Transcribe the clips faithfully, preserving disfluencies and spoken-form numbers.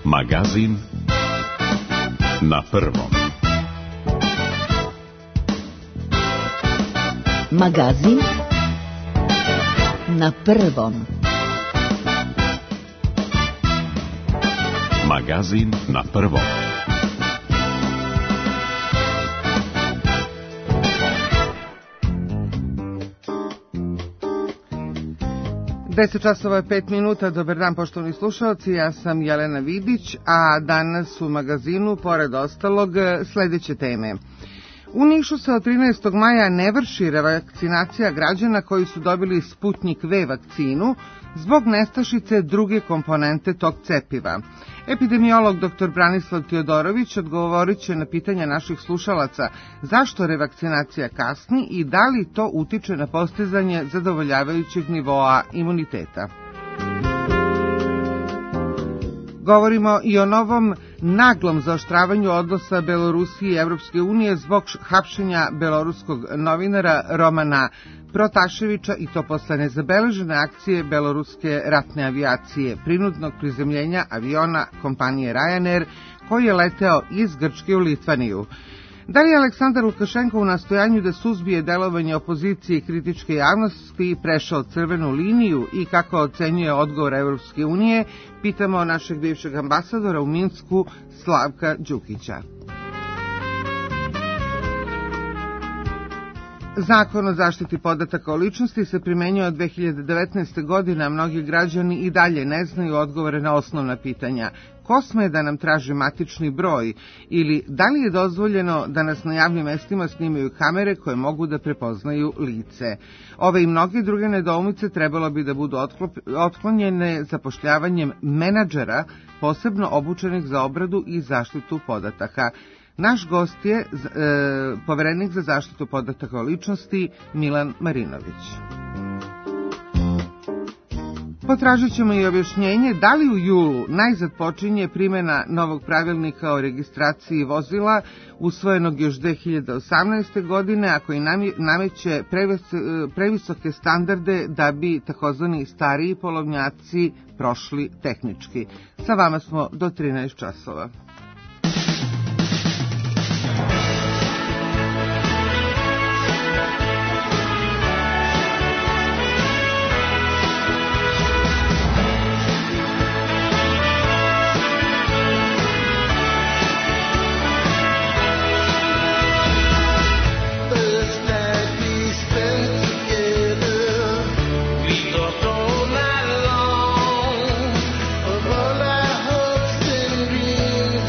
Magazin na prvom. Magazin na prvom. Magazin na prvom. deset časova je pet minuta, dobar dan poštovani slušalci, ja sam Jelena Vidić, a danas u magazinu, pored ostalog, sledeće teme. U Nišu se od trinaestog maja ne vrši revakcinacija građana koji su dobili Sputnik V vakcinu zbog nestašice druge komponente tog cepiva. Epidemiolog doktor Branislav Teodorović odgovorit će na pitanja naših slušalaca zašto revakcinacija kasni i da li to utiče na postizanje zadovoljavajućeg nivoa imuniteta. Govorimo i o novom naglom zaoštravanju odnosa Belorusije i Evropske unije zbog hapšenja beloruskog novinara Romana Protaševića, i to posle nezabeležene akcije beloruske ratne avijacije, prinudnog prizemljenja aviona kompanije Ryanair koji je leteo iz Grčke u Litvaniju. Da li je Aleksandar Lukašenko u nastojanju da suzbije delovanje opozicije i kritičke javnosti prešao crvenu liniju i kako ocenjuje odgovor Evropske unije, pitamo našeg bivšeg ambasadora u Minsku Slavka Đukića. Zakon o zaštiti podataka o ličnosti se primenjuje od dve hiljade devetnaeste. godine, a mnogi građani i dalje ne znaju odgovore na osnovna pitanja. Ko sme da nam traži matični broj ili da li je dozvoljeno da nas na javnim mestima snimaju kamere koje mogu da prepoznaju lice? Ove i mnoge druge nedoumice trebalo bi da budu otklonjene zapošljavanjem menadžera posebno obučenih za obradu i zaštitu podataka. Naš gost je e, poverenik za zaštitu podataka o ličnosti Milan Marinović. Potražit ćemo i objašnjenje da li u julu najzad počinje primjena novog pravilnika o registraciji vozila usvojenog još dve hiljade osamnaeste. godine, a koji nameće previsoke standarde da bi takozvani stariji polovnjaci prošli tehnički. Sa vama smo do trinaest časova. Dreams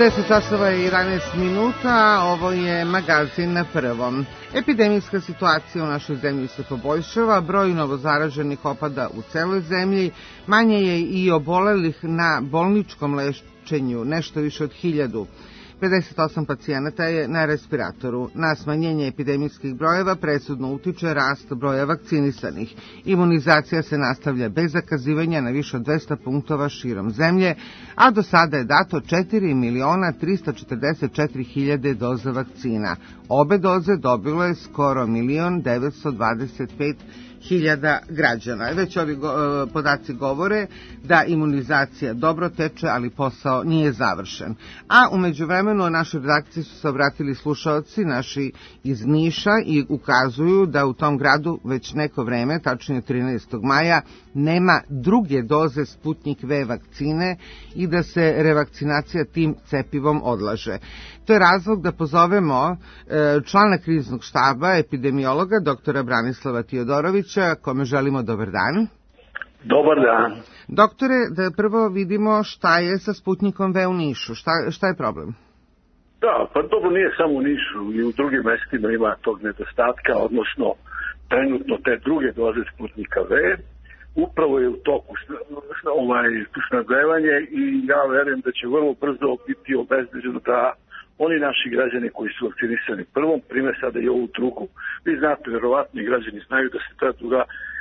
deset časova i jedanaest minuta, ovo je magazin na prvom. Epidemijska situacija u našoj zemlji se poboljšava, broj novozaraženih opada u celoj zemlji, manje je i obolelih na bolničkom lečenju, nešto više od hiljadu. pedeset osam pacijenata je na respiratoru. Na smanjenje epidemijskih brojeva presudno utiče rast broja vakcinisanih. Imunizacija se nastavlja bez zakazivanja na više od dvesta punktova širom zemlje, a do sada je dato četiri miliona trista četrdeset četiri hiljade doza vakcina. Obe doze dobilo je skoro milion devetsto dvadeset pet hiljada građana. Već ovi go, podaci govore da imunizacija dobro teče, ali posao nije završen. A u međuvremenu našoj redakciji su se obratili slušaoci naši iz Niša i ukazuju da u tom gradu već neko vreme, tačnije trinaestog maja, nema druge doze Sputnik V vakcine i da se revakcinacija tim cepivom odlaže. To je razlog da pozovemo člana kriznog štaba, epidemiologa, doktora Branislava Tiodorovića, kome želimo dobar dan. Dobar dan. Doktore, da prvo vidimo šta je sa Sputnikom V u Nišu. Šta, šta je problem? Da, pa dobro, nije samo u Nišu, i u drugim mestima ima tog nedostatka, odnosno trenutno te druge doze Sputnika V. Upravo je u toku ovaj, snabdevanje i ja verujem da će vrlo brzo biti obezbeđeno da oni naši građani koji su vakcinisani prvom, prime sada i ovu drugu. Vi znate, verovatno i građani znaju da se ta druga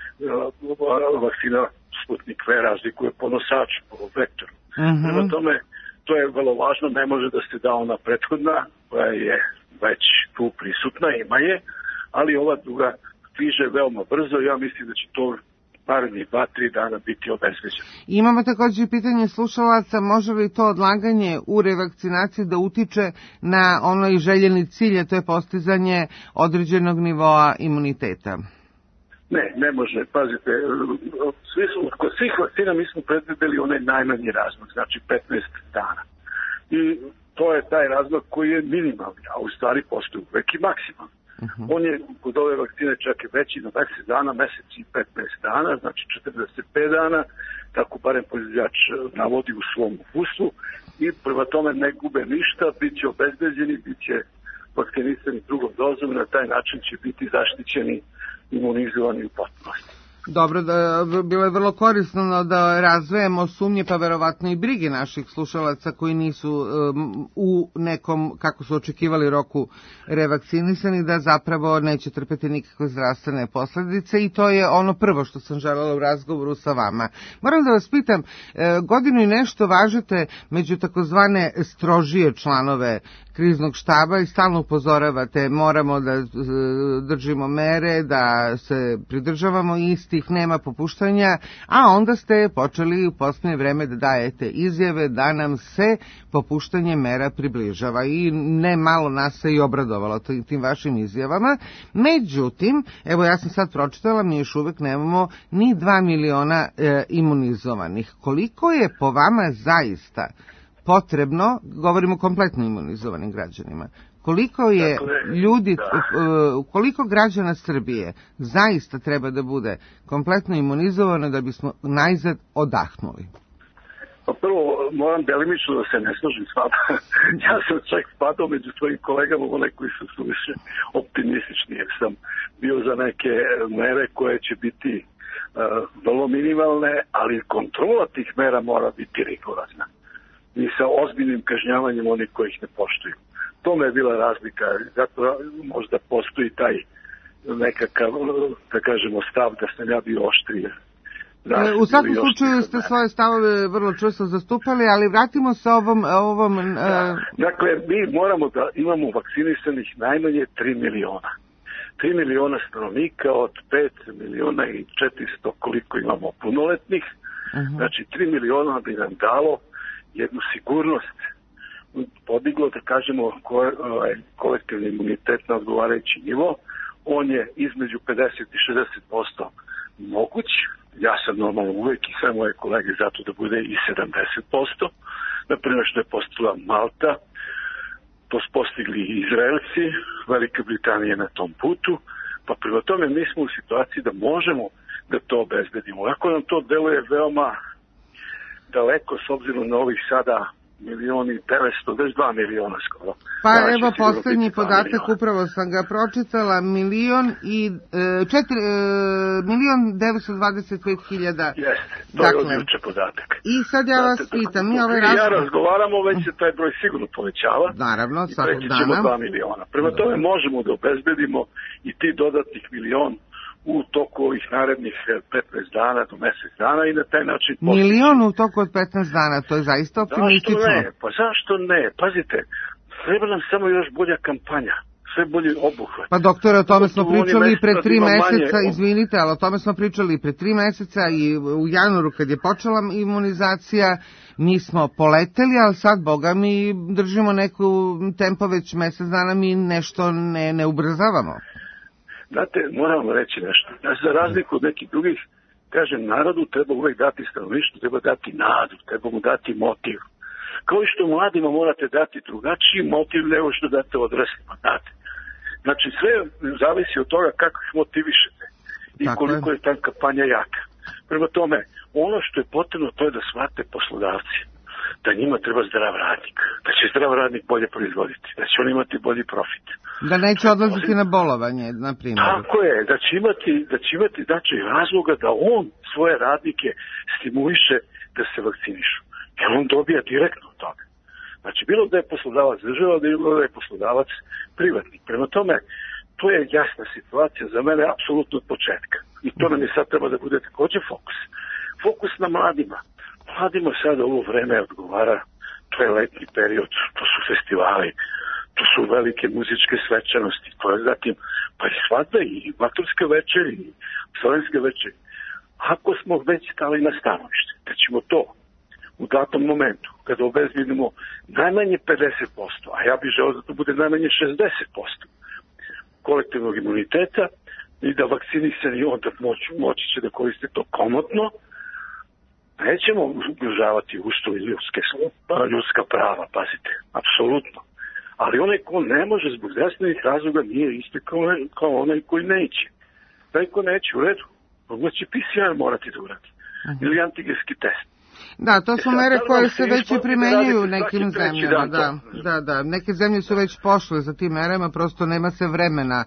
uh, vakcina Sputnik V razlikuje po nosaču, po vektoru. Uh-huh. Prema tome, to je vrlo važno, ne može da se da ona prethodna, koja je već tu prisutna, ima je, ali ova druga stiže veoma brzo, ja mislim da će to narednih dva, tri dana biti obezbeđeno. Imamo također pitanje slušalaca, može li to odlaganje u revakcinaciji da utiče na onaj željeni cilj, a to je postizanje određenog nivoa imuniteta? Ne, ne može. Pazite, svi su, kod svih vakcina mi smo predvideli onaj najmanji razmak, znači petnaest dana. I to je taj razmak koji je minimalni, a u stvari postoji uvek i maksimalni. Uh-huh. On je kod ove vakcine čak i veći na mesec dana, mesec i petnaest dana, znači četrdeset pet dana, tako barem proizvođač navodi u svom uputstvu i prema tome ne gube ništa, bit će obezbeđeni, bit će vakcinisani drugom dozom i na taj način će biti zaštićeni, imunizovani u potpunosti. Dobro, da, bilo je vrlo korisno da razvijemo sumnje, pa verovatno i brige naših slušalaca koji nisu um, u nekom, kako su očekivali, roku revakcinisani, da zapravo neće trpeti nikakve zdravstvene posljedice i to je ono prvo što sam želela u razgovoru sa vama. Moram da vas pitam, godinu i nešto važete među takozvane strožije članove kriznog štaba i stalno upozoravate, moramo da držimo mere, da se pridržavamo istih, nema popuštanja, a onda ste počeli u posljednje vreme da dajete izjave da nam se popuštanje mera približava i ne malo nas se i obradovalo tim vašim izjavama. Međutim, evo ja sam sad pročitala, mi još uvek nemamo ni dva miliona e, imunizovanih. Koliko je po vama zaista potrebno, govorimo kompletno imunizovanim građanima, koliko je dakle, ljudi, da. koliko građana Srbije zaista treba da bude kompletno imunizovano da bismo najzad odahnuli? Pa prvo, moram delimično da se ne složim s vama. Ja sam čak spadao među svojim kolegama, one koji su suviše optimistični, jer sam bio za neke mere koje će biti uh, vrlo minimalne, ali kontrola tih mera mora biti rigorozna. I sa ozbiljnim kažnjavanjem onih koji ih ne poštuju. Tome je bila razlika, zato možda postoji taj nekakav, da kažemo, stav da sam ja bio oštrije. E, u svakom slučaju ste svoje stavove vrlo čvrsto zastupali, ali vratimo se ovom... ovom uh... da. Dakle, mi moramo da imamo vakcinisanih najmanje tri miliona. tri miliona stanovnika od pet miliona i četiristo koliko imamo punoletnih. Uh-huh. Znači, tri miliona bi nam dalo jednu sigurnost, podiglo, da kažemo, ko, ovaj, kolektivni imunitet na odgovarajući nivo. On je između pedeset i šezdeset posto moguć. Ja sam normalno uvek i sve moje kolege zato da bude i sedamdeset posto. Naprimjer što je postigla Malta, to su postigli i Izraelci, Velika Britanija je na tom putu, pa prema tome mi smo u situaciji da možemo da to obezbedimo. Ako nam to deluje veoma daleko s obzirom na ovih sada milion i devetsto, već dva miliona skoro. Pa ja, evo poslednji podatak, miliona. Upravo sam ga pročitala, milion i e, četiri, e, milion devetsto dvadeset pet hiljada. Jeste, to dakle, je od juče podatak. I sad ja vas Znate, pitam, mi ovaj razgovor... Ja razgovaramo, već se taj broj sigurno povećava. Naravno, svakog dana. I preći ćemo dva miliona. Prema da. tome možemo da obezbedimo i ti dodatnih milion u toku ovih narednih petnaest dana do mesec dana i na taj način... Milion u toku od petnaest dana, to je zaista optimistično. Zašto ne? Pa zašto ne? Pazite, treba nam samo još bolja kampanja, sve bolji obuhvat. Pa doktore, o tome smo pričali i pre tri meseca, manje... izvinite, ali o tome smo pričali i pre tri meseca i u januaru kad je počela imunizacija, mi smo poleteli, ali sad, boga, mi držimo neku tempo već mesec dana, mi nešto ne, ne ubrzavamo. Znate, moram vam reći nešto. Za razliku od nekih drugih, kažem, narodu treba uvek dati stanovništvu, treba dati nadu, treba mu dati motiv. Kao i što mladima morate dati drugačiji motiv nego što date odraslima, znate. Znači, sve zavisi od toga kako ih motivišete i Tako koliko je. je ta kampanja jaka. Prema tome, ono što je potrebno to je da shvate poslodavci da njima treba zdrav radnik, da će zdrav radnik bolje proizvoditi, da će on imati bolji profit. Da neće odlaziti na bolovanje, na primjer. Tako je, da će imati, da će imati znači, razloga da on svoje radnike stimuliše da se vakcinišu. Jer on dobija direktno od toga. Znači, bilo da je poslodavac država, bilo da je poslodavac privatnik. Prema tome, to je jasna situacija za mene apsolutno od početka. I to nam je sad treba da bude takođe fokus. Fokus na mladima. Mladima sad ovo vreme odgovara, to je letnji period, to su festivali, to su velike muzičke svečanosti, koje zatim, pa i svadbe, i maturske večeri, i slovenske večeri. Ako smo već stali na stanovište, da ćemo to u datom momentu, kada obezbedimo najmanje pedeset posto, a ja bih želeo da to bude najmanje šezdeset posto kolektivnog imuniteta i da vakcinisani onda moći, moći će da koriste to komotno, nećemo ugrožavati ustav i ljudske, ljudska prava, pazite, apsolutno. Ali onaj ko ne može zbog zdravstvenih razloga nije isti kao, kao onaj koji neće. Taj ko neće, u redu, mogu će P C R morati da uradi. Uh-huh. Ili antigenski test. Da, to su mere koje se već i primenjuju u nekim zemljama. Da, da, da. Neke zemlje su već pošle za tim merama, prosto nema se vremena.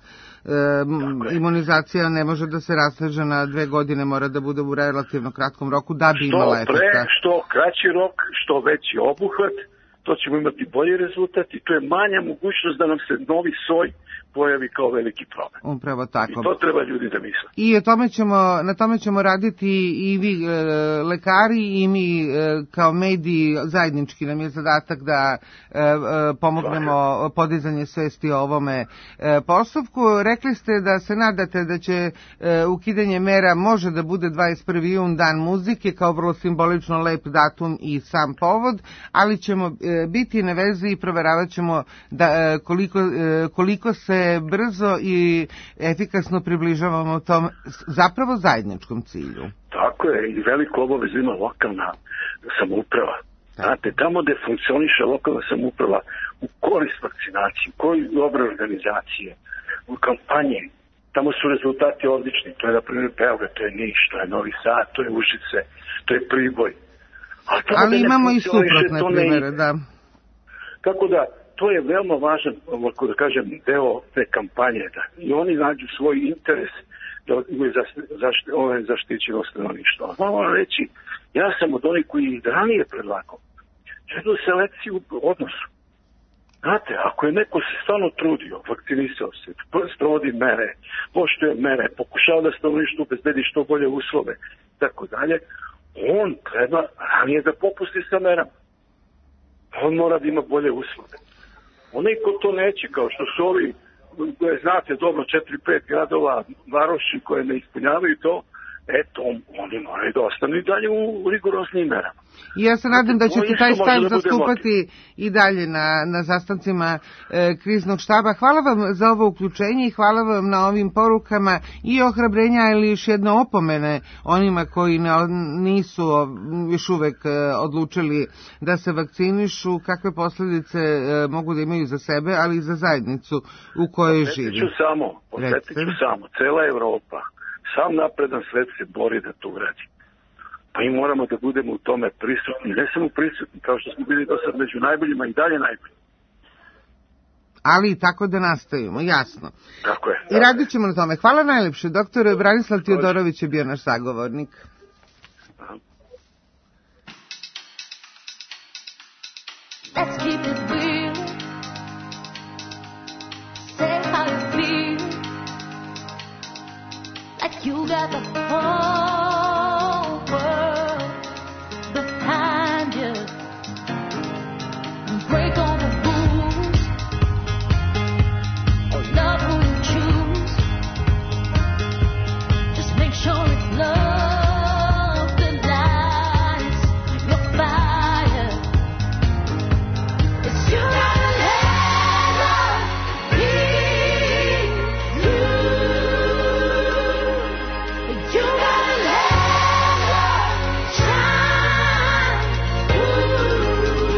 E, imunizacija ne može da se rasteže na dve godine, mora da bude u relativno kratkom roku da bi imala efekta. Što pre, što kraći rok, što veći obuhvat, to ćemo imati bolji rezultat i to je manja mogućnost da nam se novi soj pojavi kao veliki problem. Upravo tako. I to treba ljudi da misle. I o tome ćemo, na tome ćemo raditi i vi e, lekari i mi e, kao mediji, zajednički nam je zadatak da e, e, pomognemo Zahaj. podizanje svesti o ovome e, postupku. Rekli ste da se nadate da će e, ukidanje mera može da bude dvadeset prvi jun, dan muzike, kao vrlo simbolično lep datum i sam povod, ali ćemo e, biti na vezi i proveravat ćemo da, e, koliko, e, koliko se brzo i efikasno približavamo tom zapravo zajedničkom cilju. Tako je, i veliku obavezu ima lokalna samouprava. Znate, tamo gde funkcioniše lokalna samouprava u korist vakcinacije, u korist dobre organizacije, u kampanje, tamo su rezultati odlični. To je, na primjer, Beograd, to je Niš, to je Novi Sad, to je Užice, to je Priboj. Ali, Ali imamo i suprotne primere, da. Tako da, to je veoma važan, ako da kažem, deo te kampanje. Da. I oni nađu svoj interes da imaju zašti, ove zaštićeno stanovništvo. Moram reći, ja sam od onih koji ranije predlagao jednu selekciju u odnosu. Znate, ako je neko se stvarno trudio, vakcinisao se, sprovodi mere, poštuje mere, pokušao da stanovništvo obezbedi što bolje uslove, tako dalje, on treba ranije da popusti sa merama. On mora da ima bolje uslove. Onaj ko to neće, kao što su ovi, koje znate dobro, četiri pet gradova, varoši koje ne ispunjavaju to, eto, oni moraju da ostanu i dalje u rigoroznim merama. I ja se nadam da ćete taj stav zastupati i dalje na, na sastancima e, kriznog štaba. Hvala vam za ovo uključenje i hvala vam na ovim porukama i ohrabrenja, ali još jedno opomene onima koji ne, nisu još uvek e, odlučili da se vakcinišu, kakve posljedice e, mogu da imaju za sebe, ali i za zajednicu u kojoj živi. Posjetit ću samo, posjetit ću samo, cela Evropa, sam napredan svet se bori da to uradi. Pa mi moramo da budemo u tome prisutni, ne samo prisutni, kao što smo bili do sad među najboljima i dalje najbolji. Ali i tako da nastavimo, jasno. Tako je. I radit ćemo na tome. Hvala najlepše. Doktor Branislav Teodorović je bio naš sagovornik. Aha. Let's keep it real. Say how you feel. Like you got the whole world behind you. Break all the rules. Or love who you choose. Just make sure it's love that lights your fire. It's you gotta let love be you. You gotta let love shine through.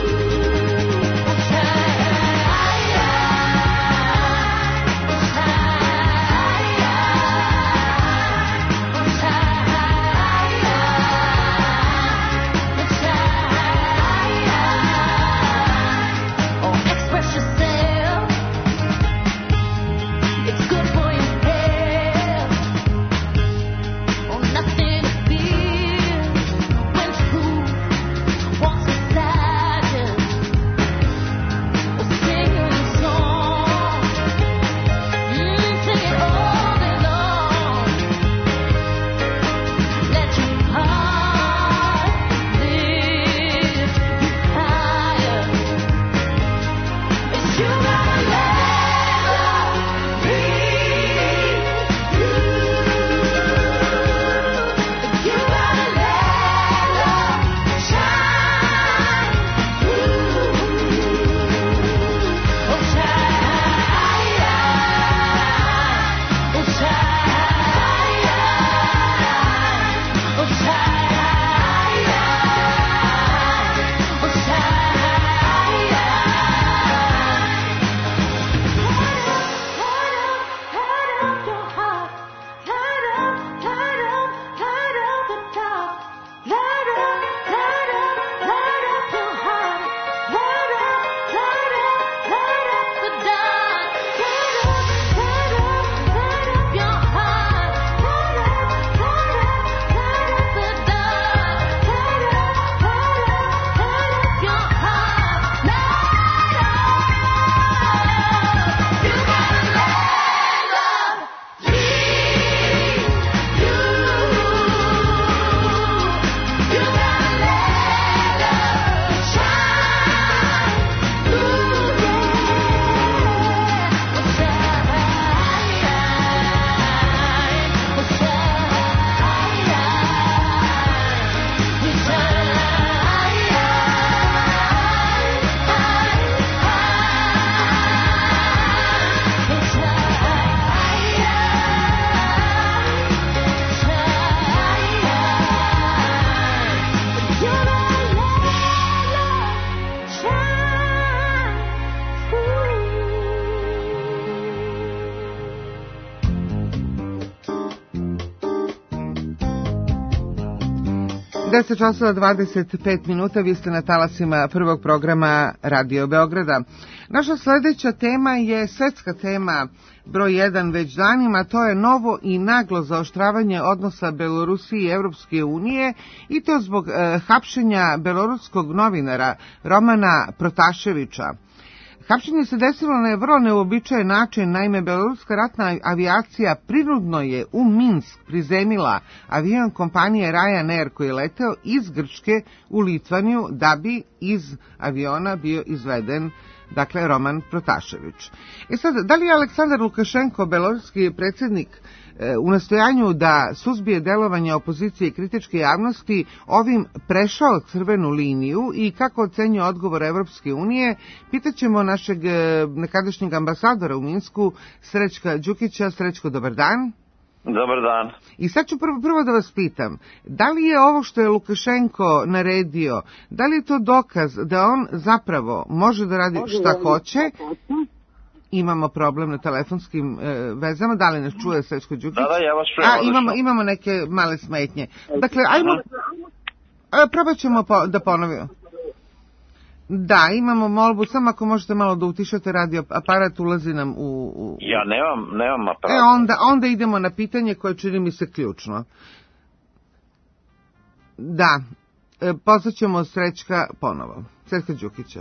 Oh, express yourself. It's good for your health. Oh, nothing to fear when truth walks beside you. Oh, sing your song. Mm, sing it all day long. Let your heart lift you higher. It's you gotta let love be you. You gotta let love shine through. Oh, shine, oh, shine, oh, shine, oh, deset časova dvadeset pet minuta, vi ste na talasima prvog programa Radio Beograda. Naša sledeća tema je svetska tema broj jedan već danima, to je novo i naglo zaoštravanje odnosa Belorusije i Evropske unije i to zbog e, hapšenja beloruskog novinara Romana Protaševića. Hapšenje se desilo na vrlo neuobičajen način, naime beloruska ratna avijacija prinudno je u Minsk prizemila avion kompanije Ryanair koji je leteo iz Grčke u Litvaniju da bi iz aviona bio izveden, dakle, Roman Protašević. E sad, da li je Aleksandar Lukašenko, beloruski predsjednik, u nastojanju da suzbije delovanje opozicije i kritičke javnosti ovim prešao crvenu liniju i kako ocenjuje odgovor Evropske unije, pitaćemo našeg nekadašnjeg ambasadora u Minsku, Srećka Đukića. Srećko, dobar dan. Dobar dan. I sad ću prvo, prvo da vas pitam, da li je ovo što je Lukašenko naredio, da li je to dokaz da on zapravo može da radi šta hoće imamo problem na telefonskim e, vezama. Da li nas čuje Srećko Đukić? Da, da, ja vas čujem. A, imamo, imamo neke male smetnje. Dakle, ajmo, a, probat ćemo po, da ponovimo. Da, imamo molbu, samo ako možete malo da utišate radio aparat, ulazi nam u... u... Ja nemam, nemam aparat. E, onda, onda idemo na pitanje koje čini mi se ključno. Da, e, pozvaćemo Srećka ponovo. Srećka Đukića.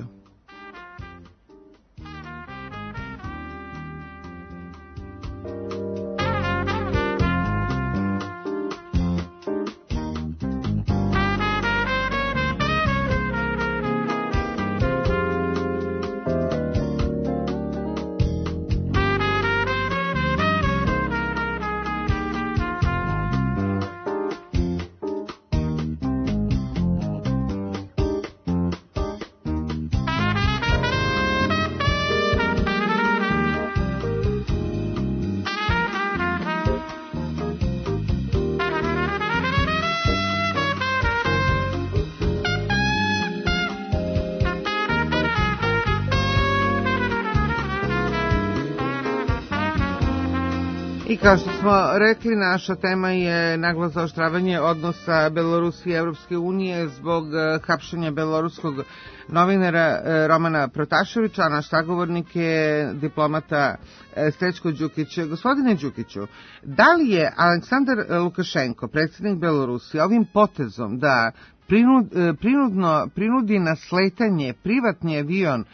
I kao što smo rekli, naša tema je naglo zaoštravanje odnosa Belorusije i Evropske unije zbog hapšenja beloruskog novinara Romana Protaševića, a naš sagovornik je diplomata Srećko Đukić. Gospodine Đukiću, da li je Aleksandar Lukašenko, predsjednik Belorusije, ovim potezom da prinud, prinudno, prinudi na sletanje privatni avion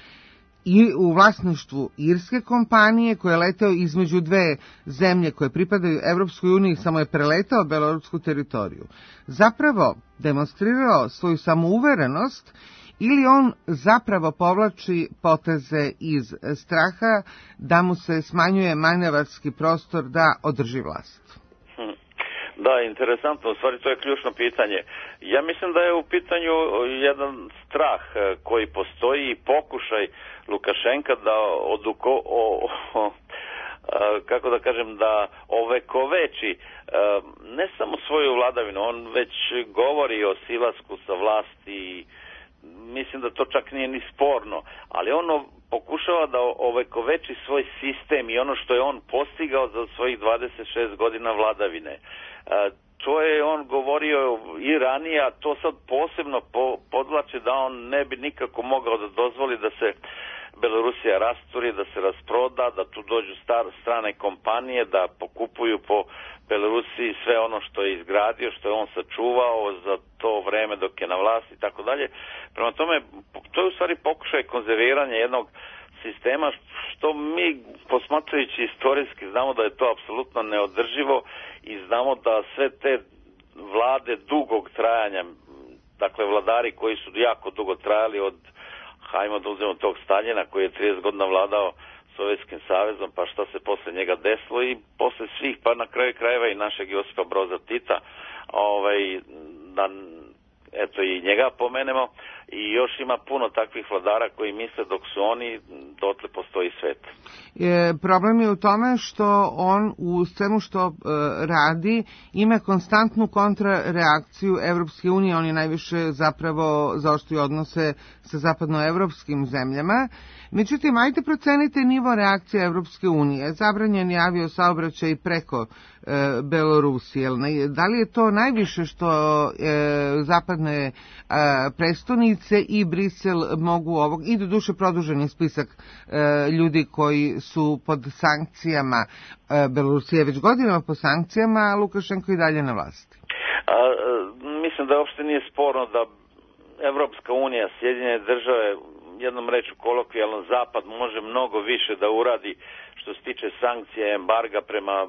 i u vlasništvu irske kompanije koje je leteo između dve zemlje koje pripadaju Evropskoj uniji, samo je preletao belorusku teritoriju, zapravo demonstrirao svoju samouverenost ili on zapravo povlači poteze iz straha da mu se smanjuje manevarski prostor da održi vlast? Hm. Da, interesantno, u stvari to je ključno pitanje. Ja mislim da je u pitanju jedan strah koji postoji i pokušaj Lukašenka da oduko, o, o, kako da kažem, da ovekoveči ne samo svoju vladavinu, on već govori o silasku sa vlasti i mislim da to čak nije ni sporno, ali on pokušava da ovekoveči svoj sistem i ono što je on postigao za svojih dvadeset šest godina vladavine. To je on govorio i ranije, a to sad posebno po, podlače da on ne bi nikako mogao da dozvoli da se Belorusija rasturi, da se rasproda, da tu dođu star, strane kompanije, da pokupuju po Belorusiji sve ono što je izgradio, što je on sačuvao za to vreme dok je na vlasti i tako dalje. Prema tome, to je u stvari pokušaj konzerviranja jednog sistema što mi, posmatrajući istorijski, znamo da je to apsolutno neodrživo i znamo da sve te vlade dugog trajanja, dakle vladari koji su jako dugo trajali od, hajmo da uzmemo tog Staljina koji je trideset godina vladao Sovjetskim savezom, pa šta se posle njega desilo i posle svih, pa na kraju krajeva i našeg Josipa Broza Tita, ovaj, da eto i njega pomenemo, i još ima puno takvih vladara koji misle dok su oni, dotle postoji svet. E, problem je u tome što on u svemu što e, radi ima konstantnu kontrareakciju Evropske unije, on je najviše zapravo zaoštrio odnose sa zapadnoevropskim zemljama. Međutim, ajde procenite nivo reakcije Evropske unije. Zabranjen je avio saobraćaj preko e, Belorusije. Da li je to najviše što e, zapadne e, prestonice i Brisel mogu ovog, i do duše produžen je spisak e, ljudi koji su pod sankcijama, e, Belorusija već godinama po sankcijama, a Lukašenko i dalje na vlasti? A, mislim da uopšte nije sporno da Evropska unija, Sjedinjene države, jednom reču kolokvijalno zapad, može mnogo više da uradi što se tiče sankcija, embarga prema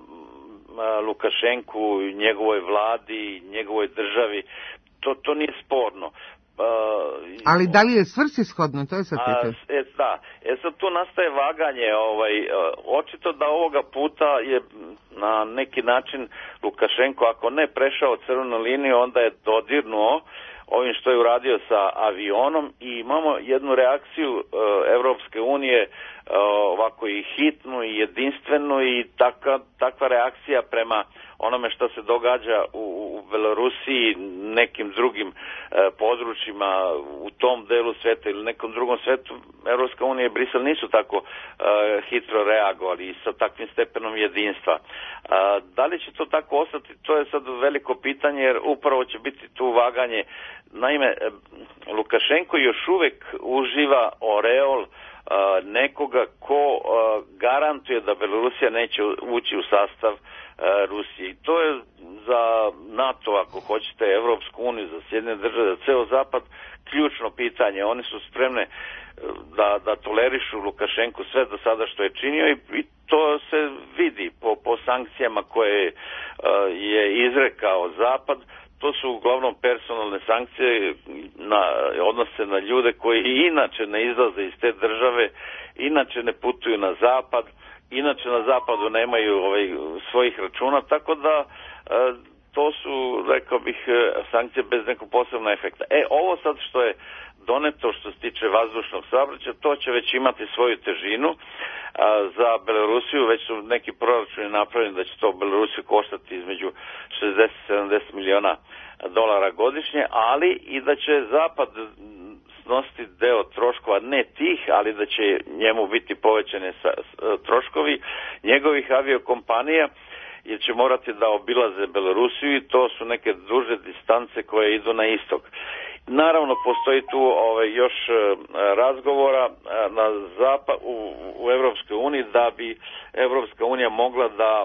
Lukašenku, njegovoj vladi, njegovoj državi. To, to nije sporno. Uh, Ali da li je svrsishodno, to je sad pitanje. E, da, e sad tu nastaje vaganje, ovaj, očito da ovoga puta je na neki način Lukašenko, ako ne prešao crvenu liniju, onda je dodirnuo ovim što je uradio sa avionom i imamo jednu reakciju uh, Evropske unije ovako i hitnu i jedinstvenu i taka, takva reakcija prema onome što se događa u, u Belorusiji, nekim drugim e, područjima u tom delu sveta ili nekom drugom svetu, Evropska unija i Brisel nisu tako e, hitro reagovali i sa takvim stepenom jedinstva. E, da li će to tako ostati, to je sad veliko pitanje, jer upravo će biti tu vaganje. Naime, Lukašenko još uvek uživa oreol Uh, nekoga ko uh, garantuje da Belorusija neće ući u sastav uh, Rusije. I to je za NATO, ako hoćete, Evropsku uniju, za Sjedinjene države, za ceo Zapad, ključno pitanje. Oni su spremne uh, da, da tolerišu Lukašenku sve do sada što je činio i, i to se vidi po, po sankcijama koje uh, je izrekao Zapad. To su uglavnom personalne sankcije, na, odnose na ljude koji inače ne izlaze iz te države, inače ne putuju na zapad, inače na zapadu nemaju ovaj, svojih računa, tako da e, to su, rekao bih, sankcije bez nekog posebnog efekta. E, ovo sad što je doneto što se tiče vazdušnog saobraćaja, to će već imati svoju težinu a, za Belorusiju, već su neki proračuni napravljeni da će to Belorusiju koštati između šezdeset do sedamdeset miliona dolara godišnje, ali i da će Zapad snositi deo troškova, ne tih, ali da će njemu biti povećane sa, s, troškovi njegovih aviokompanija, jer će morati da obilaze Belorusiju i to su neke duže distance koje idu na istok. Naravno, postoji tu ovaj, još e, razgovora e, na zapad, u, u Evropskoj uniji da bi Evropska unija mogla da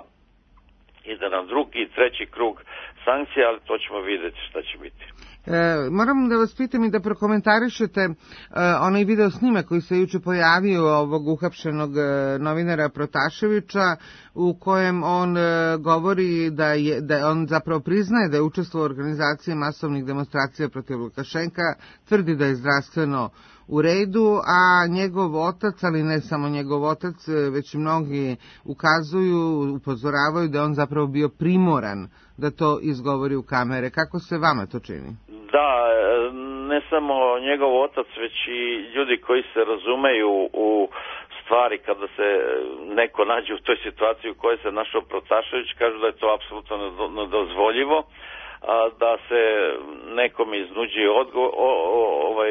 ide na drugi i treći krug sankcija, ali to ćemo vidjeti šta će biti. E, moram da vas pitam i da prokomentarišete e, onaj video snimak koji se juče pojavio ovog uhapšenog e, novinara Protaševića, u kojem on e, govori da je, da on zapravo priznaje da je učestvovao u organizaciji masovnih demonstracija protiv Lukašenka, tvrdi da je zdravstveno u redu, a njegov otac, ali ne samo njegov otac, već i mnogi ukazuju, upozoravaju da je on zapravo bio primoran da to izgovori u kamere. Kako se vama to čini? Da, ne samo njegov otac, već i ljudi koji se razumeju u stvari kada se neko nađe u toj situaciji u kojoj se našao Protašević, kažu da je to apsolutno nedozvoljivo, da se nekom iznuđi odgovor, ovaj,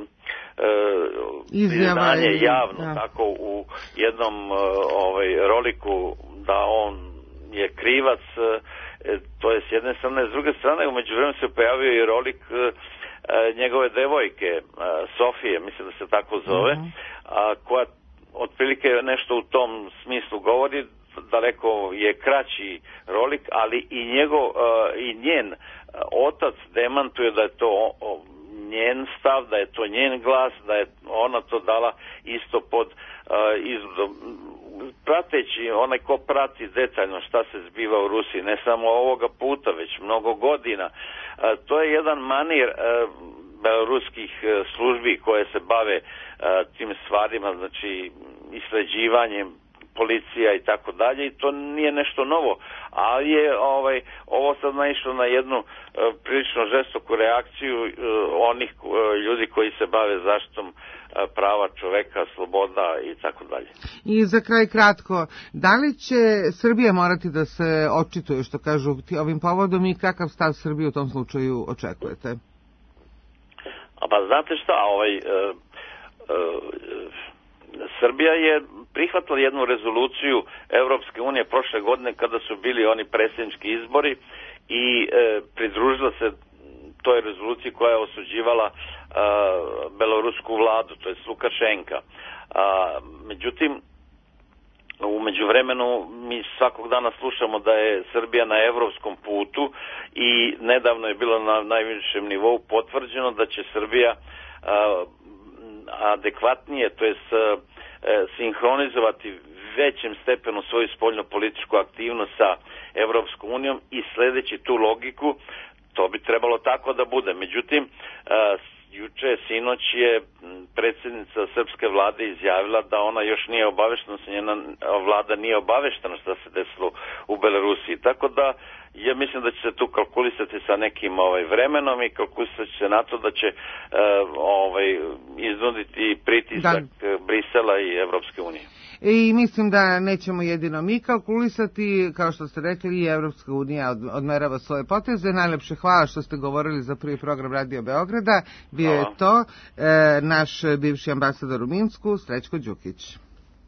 priznanje javno, ja. Tako u jednom ovaj, roliku da on je krivac, to je s jedne strane, s druge strane umeđu vremenu se pojavio i rolik njegove devojke Sofije, mislim da se tako zove, uh-huh. a, koja otprilike nešto u tom smislu govori, daleko je kraći rolik, ali i njegov i njen otac demantuje da je to njen stav, da je to njen glas, da je ona to dala isto pod izvodom. Prateći, onaj ko prati detaljno šta se zbiva u Rusiji, ne samo ovoga puta, već mnogo godina, to je jedan manir beloruskih službi koje se bave tim stvarima, znači isleđivanjem policija i tako dalje, i to nije nešto novo, ali je ovaj, ovo sad naišlo na jednu uh, prilično žestoku reakciju uh, onih uh, ljudi koji se bave zaštitom uh, prava čoveka, sloboda i tako dalje. I za kraj kratko, da li će Srbija morati da se očituje, što kažu, ovim povodom, i kakav stav Srbije u tom slučaju očekujete? A pa znate šta, ovaj uh, uh, Srbija je prihvatila jednu rezoluciju Evropske unije prošle godine kada su bili oni predsjednički izbori i e, pridružila se toj rezoluciji koja je osuđivala a, belorusku vladu, to je Lukašenka. A, međutim, u međuvremenu mi svakog dana slušamo da je Srbija na evropskom putu i nedavno je bilo na najvišem nivou potvrđeno da će Srbija a, adekvatnije, to jest sinhronizovati većem stepenu svoju spoljno-političku aktivnost sa Evropskom unijom i sledeći tu logiku, to bi trebalo tako da bude. Međutim, juče, sinoć je predsjednica srpske vlade izjavila da ona još nije obaveštena, da njena vlada nije obaveštena šta se desilo u Belorusiji. Tako da ja mislim da će se tu kalkulisati sa nekim ovaj vremenom i kalkulisati se na to da će uh, ovaj iznuditi pritisak da. Brisela i Evropske unije. I mislim da nećemo jedino mi kalkulisati, kao što ste rekli, i Evropska unija od, odmerava svoje poteze. Najlepše hvala što ste govorili za prvi program Radio Beograda. Bio je to e, naš bivši ambasador u Minsku, Srećko Đukić.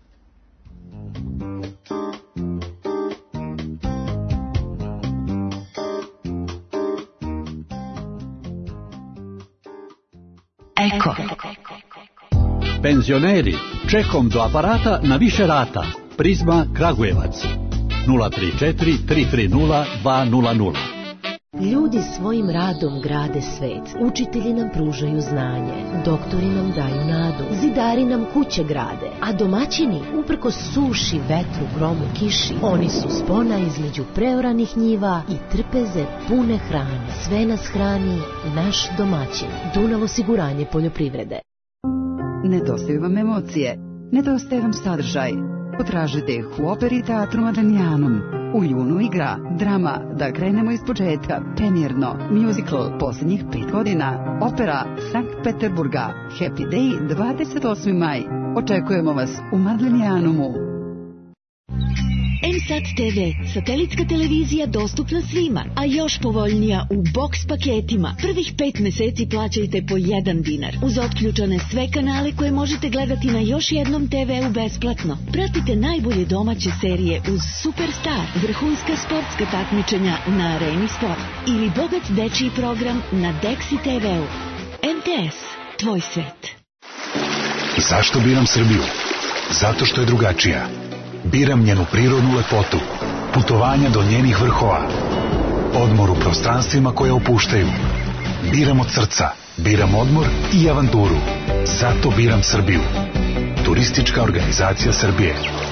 Eko. Penzioneri, čekom do aparata na više rata. Prizma Kragujevac nula tri četiri tri tri nula dva nula nula. Ljudi svojim radom grade svet. Učitelji nam pružaju znanje, doktori nam daju nadu, zidari nam kuće grade, a domaćini, uprkos suši, vetru, gromu, kiši, oni su spona između preoranih njiva i trpeze pune hrane. Sve nas hrani naš domaćin. Dunav osiguranje poljoprivrede. Nedostaju vam emocije, nedostaje vam sadržaj. Potražite ih u operi Teatru Mađanijanum. U junu igra drama Da krenemo iz početka, premijerno, musical posljednjih pet godina, opera Sankt Peterburga, Happy Day, dvadeset osmi maj. Očekujemo vas u Mađanijanumu. M S A T T V, satelitska televizija dostupna svima, a još povoljnija u box paketima. Prvih pet meseci plaćajte po jedan dinar. Uz otključane sve kanale koje možete gledati na još jednom te veu besplatno. Pratite najbolje domaće serije uz Superstar, vrhunska sportska takmičenja na Areni Sport ili bogat dečiji program na Dexi te veu. M T S, tvoj svet. Zašto biram Srbiju? Zato što je drugačija. Biram njenu prirodnu lepotu, putovanja do njenih vrhova, odmor u prostranstvima koje opuštaju. Biram od srca, biram odmor i avanturu. Zato biram Srbiju. Turistička organizacija Srbije.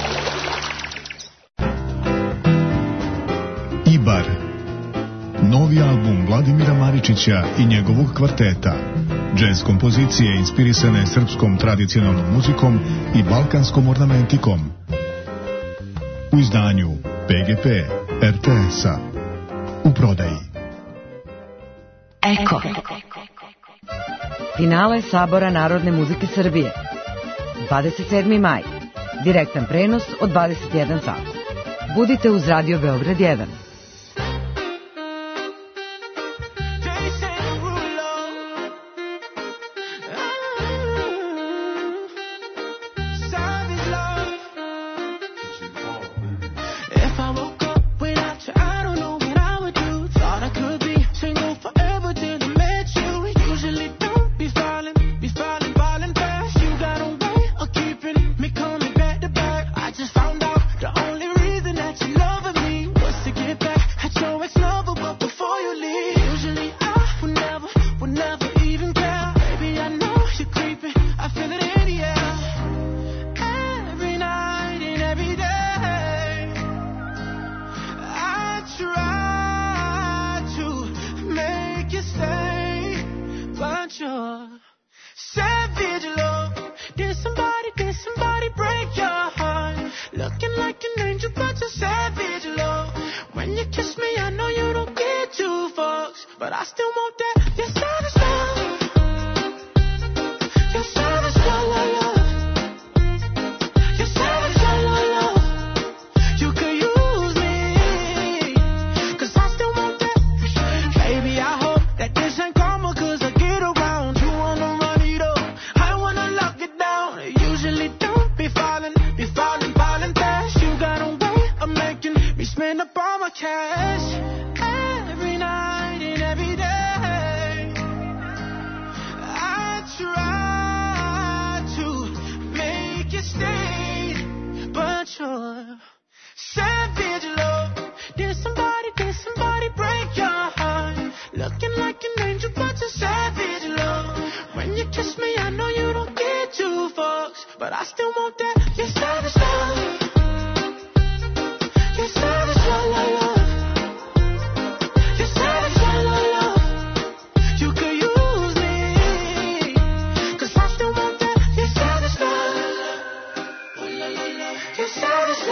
Ibar. Novi album Vladimira Maričića i njegovog kvarteta. Džez kompozicije inspirisane srpskom tradicionalnom muzikom i balkanskom ornamentikom. U izdanju P G P R T S-a. U prodaji. Eko. Finale Sabora Narodne muzike Srbije. dvadeset sedmi maj. Direktan prenos od dvadeset jedan sat. Budite uz Radio Beograd jedan.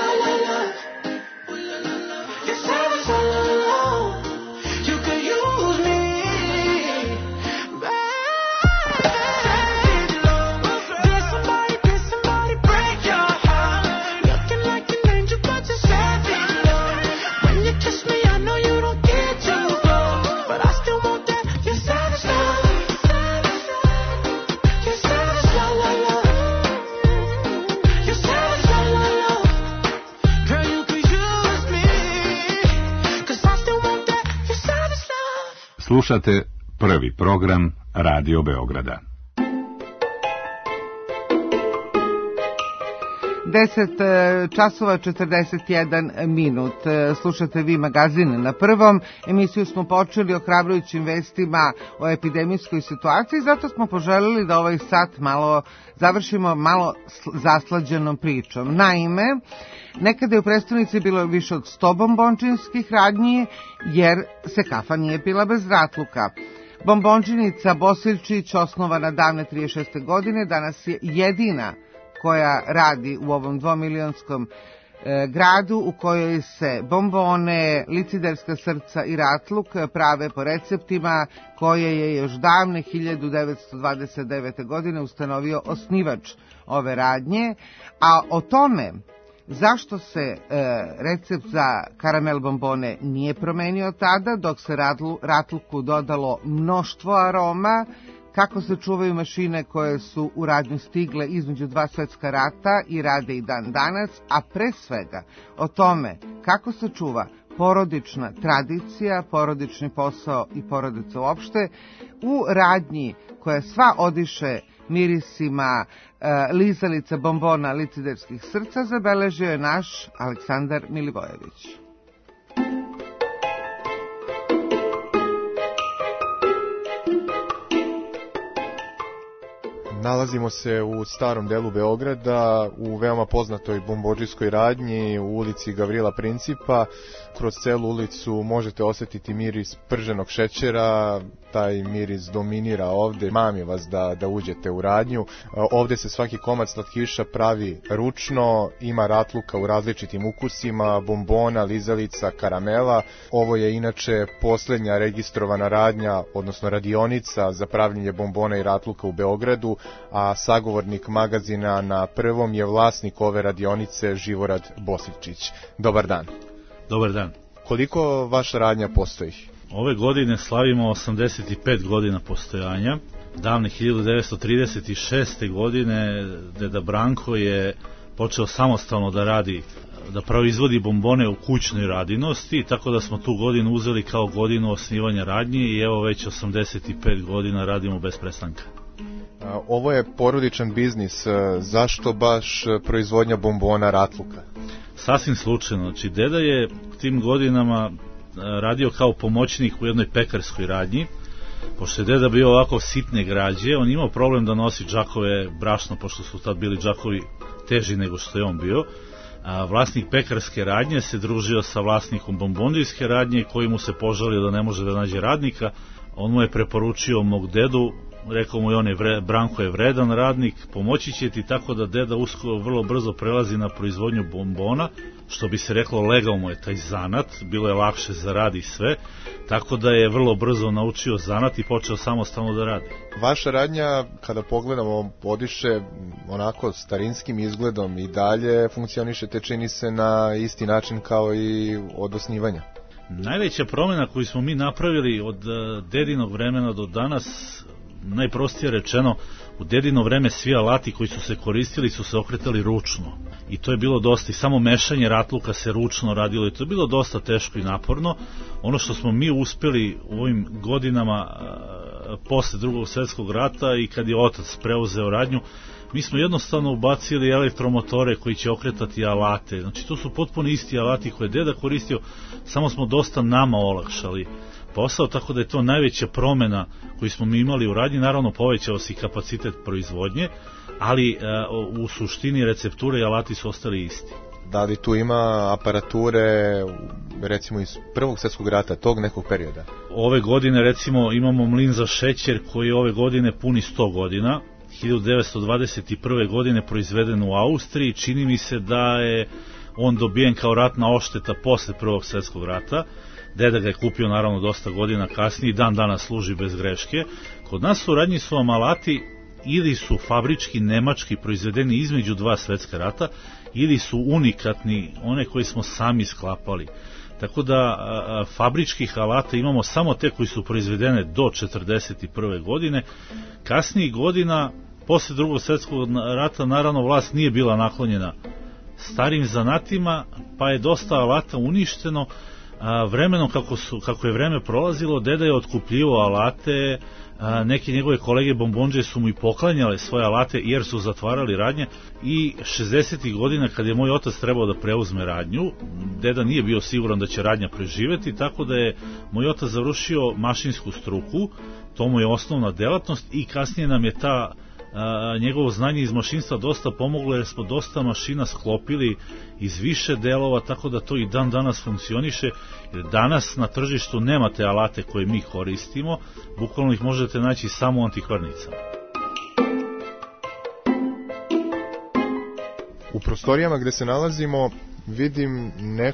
la la la. You savage la la la. You could use me. Savage love. Did somebody, did somebody break your heart? Looking like an angel, but you're savage love. When you kiss me, I know you don't get to go, but I still want that. You savage love. You savage la la la. You savage la la la. Girl, you could use me, 'cause I still want that. You savage love. Slušate prvi program Radio Beograda. deset časova četrdeset jedan minut. Slušate vi magazin na prvom. Emisiju smo počeli ohrabrujućim vestima o epidemijskoj situaciji, zato smo poželili da ovaj sat malo završimo malo zaslađenom pričom. Naime, nekada je u prestonici bilo više od sto bombončinskih radnji, jer se kafa nije pila bez ratluka. Bombončinica Bosiljčić, osnovana davne trideset šeste godine, danas je jedina koja radi u ovom dvomilionskom e, gradu, u kojoj se bombone, liciderska srca i ratluk prave po receptima koje je još davne hiljadu devetsto dvadeset devete. godine ustanovio osnivač ove radnje, a o tome zašto se e, recept za karamel bombone nije promenio tada, dok se ratlu, ratluku dodalo mnoštvo aroma, kako se čuvaju mašine koje su u radnju stigle između dva svetska rata i rade i dan danas, a pre svega o tome kako se čuva porodična tradicija, porodični posao i porodica uopšte u radnji koja sva odiše mirisima e, lizalica, bombona, liciderskih srca, zabeležio je naš Aleksandar Milivojević. Nalazimo se u starom delu Beograda, u veoma poznatoj bombodžijskoj radnji, u ulici Gavrila Principa. Kroz celu ulicu možete osjetiti miris prženog šećera, taj miris dominira ovde, mami vas da, da uđete u radnju. Ovde se svaki komad slatkiša pravi ručno, ima ratluka u različitim ukusima, bombona, lizalica, karamela. Ovo je inače poslednja registrovana radnja, odnosno radionica za pravljenje bombona i ratluka u Beogradu, a sagovornik magazina na prvom je vlasnik ove radionice Živorad Bosiljčić. Dobar dan. Dobar dan. Koliko vaša radnja postoji? Ove godine slavimo osamdeset pet godina postojanja. Davne hiljadu devetsto trideset šeste. godine deda Branko je počeo samostalno da radi, da proizvodi bombone u kućnoj radinosti, tako da smo tu godinu uzeli kao godinu osnivanja radnje i evo već osamdeset pet godina radimo bez prestanka. Ovo je porodičan biznis, zašto baš proizvodnja bombona ratluka? Sasvim slučajno, znači deda je tim godinama radio kao pomoćnik u jednoj pekarskoj radnji. Pošto je deda bio ovako sitne građe, on imao problem da nosi džakove brašno, pošto su tad bili džakovi teži nego što je on bio. A vlasnik pekarske radnje se družio sa vlasnikom bombondijske radnje, koji mu se požalio da ne može da nađe radnika. On mu je preporučio mog dedu, rekao mu je on je vre, Branko je vredan radnik, pomoći će ti, tako da deda usko vrlo brzo prelazi na proizvodnju bombona, što bi se reklo legao mu je taj zanat, bilo je lakše za rad i sve, tako da je vrlo brzo naučio zanat i počeo samostalno da radi. Vaša radnja, kada pogledamo, odiše onako starinskim izgledom i dalje funkcionišete, čini se, na isti način kao i od osnivanja. Najveća promjena koju smo mi napravili od dedinog vremena do danas, najprostije rečeno, u dedino vreme svi alati koji su se koristili su se okretali ručno. I to je bilo dosta, i samo mešanje ratluka se ručno radilo i to je bilo dosta teško i naporno. Ono što smo mi uspeli u ovim godinama posle drugog svjetskog rata i kad je otac preuzeo radnju, mi smo jednostavno ubacili elektromotore koji će okretati alate. Znači to su potpuno isti alati koje je deda koristio, samo smo dosta nama olakšali posao, tako da je to najveća promjena koju smo mi imali u radnji. Naravno povećao se i kapacitet proizvodnje, ali e, u suštini recepture i alati su ostali isti. Da li tu ima aparature recimo iz prvog svjetskog rata, tog nekog perioda? Ove godine recimo imamo mlin za šećer koji ove godine puni sto godina, hiljadu devetsto dvadeset prve. godine proizveden u Austriji. Čini mi se da je on dobijen kao ratna ošteta posle Prvog svjetskog rata. Deda ga je kupio naravno dosta godina kasnije i dan danas služi bez greške. Kod nas u radnji su vam alati ili su fabrički nemački proizvedeni između dva svjetska rata ili su unikatni, one koje smo sami sklapali. Tako da a, a, fabričkih alata imamo samo te koji su proizvedene do četrdeset prve godine. Kasnijih godina, posle Drugog svjetskog rata, naravno vlast nije bila naklonjena starim zanatima, pa je dosta alata uništeno. A, vremenom kako, su, kako je vreme prolazilo, deda je otkupljivao alate, a, neke njegove kolege bombondže su mu i poklanjale svoje alate jer su zatvarali radnje i šezdesetih godina kad je moj otac trebao da preuzme radnju, deda nije bio siguran da će radnja preživeti, tako da je moj otac završio mašinsku struku, to mu je osnovna delatnost i kasnije nam je ta a, njegovo znanje iz mašinstva dosta pomoglo jer smo dosta mašina sklopili iz više delova, tako da to i dan danas funkcioniše, jer danas na tržištu nemate alate koje mi koristimo, bukvalno ih možete naći samo u antikvarnicama. U prostorijama gde se nalazimo vidim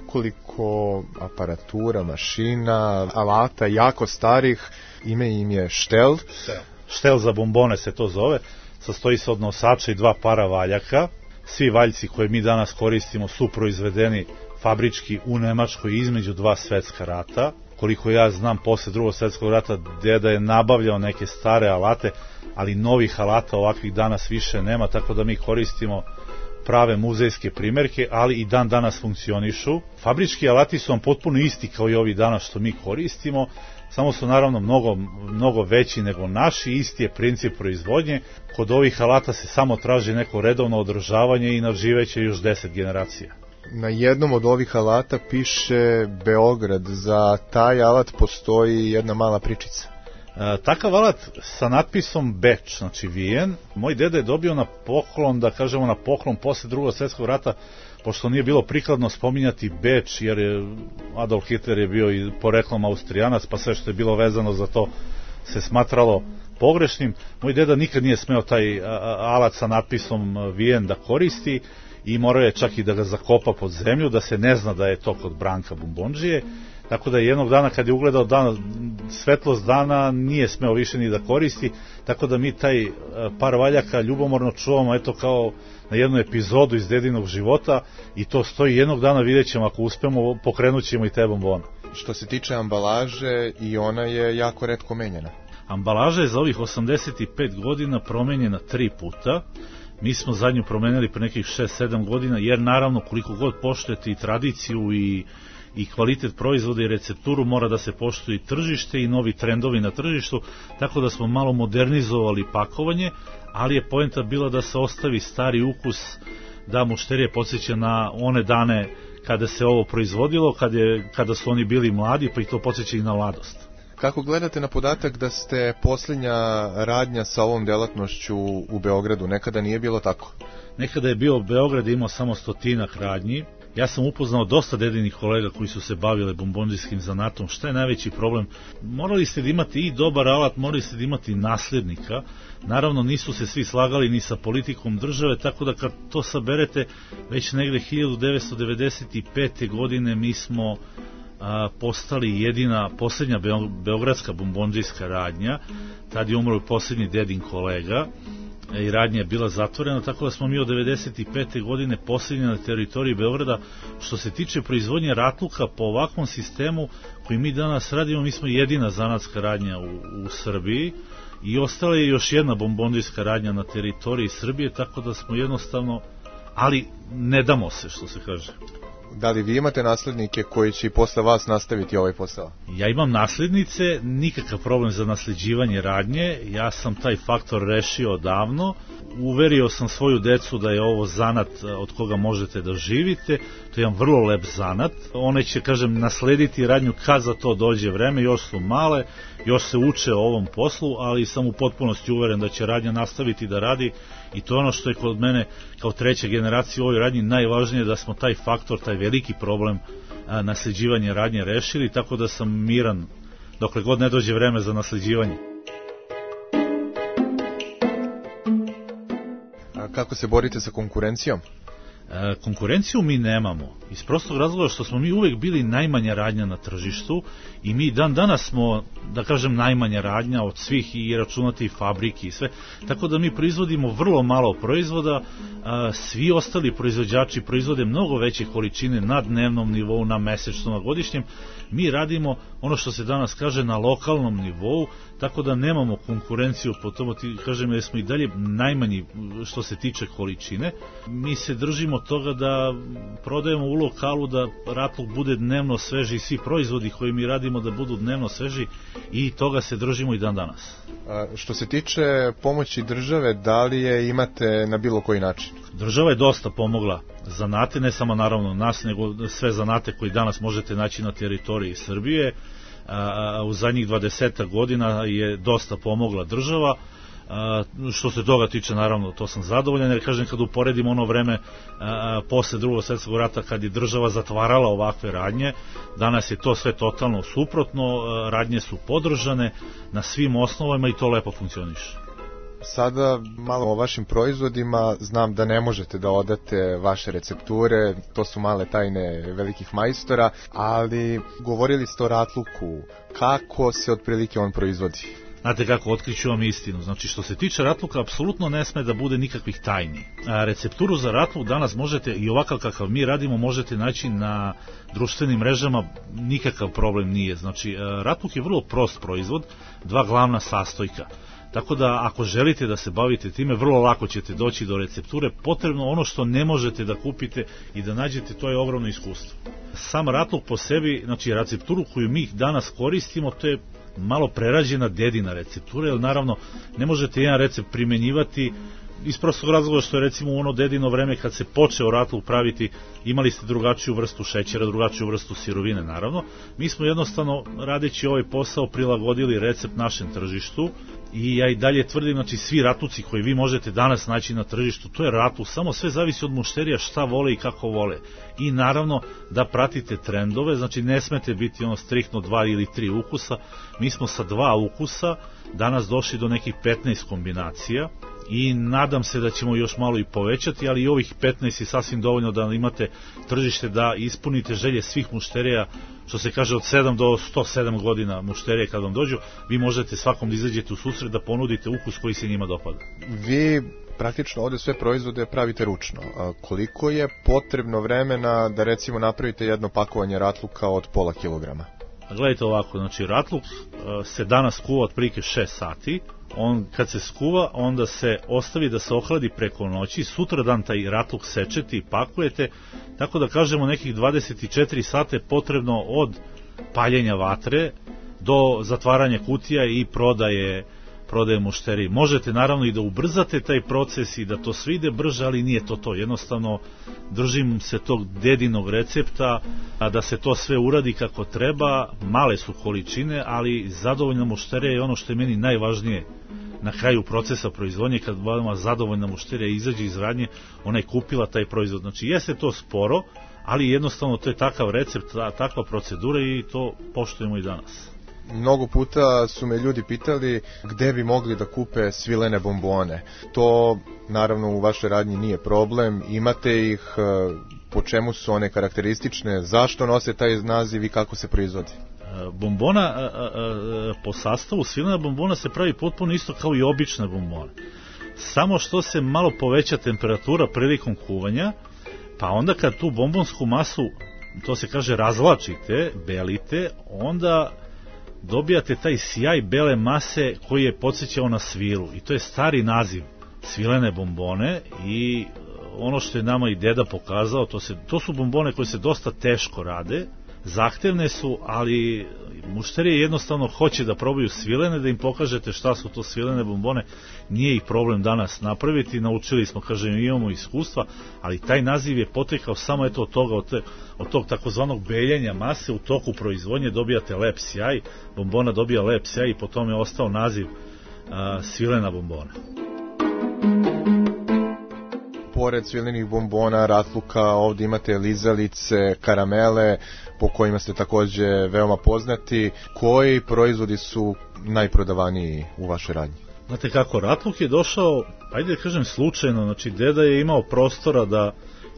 nekoliko aparatura, mašina, alata jako starih, ime im je štel. Štel za bombone se to zove, sastoji se od nosača i dva para valjaka. Svi valjci koje mi danas koristimo su proizvedeni fabrički u Nemačkoj između dva svetska rata. Koliko ja znam, posle Drugog svjetskog rata deda je nabavljao neke stare alate, ali novih alata ovakvih danas više nema, tako da mi koristimo prave muzejske primerke, ali i dan danas funkcionišu. Fabrički alati su vam potpuno isti kao i ovi danas što mi koristimo, samo su naravno mnogo, mnogo veći nego naši, isti je princip proizvodnje. Kod ovih alata se samo traži neko redovno održavanje i nadživeće još deset generacija. Na jednom od ovih alata piše Beograd, za taj alat postoji jedna mala pričica. E, takav alat sa natpisom Beč, znači Vijen, moj deda je dobio na poklon, da kažemo na poklon posle Drugog svjetskog rata, pošto nije bilo prikladno spominjati Beč, jer je Adolf Hitler je bio i poreklom Austrijanac, pa sve što je bilo vezano za to se smatralo pogrešnim. Moj deda nikad nije smeo taj alat sa natpisom Vijen da koristi i morao je čak i da ga zakopa pod zemlju, da se ne zna da je to kod Branka bombondžije. Tako da jednog dana kad je ugledao dan, svetlost dana, nije smeo više ni da koristi, tako da mi taj par valjaka ljubomorno čuvamo, eto kao na jednu epizodu iz dedinog života, i to stoji jednog dana, vidjet ćemo, ako uspemo, pokrenut ćemo i te bombone. Što se tiče ambalaže, i ona je jako retko menjena. Ambalaža je za ovih osamdeset pet godina promenjena tri puta. Mi smo zadnju promenili pre nekih šest sedam godina, jer naravno koliko god poštujete i tradiciju i i kvalitet proizvoda i recepturu, mora da se poštuje i tržište i novi trendovi na tržištu, tako da smo malo modernizovali pakovanje, ali je poenta bila da se ostavi stari ukus, da mušterije podsjeća na one dane kada se ovo proizvodilo, kada, je, kada su oni bili mladi, pa i to podsjeća i na mladost. Kako gledate na podatak da ste posljednja radnja sa ovom delatnošću u Beogradu? Nekada nije bilo tako? Nekada je bio Beograd, imao samo stotinak radnji. Ja sam upoznao dosta dedinih kolega koji su se bavile bombondžijskim zanatom. Šta je najveći problem? Morali ste da imate i dobar alat, morali ste da imate i nasljednika. Naravno nisu se svi slagali ni sa politikom države, tako da kad to saberete, već negde hiljadu devetsto devedeset pete. godine mi smo a, postali jedina, posljednja beogradska bombondžijska radnja. Tad je umro posljednji dedin kolega i radnja je bila zatvorena, tako da smo mi od devedeset pete. godine posljednji na teritoriji Beograda. Što se tiče proizvodnje ratluka po ovakvom sistemu koji mi danas radimo, mi smo jedina zanatska radnja u, u Srbiji i ostala je još jedna bombondijska radnja na teritoriji Srbije, tako da smo jednostavno, ali ne damo se, što se kaže. Da li vi imate naslednike koji će posle vas nastaviti ovaj posao? Ja imam naslednice, nikakav problem za nasleđivanje radnje, ja sam taj faktor rešio davno, uverio sam svoju decu da je ovo zanat od koga možete da živite, to je jedan vrlo lep zanat, one će, kažem, naslediti radnju kad za to dođe vreme, još su male, još se uče o ovom poslu, ali sam u potpunosti uveren da će radnja nastaviti da radi i to je ono što je kod mene kao treća generacija u ovoj radnji najvažnije, da smo taj faktor, taj veliki problem a, nasleđivanja radnje rešili, tako da sam miran dokle god ne dođe vreme za nasleđivanje. A kako se borite sa konkurencijom? E, konkurenciju mi nemamo iz prostog razloga što smo mi uvek bili najmanja radnja na tržištu i mi dan danas smo, da kažem, najmanja radnja od svih i računati i fabriki i sve, tako da mi proizvodimo vrlo malo proizvoda, a, svi ostali proizvođači proizvode mnogo veće količine na dnevnom nivou, na mesečnom, na godišnjem. Mi radimo ono što se danas kaže na lokalnom nivou, tako da nemamo konkurenciju po tomu, ti kažem, jer smo i dalje najmanji što se tiče količine. Mi se držimo toga da prodajemo u lokalu, da ratluk bude dnevno sveži, svi proizvodi koji mi radimo da budu dnevno sveži, i toga se držimo i dan danas. A, što se tiče pomoći države, da li je imate na bilo koji način? Država je dosta pomogla zanate, ne samo naravno nas, nego sve zanate koji danas možete naći na teritoriji Srbije. A, u zadnjih dvadeset godina je dosta pomogla država. A, što se toga tiče, naravno, to sam zadovoljan, jer kažem, kad uporedim ono vreme a, posle drugog svjetskog rata, kad je država zatvarala ovakve radnje, danas je to sve totalno suprotno, a, radnje su podržane na svim osnovama i to lepo funkcioniše. Sada malo o vašim proizvodima, znam da ne možete da odate vaše recepture, to su male tajne velikih majstora, ali govorili ste o ratluku, kako se otprilike on proizvodi? Znate kako, otkriću vam istinu. Znači, što se tiče ratluka, apsolutno ne sme da bude nikakvih tajni. A recepturu za ratluk danas možete, i ovakav kakav mi radimo, možete naći na društvenim mrežama, nikakav problem nije. Znači, ratluk je vrlo prost proizvod, dva glavna sastojka. Tako da, ako želite da se bavite time, vrlo lako ćete doći do recepture. Potrebno ono što ne možete da kupite i da nađete, to je ogromno iskustvo. Sam ratluk po sebi, znači recepturu koju mi danas koristimo, to je malo prerađena dedina receptura, jer naravno ne možete jedan recept primenjivati iz prostog razloga što je, recimo, u ono dedino vreme kad se počeo ratluk praviti, imali ste drugačiju vrstu šećera, drugačiju vrstu sirovine, naravno. Mi smo jednostavno, radeći ovaj posao, prilagodili recept našem tržištu i ja i dalje tvrdim, znači, svi ratluci koji vi možete danas naći na tržištu, to je ratluk, samo sve zavisi od mušterija šta vole i kako vole. I naravno da pratite trendove, znači ne smete biti ono striktno dva ili tri ukusa. Mi smo sa dva ukusa danas došli do nekih petnaest kombinacija i nadam se da ćemo još malo i povećati, ali i ovih petnaest je sasvim dovoljno da imate tržište, da ispunite želje svih mušterija, što se kaže od sedam do sto sedam godina mušterije kad vam dođu, vi možete svakom da izađete u susret, da ponudite ukus koji se njima dopada. Vi praktično ovde sve proizvode pravite ručno. A koliko je potrebno vremena da, recimo, napravite jedno pakovanje ratluka od pola kilograma? Gledajte ovako, znači ratluk se danas kuva otprilike šest sati, on kad se skuva, onda se ostavi da se ohladi preko noći, sutra dan taj ratluk sečete i pakujete, tako da kažemo nekih dvadeset četiri sata je potrebno od paljenja vatre do zatvaranja kutija i prodaje prodaje mušteriji. Možete naravno i da ubrzate taj proces i da to sve ide brže, ali nije to to. Jednostavno držim se tog dedinog recepta, a da se to sve uradi kako treba. Male su količine, ali zadovoljna mušterija je ono što je meni najvažnije na kraju procesa proizvodnje. Kad vama zadovoljna mušterija izađe iz radnje, ona je kupila taj proizvod. Znači, jeste to sporo, ali jednostavno to je takav recept, takva procedura i to poštujemo i danas. Mnogo puta su me ljudi pitali gde bi mogli da kupe svilene bombone. To naravno u vašoj radnji nije problem, imate ih, po čemu su one karakteristične, zašto nose taj naziv i kako se proizvodi? Bombona a, a, a, po sastavu, svilena bombona se pravi potpuno isto kao i obična bombona. Samo što se malo poveća temperatura prilikom kuvanja, pa onda kad tu bombonsku masu, to se kaže, razvlačite, belite, onda dobijate taj sjaj bele mase koji je podsjećao na svilu, i to je stari naziv svilene bombone. I ono što je nama i deda pokazao, to, se, to su bombone koje se dosta teško rade, zahtevne su, ali mušterije jednostavno hoće da probaju svilene, da im pokažete šta su to svilene bombone. Nije ih problem danas napraviti, naučili smo, kažem, imamo iskustva, ali taj naziv je potekao samo eto od toga, od, te, od tog takozvanog beljenja mase. U toku proizvodnje dobijate lep sjaj, bombona dobija lep sjaj i potom je ostao naziv a, svilena bombona. Pored svilenih bombona, ratluka, ovdje imate lizalice, karamele, po kojima ste takođe veoma poznati. Koji proizvodi su najprodavaniji u vašoj radnji? Znate kako, ratluk je došao, ajde da kažem, slučajno. Znači, deda je imao prostora da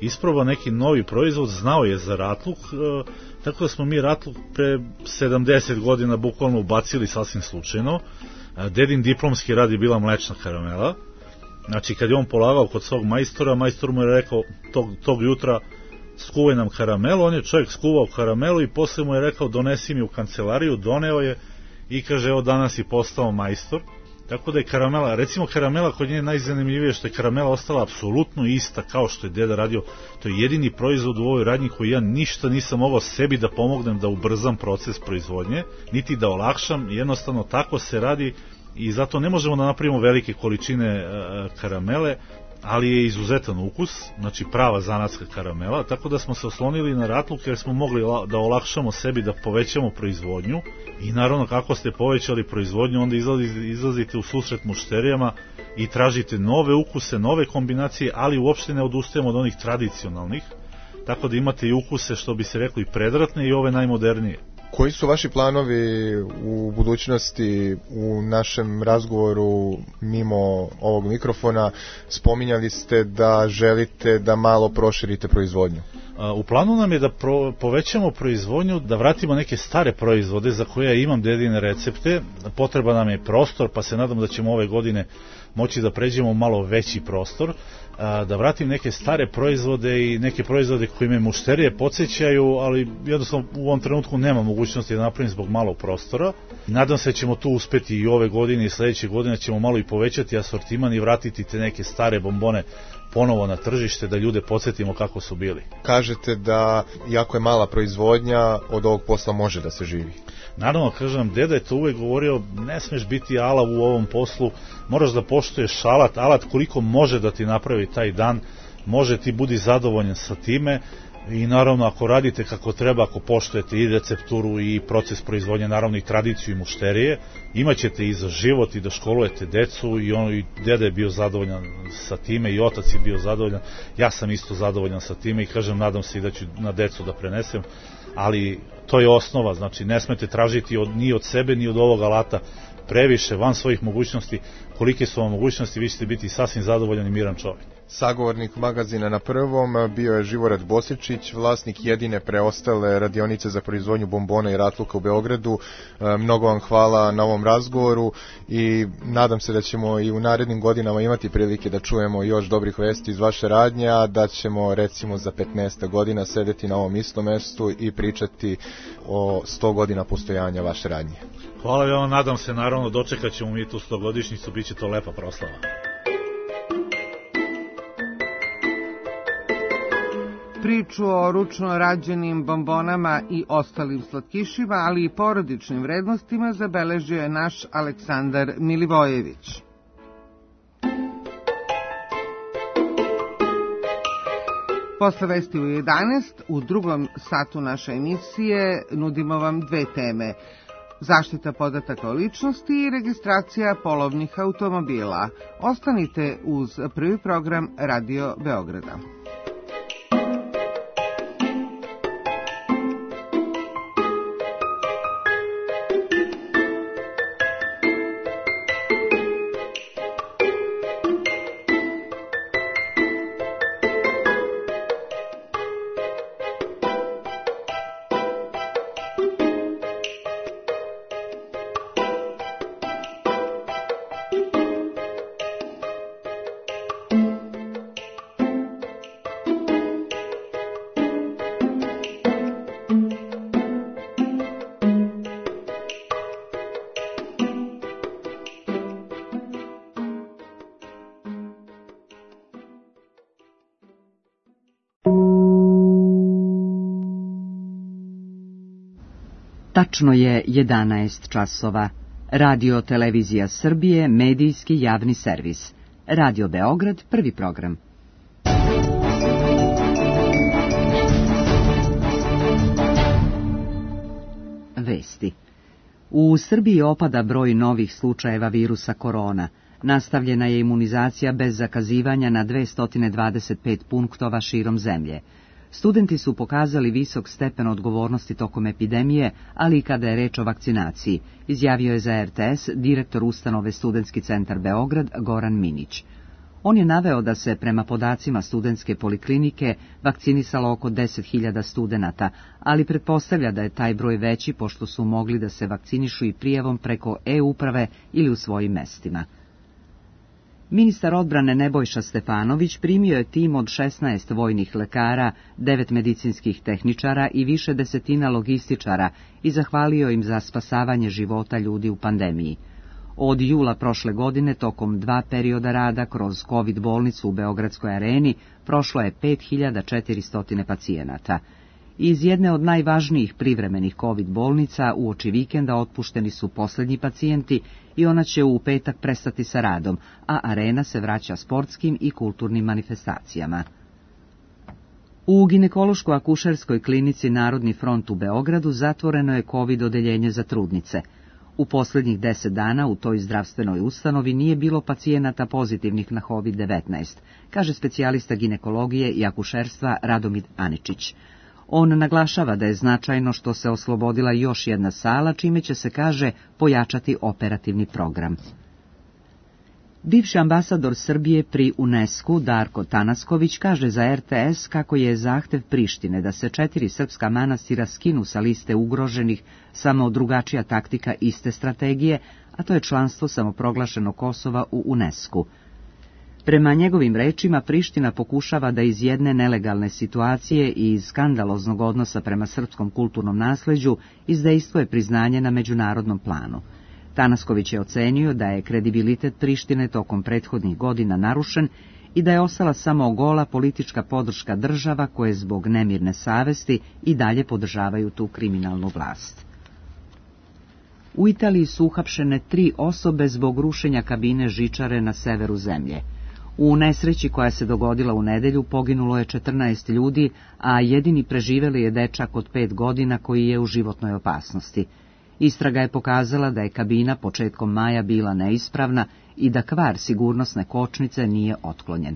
isprobao neki novi proizvod, znao je za ratluk, e, tako da smo mi ratluk pre sedamdeset godina bukvalno ubacili sasvim slučajno. E, dedin diplomski rad je bila mlečna karamela. Znači, kad je on polagao kod svog majstora, majstor mu je rekao tog, tog jutra skuvaj nam karamelu, on je čovjek skuvao karamelu i posle mu je rekao donesi mi u kancelariju, doneo je i kaže evo danas je postao majstor. Tako da je karamela, recimo karamela kod nje je najzanimljivije što je karamela ostala apsolutno ista kao što je deda radio. To je jedini proizvod u ovoj radnji koji ja ništa nisam mogao sebi da pomognem da ubrzam proces proizvodnje, niti da olakšam, jednostavno tako se radi i zato ne možemo da napravimo velike količine e, karamele, ali je izuzetan ukus, znači prava zanatska karamela, tako da smo se oslonili na ratluk jer smo mogli da olakšamo sebi da povećamo proizvodnju i naravno kako ste povećali proizvodnju onda izlazite u susret mušterijama i tražite nove ukuse, nove kombinacije, ali uopšte ne odustajemo od onih tradicionalnih, tako da imate i ukuse što bi se rekli predratne i ove najmodernije. Koji su vaši planovi u budućnosti? U našem razgovoru mimo ovog mikrofona spominjali ste da želite da malo proširite proizvodnju. U planu nam je da pro, povećamo proizvodnju, da vratimo neke stare proizvode za koje ja imam dedine recepte. Potreba nam je prostor, pa se nadam da ćemo ove godine moći da pređemo u malo veći prostor, da vratim neke stare proizvode i neke proizvode koji me mušterije podsjećaju, ali jednostavno u ovom trenutku nema mogućnosti da napravim zbog malog prostora. Nadam se da ćemo tu uspeti i ove godine i sledeće godine ćemo malo i povećati asortiman i vratiti te neke stare bombone ponovo na tržište da ljude podsjetimo kako su bili. Kažete da jako je mala proizvodnja, od ovog posla može da se živi. Naravno, kažem, deda je to uvek govorio, ne smeš biti alav u ovom poslu, moraš da poštuješ alat, alat koliko može da ti napravi taj dan, može ti budi zadovoljan sa time i naravno ako radite kako treba, ako poštujete i recepturu i proces proizvodnje, naravno i tradiciju i mušterije, imaćete i za život i da školujete decu i on i deda je bio zadovoljan sa time i otac je bio zadovoljan, ja sam isto zadovoljan sa time i kažem, nadam se i da ću na decu da prenesem, ali to je osnova, znači ne smete tražiti od, ni od sebe ni od ovog alata previše van svojih mogućnosti, kolike su vam mogućnosti, vi ćete biti sasvim zadovoljan i miran čovjek. Sagovornik magazina Na prvom bio je Živorad Bosičić, vlasnik jedine preostale radionice za proizvodnju bombona i ratluka u Beogradu. Mnogo vam hvala na ovom razgovoru i nadam se da ćemo i u narednim godinama imati prilike da čujemo još dobrih vesti iz vaše radnje, a da ćemo recimo za petnaest godina sedeti na ovom istom mestu i pričati o sto godina postojanja vaše radnje. Hvala vam, nadam se, naravno dočekat ćemo mi tu stogodišnjicu, bit će to lepa proslava. Priču o ručno rađenim bombonama i ostalim slatkišima, ali i porodičnim vrednostima zabeležio je naš Aleksandar Milivojević. Posle vesti u jedanaest, u drugom satu naše emisije, nudimo vam dve teme. Zaštita podataka o ličnosti i registracija polovnih automobila. Ostanite uz prvi program Radio Beograda. Tačno je jedanaest časova. Radio Televizija Srbije, medijski javni servis. Radio Beograd, prvi program. Vesti. U Srbiji opada broj novih slučajeva virusa korona. Nastavljena je imunizacija bez zakazivanja na dvesta dvadeset pet punktova širom zemlje. Studenti su pokazali visok stepen odgovornosti tokom epidemije, ali i kada je reč o vakcinaciji, izjavio je za R T S direktor ustanove Studentski centar Beograd Goran Minić. On je naveo da se prema podacima studentske poliklinike vakcinisalo oko deset hiljada studenata, ali pretpostavlja da je taj broj veći pošto su mogli da se vakcinišu i prijavom preko e-uprave ili u svojim mestima. Ministar odbrane Nebojša Stefanović primio je tim od šesnaest vojnih lekara, devet medicinskih tehničara i više desetina logističara i zahvalio im za spasavanje života ljudi u pandemiji. Od jula prošle godine, tokom dva perioda rada kroz COVID bolnicu u Beogradskoj areni, prošlo je pet hiljada četiristo pacijenata. Iz jedne od najvažnijih privremenih COVID bolnica uoči vikenda otpušteni su posljednji pacijenti i ona će u petak prestati sa radom, a arena se vraća sportskim i kulturnim manifestacijama. U ginekološko-akušerskoj klinici Narodni front u Beogradu zatvoreno je COVID odeljenje za trudnice. U posljednjih deset dana u toj zdravstvenoj ustanovi nije bilo pacijenata pozitivnih na COVID devetnaest, kaže specijalista ginekologije i akušerstva Radomir Aničić. On naglašava da je značajno što se oslobodila još jedna sala, čime će se, kaže, pojačati operativni program. Bivši ambasador Srbije pri UNESCO Darko Tanasković kaže za R T S kako je zahtev Prištine da se četiri srpska manastira skinu sa liste ugroženih samo drugačija taktika iste strategije, a to je članstvo samoproglašenog Kosova u UNESCO. Prema njegovim rečima, Priština pokušava da iz jedne nelegalne situacije i iz skandaloznog odnosa prema srpskom kulturnom nasleđu izdejstvuje priznanje na međunarodnom planu. Tanasković je ocenio da je kredibilitet Prištine tokom prethodnih godina narušen i da je ostala samo gola politička podrška država koje zbog nemirne savesti i dalje podržavaju tu kriminalnu vlast. U Italiji su uhapšene tri osobe zbog rušenja kabine žičare na severu zemlje. U nesreći koja se dogodila u nedelju poginulo je četrnaest ljudi, a jedini preživeli je dečak od pet godina koji je u životnoj opasnosti. Istraga je pokazala da je kabina početkom maja bila neispravna i da kvar sigurnosne kočnice nije otklonjen.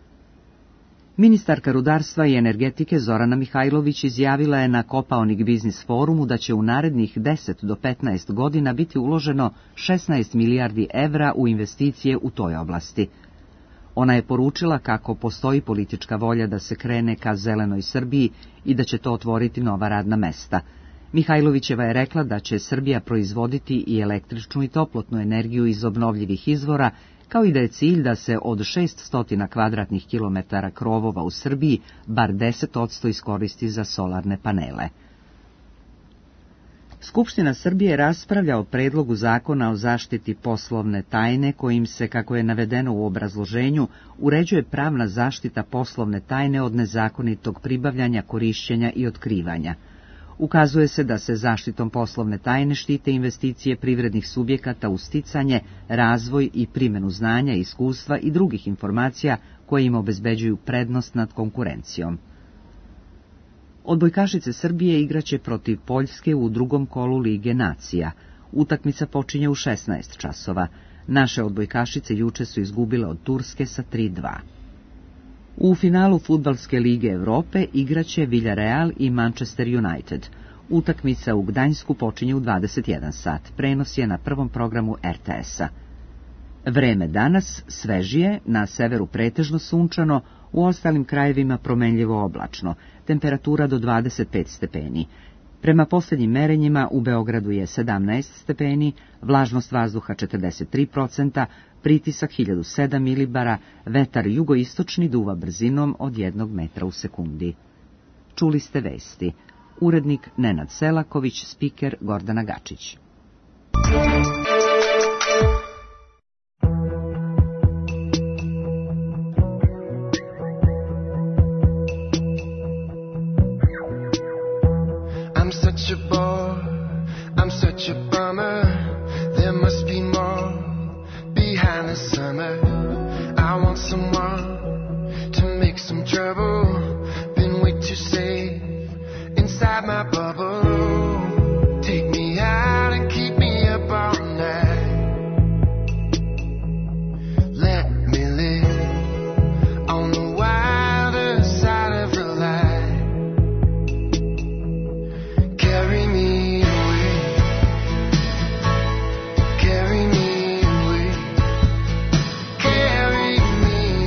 Ministarka rudarstva i energetike Zorana Mihajlović izjavila je na Kopaonik biznis forumu da će u narednih deset do petnaest godina biti uloženo šesnaest milijardi evra u investicije u toj oblasti. Ona je poručila kako postoji politička volja da se krene ka zelenoj Srbiji i da će to otvoriti nova radna mesta. Mihajlovićeva je rekla da će Srbija proizvoditi i električnu i toplotnu energiju iz obnovljivih izvora, kao i da je cilj da se od šesnaest kvadratnih kilometara krovova u Srbiji bar deset posto iskoristi za solarne panele. Skupština Srbije raspravlja o predlogu zakona o zaštiti poslovne tajne kojim se, kako je navedeno u obrazloženju, uređuje pravna zaštita poslovne tajne od nezakonitog pribavljanja, korišćenja i otkrivanja. Ukazuje se da se zaštitom poslovne tajne štite investicije privrednih subjekata u sticanje, razvoj i primjenu znanja, iskustva i drugih informacija koje im obezbeđuju prednost nad konkurencijom. Odbojkašice Srbije igraće protiv Poljske u drugom kolu Lige nacija. Utakmica počinje u šesnaest časova. Naše odbojkašice juče su izgubile od Turske sa tri dva. U finalu Fudbalske lige Evrope igraće Villarreal i Manchester United. Utakmica u Gdańsku počinje u dvadeset jedan sat. Prenos je na prvom programu R T S-a. Vreme danas svežije, na severu pretežno sunčano, u ostalim krajevima promenljivo oblačno, temperatura do dvadeset pet stepeni. Prema posljednjim merenjima u Beogradu je sedamnaest stepeni, vlažnost vazduha četrdeset tri posto, pritisak hiljadu sedam milibara, vetar jugoistočni duva brzinom od jednog metra u sekundi. Čuli ste vesti. Urednik Nenad Selaković, spiker Gordana Gačić. Such a bore, I'm such a bummer. There must be more behind the summer. I want someone to make some trouble. Been way too safe inside my bubble. Take me out and keep me up all night. Let me live on the wilder side of the light. Carry me away, carry me away, carry me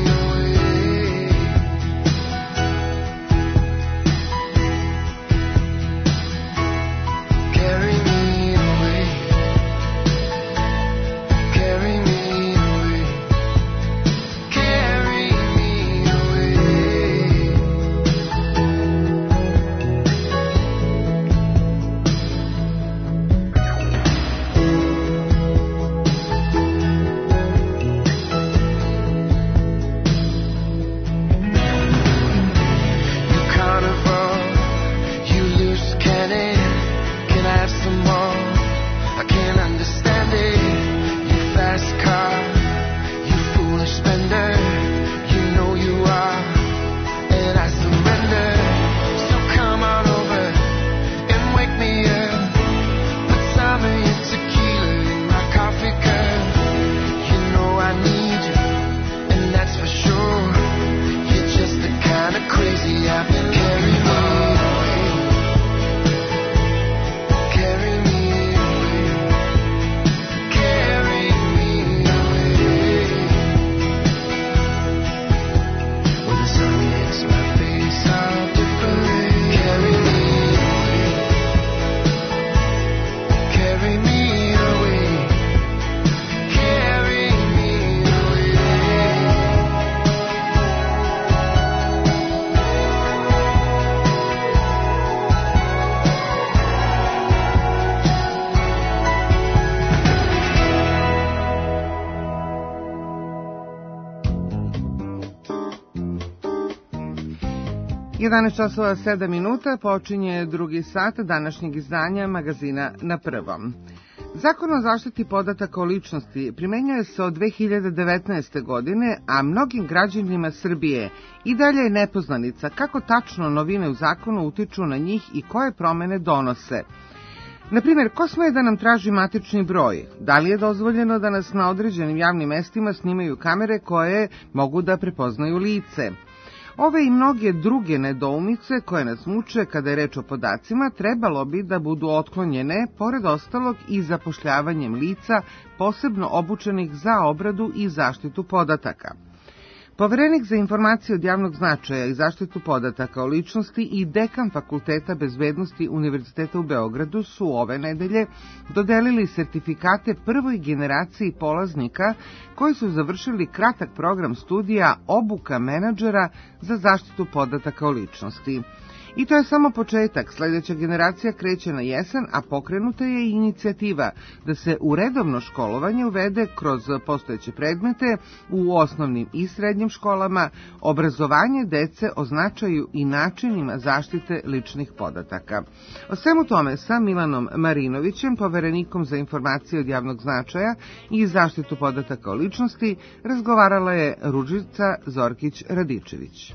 jedanaest časova sedam minuta počinje drugi sat današnjeg izdanja magazina Na prvom. Zakon o zaštiti podataka o ličnosti primenjuje se od dve hiljade devetnaeste. godine, a mnogim građanima Srbije i dalje je nepoznanica kako tačno novine u zakonu utiču na njih i koje promene donose. Na primjer, ko sme da nam traži matični broj? Da li je dozvoljeno da nas na određenim javnim mestima snimaju kamere koje mogu da prepoznaju lice? Ove i mnoge druge nedoumice koje nas muče kada je reč o podacima trebalo bi da budu otklonjene, pored ostalog i zapošljavanjem lica posebno obučenih za obradu i zaštitu podataka. Poverenik za informacije od javnog značaja i zaštitu podataka o ličnosti i dekan Fakulteta bezbednosti Univerziteta u Beogradu su ove nedelje dodelili sertifikate prvoj generaciji polaznika koji su završili kratak program studija obuka menadžera za zaštitu podataka o ličnosti. I to je samo početak, sledeća generacija kreće na jesen, a pokrenuta je i inicijativa da se u redovno školovanje uvede kroz postojeće predmete u osnovnim i srednjim školama obrazovanje dece o značaju i načinima zaštite ličnih podataka. O svemu tome sa Milanom Marinovićem, poverenikom za informacije od javnog značaja i zaštitu podataka o ličnosti, razgovarala je Ružica Zorkić-Radičević.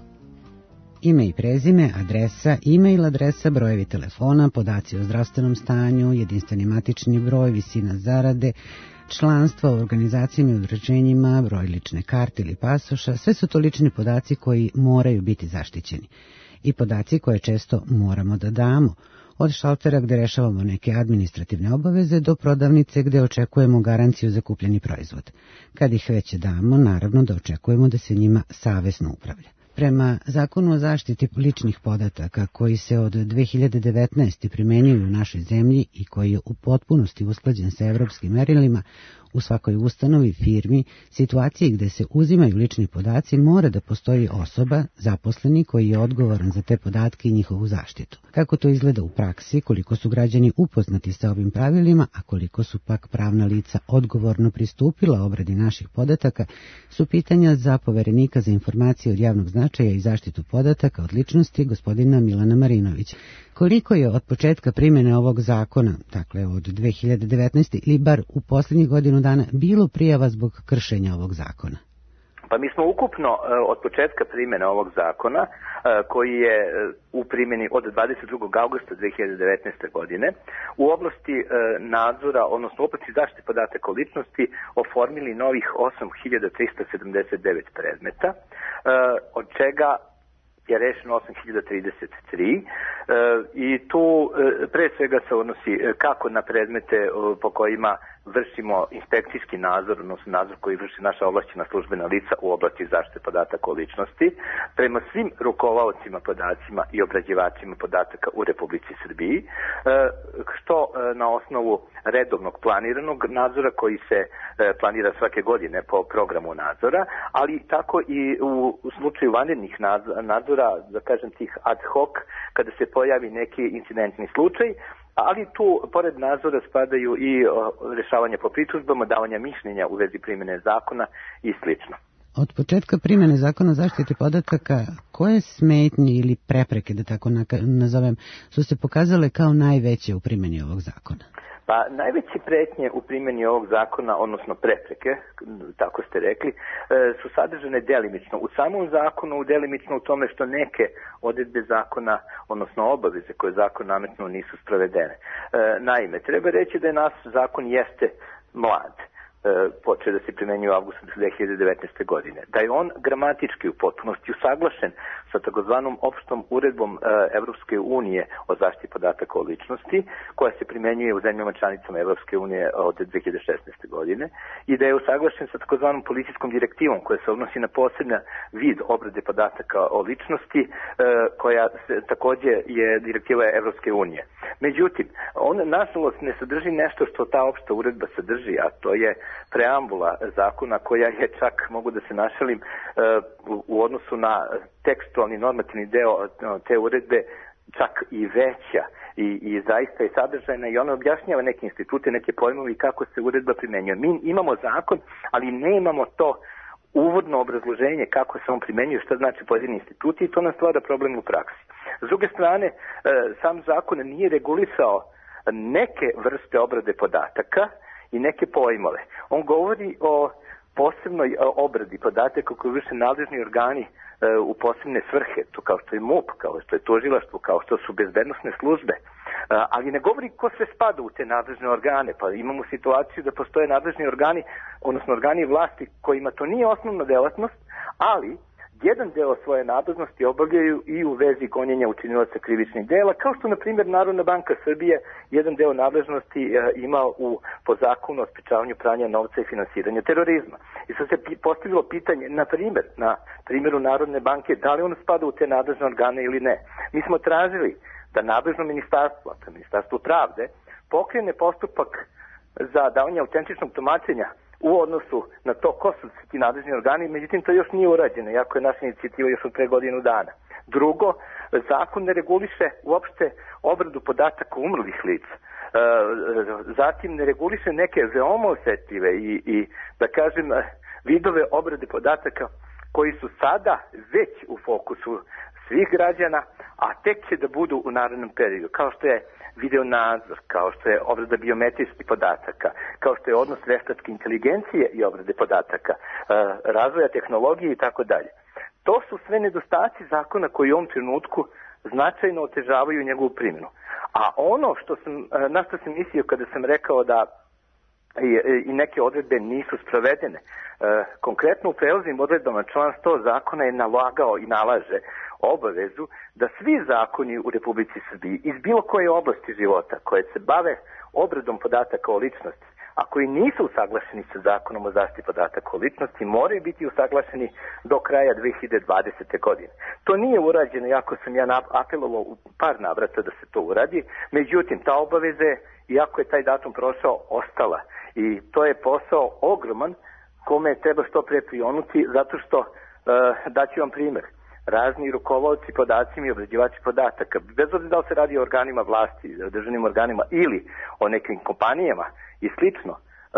Ime i prezime, adresa, e-mail adresa, brojevi telefona, podaci o zdravstvenom stanju, jedinstveni matični broj, visina zarade, članstva u organizacijama i udruženjima, broj lične karte ili pasoša, sve su to lični podaci koji moraju biti zaštićeni. I podaci koje često moramo da damo, od šaltera gde rešavamo neke administrativne obaveze do prodavnice gde očekujemo garanciju za kupljeni proizvod. Kad ih već damo, naravno da očekujemo da se njima savesno upravlja. Prema Zakonu o zaštiti ličnih podataka, koji se od dve hiljade devetnaeste. primenjuju u našoj zemlji i koji je u potpunosti usklađen sa evropskim merilima, u svakoj ustanovi, firmi, situaciji gde se uzimaju lični podaci, mora da postoji osoba, zaposleni, koji je odgovoran za te podatke i njihovu zaštitu. Kako to izgleda u praksi, koliko su građani upoznati sa ovim pravilima, a koliko su pak pravna lica odgovorno pristupila obradi naših podataka, su pitanja za poverenika za informacije od javnog značaja i zaštitu podataka od ličnosti, gospodina Milana Marinovića. Koliko je od početka primjene ovog zakona, dakle od dve hiljade devetnaeste. ili bar u posljednjih godinu dana, bilo prijava zbog kršenja ovog zakona? Pa mi smo ukupno od početka primjene ovog zakona, koji je u primjeni od dvadeset drugog augusta dve hiljade devetnaeste. godine, u oblasti nadzora, odnosno u oblasti zaštite podataka o ličnosti, oformili novih osam hiljada trista sedamdeset devet predmeta, od čega je rešeno osam hiljada trideset tri e, i tu e, pre svega se odnosi kako na predmete e, po kojima vršimo inspekcijski nadzor, odnosno nadzor koji vrši naša ovlašćena službena lica u oblasti zaštite podataka o ličnosti, prema svim rukovaocima podacima i obrađivačima podataka u Republici Srbiji, e, što e, na osnovu redovnog planiranog nadzora koji se e, planira svake godine po programu nadzora, ali tako i u, u slučaju vanrednih nadzora, da kažem tih ad hoc, kada se pojavi neki incidentni slučaj, ali tu, pored nadzora, spadaju i o, rešavanje po pritužbama, davanja mišljenja u vezi primjene zakona i slično. Od početka primjene zakona o zaštiti podataka, koje smetnje ili prepreke, da tako nazovem, su se pokazale kao najveće u primjeni ovog zakona? Pa najveće pretnje u primjeni ovog zakona, odnosno prepreke, tako ste rekli, su sadržane delimično u samom zakonu, delimično u tome što neke odredbe zakona, odnosno obaveze koje zakon nametnuo, nisu sprovedene. Naime, treba reći da je naš zakon jeste mlad, počeo da se primenjuje u avgustu dve hiljade devetnaeste. godine. Da je on gramatički u potpunosti usaglašen sa takozvanom opštom uredbom Evropske unije o zaštiti podataka o ličnosti, koja se primenjuje u zemljama članicama Evropske unije od dve hiljade šesnaeste. godine, i da je usaglašen sa takozvanom policijskom direktivom koja se odnosi na posebna vid obrade podataka o ličnosti, koja se, takođe je direktiva Evropske unije. Međutim, on nažalost ne sadrži nešto što ta opšta uredba sadrži, a to je preambula zakona koja je čak, mogu da se našalim, u odnosu na tekstualni normativni deo te uredbe čak i veća i, i zaista je sadržajna i ona objašnjava neke institute, neke pojmove i kako se uredba primenjuje. Mi imamo zakon, ali ne imamo to uvodno obrazloženje kako se on primenjuje, šta znači pojedini instituti i to nam stvara problem u praksi. S druge strane, e, sam zakon nije regulisao neke vrste obrade podataka i neke pojmove. On govori o posebnoj obradi podataka koju vrše nadležni organi e, u posebne svrhe, to kao što je M U P, kao što je tužilaštvo, kao što su bezbednosne službe, e, ali ne govori ko sve spada u te nadležne organe, pa imamo situaciju da postoje nadležni organi, odnosno organi vlasti kojima to nije osnovna delatnost, ali jedan deo svoje nadležnosti obavljaju i u vezi gonjenja učinilaca krivičnih dela, kao što, na primjer, Narodna banka Srbije jedan deo nadležnosti e, ima u, po zakonu o sprečavanju pranja novca i finansiranja terorizma. I sad se pi, postavilo pitanje, na primjer, na primjeru Narodne banke, da li on spada u te nadležne organe ili ne. Mi smo tražili da nadležno ministarstvo, to je Ministarstvo pravde, pokrene postupak za davanje autentičnog tumačenja u odnosu na to ko su ti nadležni organi, međutim to još nije urađeno, iako je naša inicijativa još od pre godinu dana. Drugo, zakon ne reguliše uopšte obradu podataka umrlih lica. E, zatim ne reguliše neke veoma osetljive i, i da kažem vidove obrade podataka koji su sada već u fokusu svih građana, a tek će da budu u narednom periodu, kao što je video nadzor, kao što je obrada biometrijskih podataka, kao što je odnos veštačke inteligencije i obrade podataka, razvoja tehnologije i tako dalje. To su sve nedostaci zakona koji u ovom trenutku značajno otežavaju njegovu primjenu. A ono što sam, na što sam mislio kada sam rekao da i, i neke odredbe nisu sprovedene, konkretno u prelaznim odredbama član sto zakona je nalagao i nalaže obavezu da svi zakoni u Republici Srbiji iz bilo koje oblasti života koje se bave obradom podataka o ličnosti, a koji nisu usaglašeni sa zakonom o zaštiti podataka o ličnosti, moraju biti usaglašeni do kraja dve hiljade dvadesete. godine. To nije urađeno, iako sam ja apelovao u par navrata da se to uradi, međutim ta obaveza je, iako je taj datum prošao, ostala. I to je posao ogroman kome treba što pre prionuti, zato što, uh, daću vam primjer, razni rukovodci podacima i obrađivači podataka, bez obzira da li se radi o organima vlasti, državnim organima ili o nekim kompanijama i slično,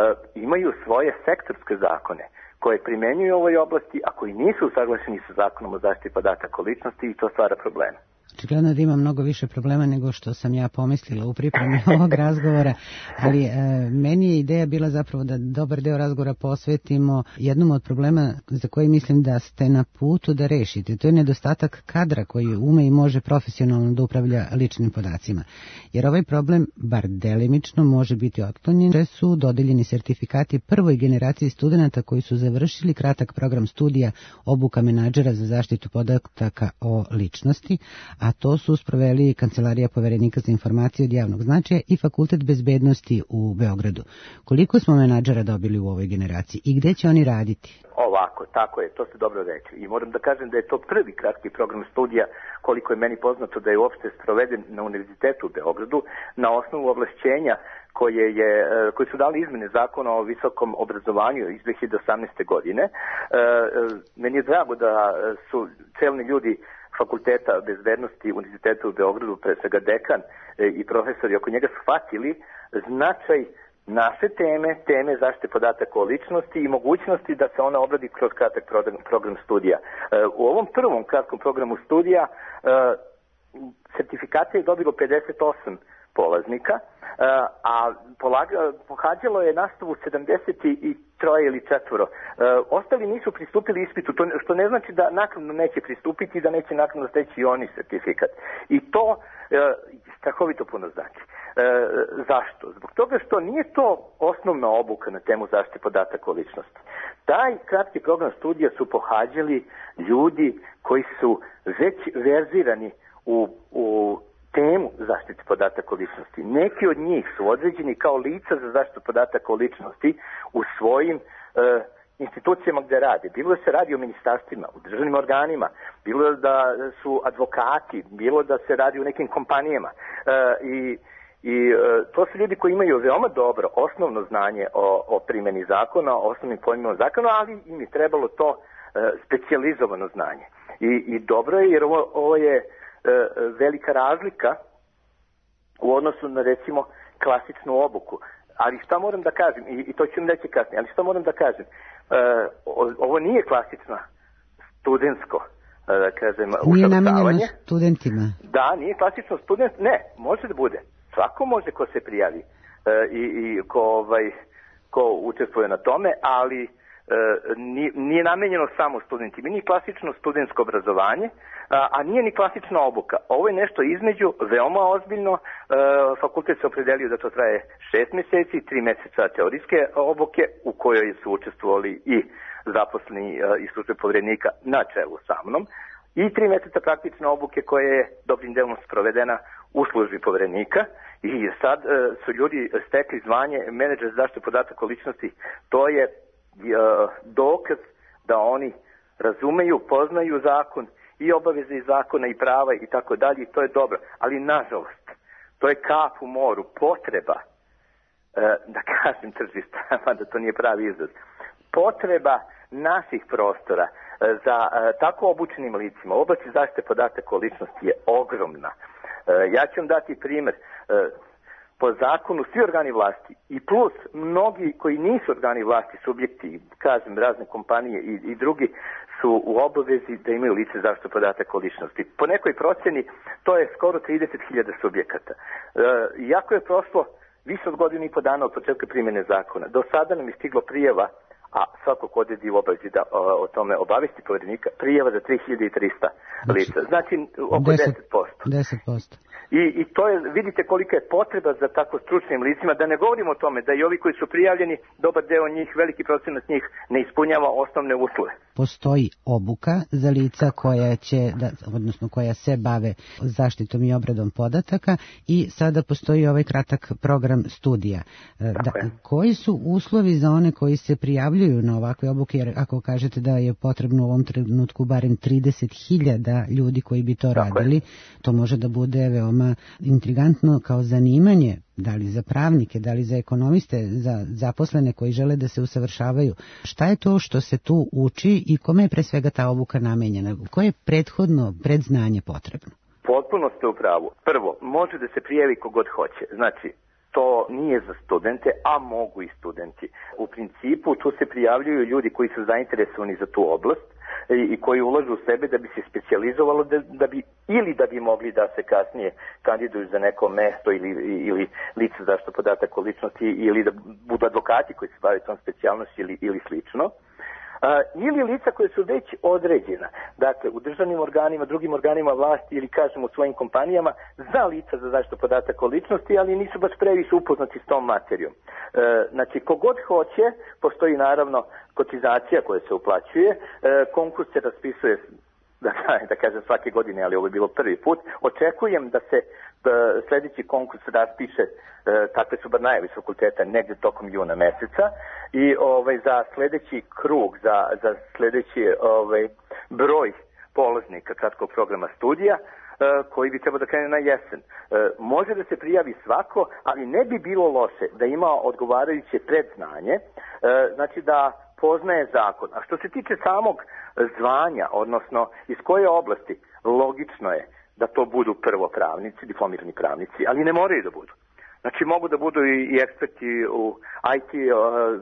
imaju svoje sektorske zakone koje primenjuju u ovoj oblasti, a koji nisu usaglašeni sa zakonom o zaštiti podataka o ličnosti i to stvara probleme. Očigledno da ima mnogo više problema nego što sam ja pomislila u pripremi ovog razgovora, ali e, meni je ideja bila zapravo da dobar deo razgovora posvetimo jednom od problema za koji mislim da ste na putu da rešite. To je nedostatak kadra koji ume i može profesionalno da upravlja ličnim podacima. Jer ovaj problem, bar delimično, može biti otklonjen, da su dodeljeni sertifikati prvoj generaciji studenta koji su završili kratak program studija obuka menadžera za zaštitu podataka o ličnosti, a to su sproveli Kancelarija poverenika za informacije od javnog značaja i Fakultet bezbednosti u Beogradu. Koliko smo menadžera dobili u ovoj generaciji i gde će oni raditi? Ovako, tako je, to ste dobro rekli. I moram da kažem da je to prvi kratki program studija, koliko je meni poznato da je uopšte sproveden na Univerzitetu u Beogradu, na osnovu ovlašćenja koje, je, koje su dali izmene zakona o visokom obrazovanju iz dve hiljade osamnaeste. godine. Meni je drago da su čelni ljudi Fakulteta bezbednosti Univerziteta u Beogradu, pre svega dekan i profesori oko njega shvatili značaj naše teme, teme zaštite podataka o ličnosti i mogućnosti da se ona obradi kroz kratak program studija. U ovom prvom kratkom programu studija sertifikate je dobilo pedeset osam polaznika, a polaga, pohađalo je nastavu sedamdeset tri ili četvoro. Ostali nisu pristupili ispitu, to, što ne znači da naknadno neće pristupiti i da neće naknadno steći i oni sertifikat. I to strahovito puno znači. Zašto? Zbog toga što nije to osnovna obuka na temu zaštite podataka o ličnosti. Taj kratki program studija su pohađali ljudi koji su već verzirani u, u temu zaštite podataka o ličnosti. Neki od njih su određeni kao lica za zaštitu podataka o ličnosti u svojim e, institucijama gde rade. Bilo da se radi o ministarstvima, u državnim organima, bilo da su advokati, bilo da se radi o nekim kompanijama. E, I I e, to su ljudi koji imaju veoma dobro osnovno znanje o, o primjeni zakona, o osnovnim pojmima zakona, ali im je trebalo to e, specijalizovano znanje. I, i dobro je jer ovo, ovo je e, velika razlika u odnosu na recimo klasičnu obuku. Ali šta moram da kažem, i, i to ću vam reći kasnije, ali šta moram da kažem, e, ovo nije klasično studentsko, da kažem, Nije namenjeno usavršavanje. studentima. Da, nije klasično student, ne, može da bude. Svako može ko se prijavi e, i, i ko, ovaj, ko učestvuje na tome, ali e, nije, nije namenjeno samo studentima. Nije klasično studentsko obrazovanje, a, a nije ni klasična obuka. Ovo je nešto između, veoma ozbiljno. E, fakultet se opredelio da to traje šest meseci, tri meseca teorijske obuke u kojoj su učestvovali i zaposleni iz službe povjerenika na čelu sa mnom i tri meseca praktične obuke koja je dobrim delom sprovedena u službi povjerenika i sad e, su ljudi stekli zvanje menadžer za zaštitu podataka o ličnosti. To je e, dokaz da oni razumeju, poznaju zakon i obaveze iz zakona i prava i tako dalje i to je dobro. Ali nažalost, to je kap u moru, potreba, e, da kažem tržišta, da to nije pravi izraz, potreba naših prostora za tako obučenim licima u oblasti zaštite podataka o ličnosti je ogromna. Ja ću vam dati primjer. Po zakonu svi organi vlasti i plus mnogi koji nisu organi vlasti, subjekti, kažem razne kompanije i, i drugi su u obavezi da imaju lice zaštitu podataka o ličnosti. Po nekoj proceni to je skoro trideset hiljada subjekata. Iako je prošlo više od godinu i po dana od početka primjene zakona, do sada nam je stiglo prijava, a svako ko odredi u obavezi da o, o tome obavesti povjerenika, prijava za tri hiljade trista lica. Znači oko deset posto. deset posto. I, I to je, vidite kolika je potreba za tako stručnim licima, da ne govorimo o tome da i ovi koji su prijavljeni, dobar deo njih, veliki procenat njih ne ispunjava osnovne uslove. Postoji obuka za lica koja će, da, odnosno koja se bave zaštitom i obradom podataka i sada postoji ovaj kratak program studija. Da, koji su uslovi za one koji se prijavljuju na ovakve obuke, jer ako kažete da je potrebno u ovom trenutku barem trideset hiljada ljudi koji bi to radili, to može da bude veoma intrigantno kao zanimanje, da li za pravnike, da li za ekonomiste, za zaposlene koji žele da se usavršavaju. Šta je to što se tu uči i kome je pre svega ta obuka namenjena? Koje je prethodno predznanje potrebno? Potpuno ste u pravu. Prvo, može da se prijavi kogod hoće. Znači, to nije za studente, a mogu i studenti. U principu, tu se prijavljuju ljudi koji su zainteresovani za tu oblast i, i koji ulažu u sebe da bi se specijalizovalo, da, da bi, ili da bi mogli da se kasnije kandiduju za neko mesto ili, ili lice zaštitu podataka o ličnosti ili da budu advokati koji se bave tom specijalnosti ili, ili slično. Uh, ili lica koje su već određena, dakle u državnim organima, drugim organima vlasti ili kažemo u svojim kompanijama za lica za zaštitu podataka o ličnosti, ali nisu baš previše upoznati s tom materijom. Uh, znači kogod hoće, postoji naravno kotizacija koja se uplaćuje, uh, konkurs se raspisuje da, da kažem svake godine, ali ovo je bilo prvi put. Očekujem da se da sljedeći konkurs raspiše, e, takve su bar najave s fakulteta, negdje tokom juna meseca i ovaj, za sljedeći krug, za, za sljedeći ovaj, broj polaznika kratkog programa studija, e, koji bi trebao da krene na jesen. E, može da se prijavi svako, ali ne bi bilo loše da ima odgovarajuće predznanje, e, znači da poznaje zakon. A što se tiče samog zvanja, odnosno iz koje oblasti, logično je da to budu prvo pravnici, diplomirani pravnici, ali ne moraju da budu. Znači mogu da budu i, i eksperti u I T uh,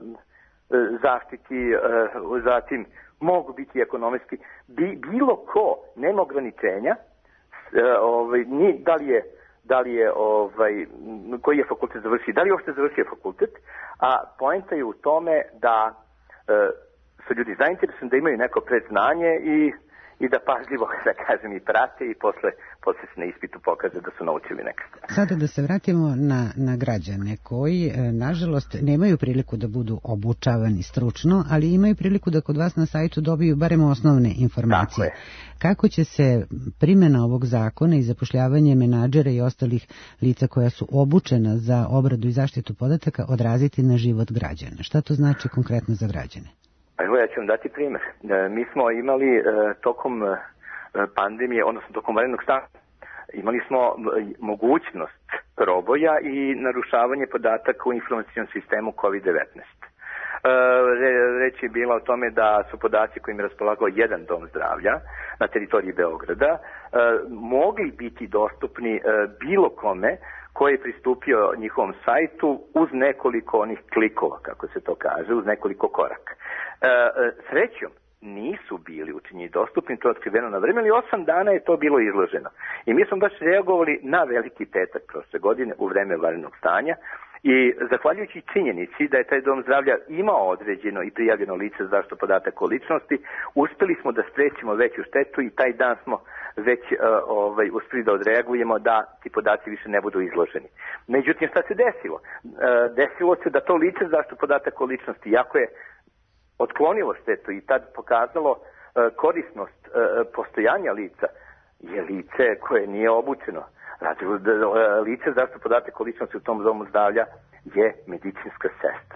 zaštiti, uh, zatim mogu biti ekonomski, Bi, bilo ko, nema ograničenja, uh, ovaj, ni, da li je, da li je ovaj, koji je fakultet završio, da li je uopšte završio fakultet, a poenta je u tome da uh, su ljudi zainteresovani, da imaju neko predznanje i i da pažljivo, da kažem, i prate i posle, posle se na ispitu pokaže da su naučili neke stvari. Sada da se vratimo na, na građane koji, nažalost, nemaju priliku da budu obučavani stručno, ali imaju priliku da kod vas na sajtu dobiju barem osnovne informacije. Kako će se primjena ovog zakona i zapošljavanje menadžera i ostalih lica koja su obučena za obradu i zaštitu podataka odraziti na život građana? Šta to znači konkretno za građane? Evo ja ću vam dati primjer. Mi smo imali e, tokom e, pandemije, odnosno tokom vanrednog stanja, imali smo mogućnost proboja i narušavanje podataka u informacionom sistemu kovid devetnaest. E, Reč je bila o tome da su podaci kojim je raspolagao jedan dom zdravlja na teritoriji Beograda mogli biti dostupni bilo kome koji je pristupio njihovom sajtu uz nekoliko onih klikova, kako se to kaže, uz nekoliko koraka. Srećom, nisu bili učinjeni dostupni, to je otkriveno na vreme, ali osam dana je to bilo izloženo. I mi smo baš reagovali na Veliki petak prošle godine u vreme vanrednog stanja i zahvaljujući činjenici da je taj dom zdravlja imao određeno i prijavljeno lice za zaštitu podataka o ličnosti, uspeli smo da sprečimo veću štetu i taj dan smo već uh, ovaj, uspeli da odreagujemo da ti podaci više ne budu izloženi. Međutim, šta se desilo? Uh, desilo se da to lice za zaštitu podataka o ličnosti, jako je otklonilo štetu i tad pokazalo uh, korisnost uh, postojanja lica, je lice koje nije obučeno. Znači, lice za zaštitu podataka o ličnosti u tom domu zdravlja je medicinska sestra.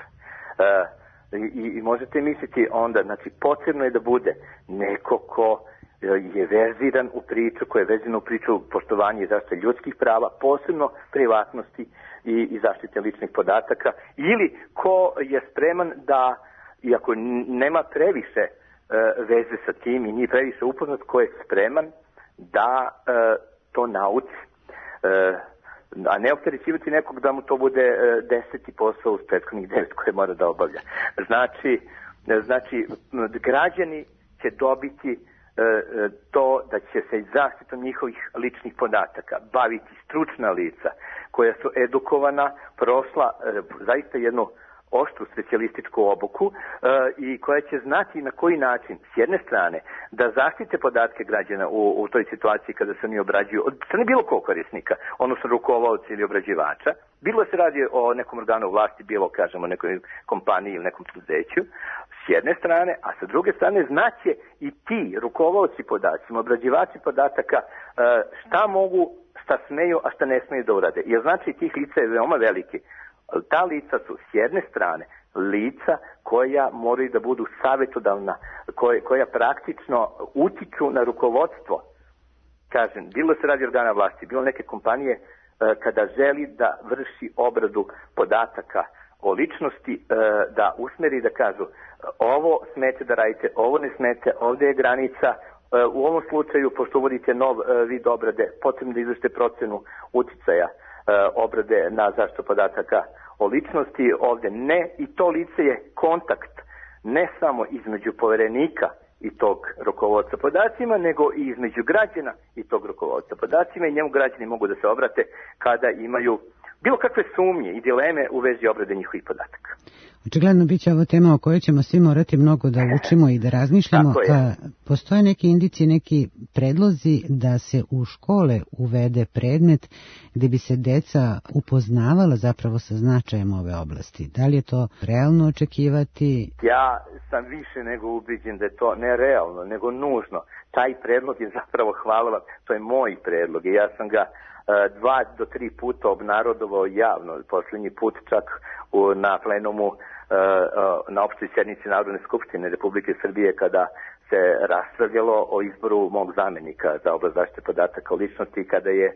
Uh, i, I možete misliti onda, znači, potrebno je da bude neko ko je verziran u priču, ko je verziran u priču poštovanja i zaštite ljudskih prava, posebno privatnosti i, i zaštite ličnih podataka, ili ko je spreman da, iako nema previše uh, veze sa tim i nije previše upoznat, ko je spreman da uh, to nauči. Uh, a ne opterećivati nekog da mu to bude uh, deseti posao uz prethodnih devet koje mora da obavlja. Znači, znači građani će dobiti uh, to da će se zaštitom njihovih ličnih podataka baviti stručna lica koja su edukovana, prošla uh, zaista jednu oštru specijalističku obuku uh, i koja će znati na koji način, s jedne strane, da zaštite podatke građana u, u toj situaciji kada se oni obrađuju od strane bilo kog korisnika, odnosno rukovaoca ili obrađivača, bilo se radi o nekom organu vlasti, bilo, kažemo, nekoj kompaniji ili nekom preduzeću, s jedne strane, a sa druge strane znaće i ti rukovaoci podacima, obrađivači podataka, uh, šta mogu, šta smeju, a šta ne smeju da urade. Jer znači tih lica je veoma veliki. Ta lica su s jedne strane lica koja moraju da budu savjetodavna, koje, koja praktično utiču na rukovodstvo. Kažem, bilo se radi organa vlasti, bilo neke kompanije kada želi da vrši obradu podataka o ličnosti, da usmeri da kažu ovo smete da radite, ovo ne smete, ovdje je granica. U ovom slučaju, pošto uvodite nov vid obrade, potrebno da izvršite procenu uticaja obrade na zaštitu podataka o ličnosti, ovdje ne, i to lice je kontakt ne samo između poverenika i tog rukovodstva podacima, nego i između građana i tog rukovodstva podacima, i njemu građani mogu da se obrate kada imaju bilo kakve sumnje i dileme u vezi obrade njihovih podataka. Očigledno bit će ovo tema o kojoj ćemo svi morati mnogo da učimo i da razmišljamo. A, postoje neki indici, neki predlozi da se u škole uvede predmet gdje bi se deca upoznavala zapravo sa značajem ove oblasti. Da li je to realno očekivati? Ja sam više nego ubiđen da je to ne realno, nego nužno. Taj predlog je zapravo, hvala vam, to je moj predlog i ja sam ga dva do tri puta obnarodovao javno, posljednji put čak u, na plenumu na opštoj sjednici Narodne skupštine Republike Srbije kada se raspravljalo o izboru mog zamenika za oblast zaštite podataka o ličnosti, kada je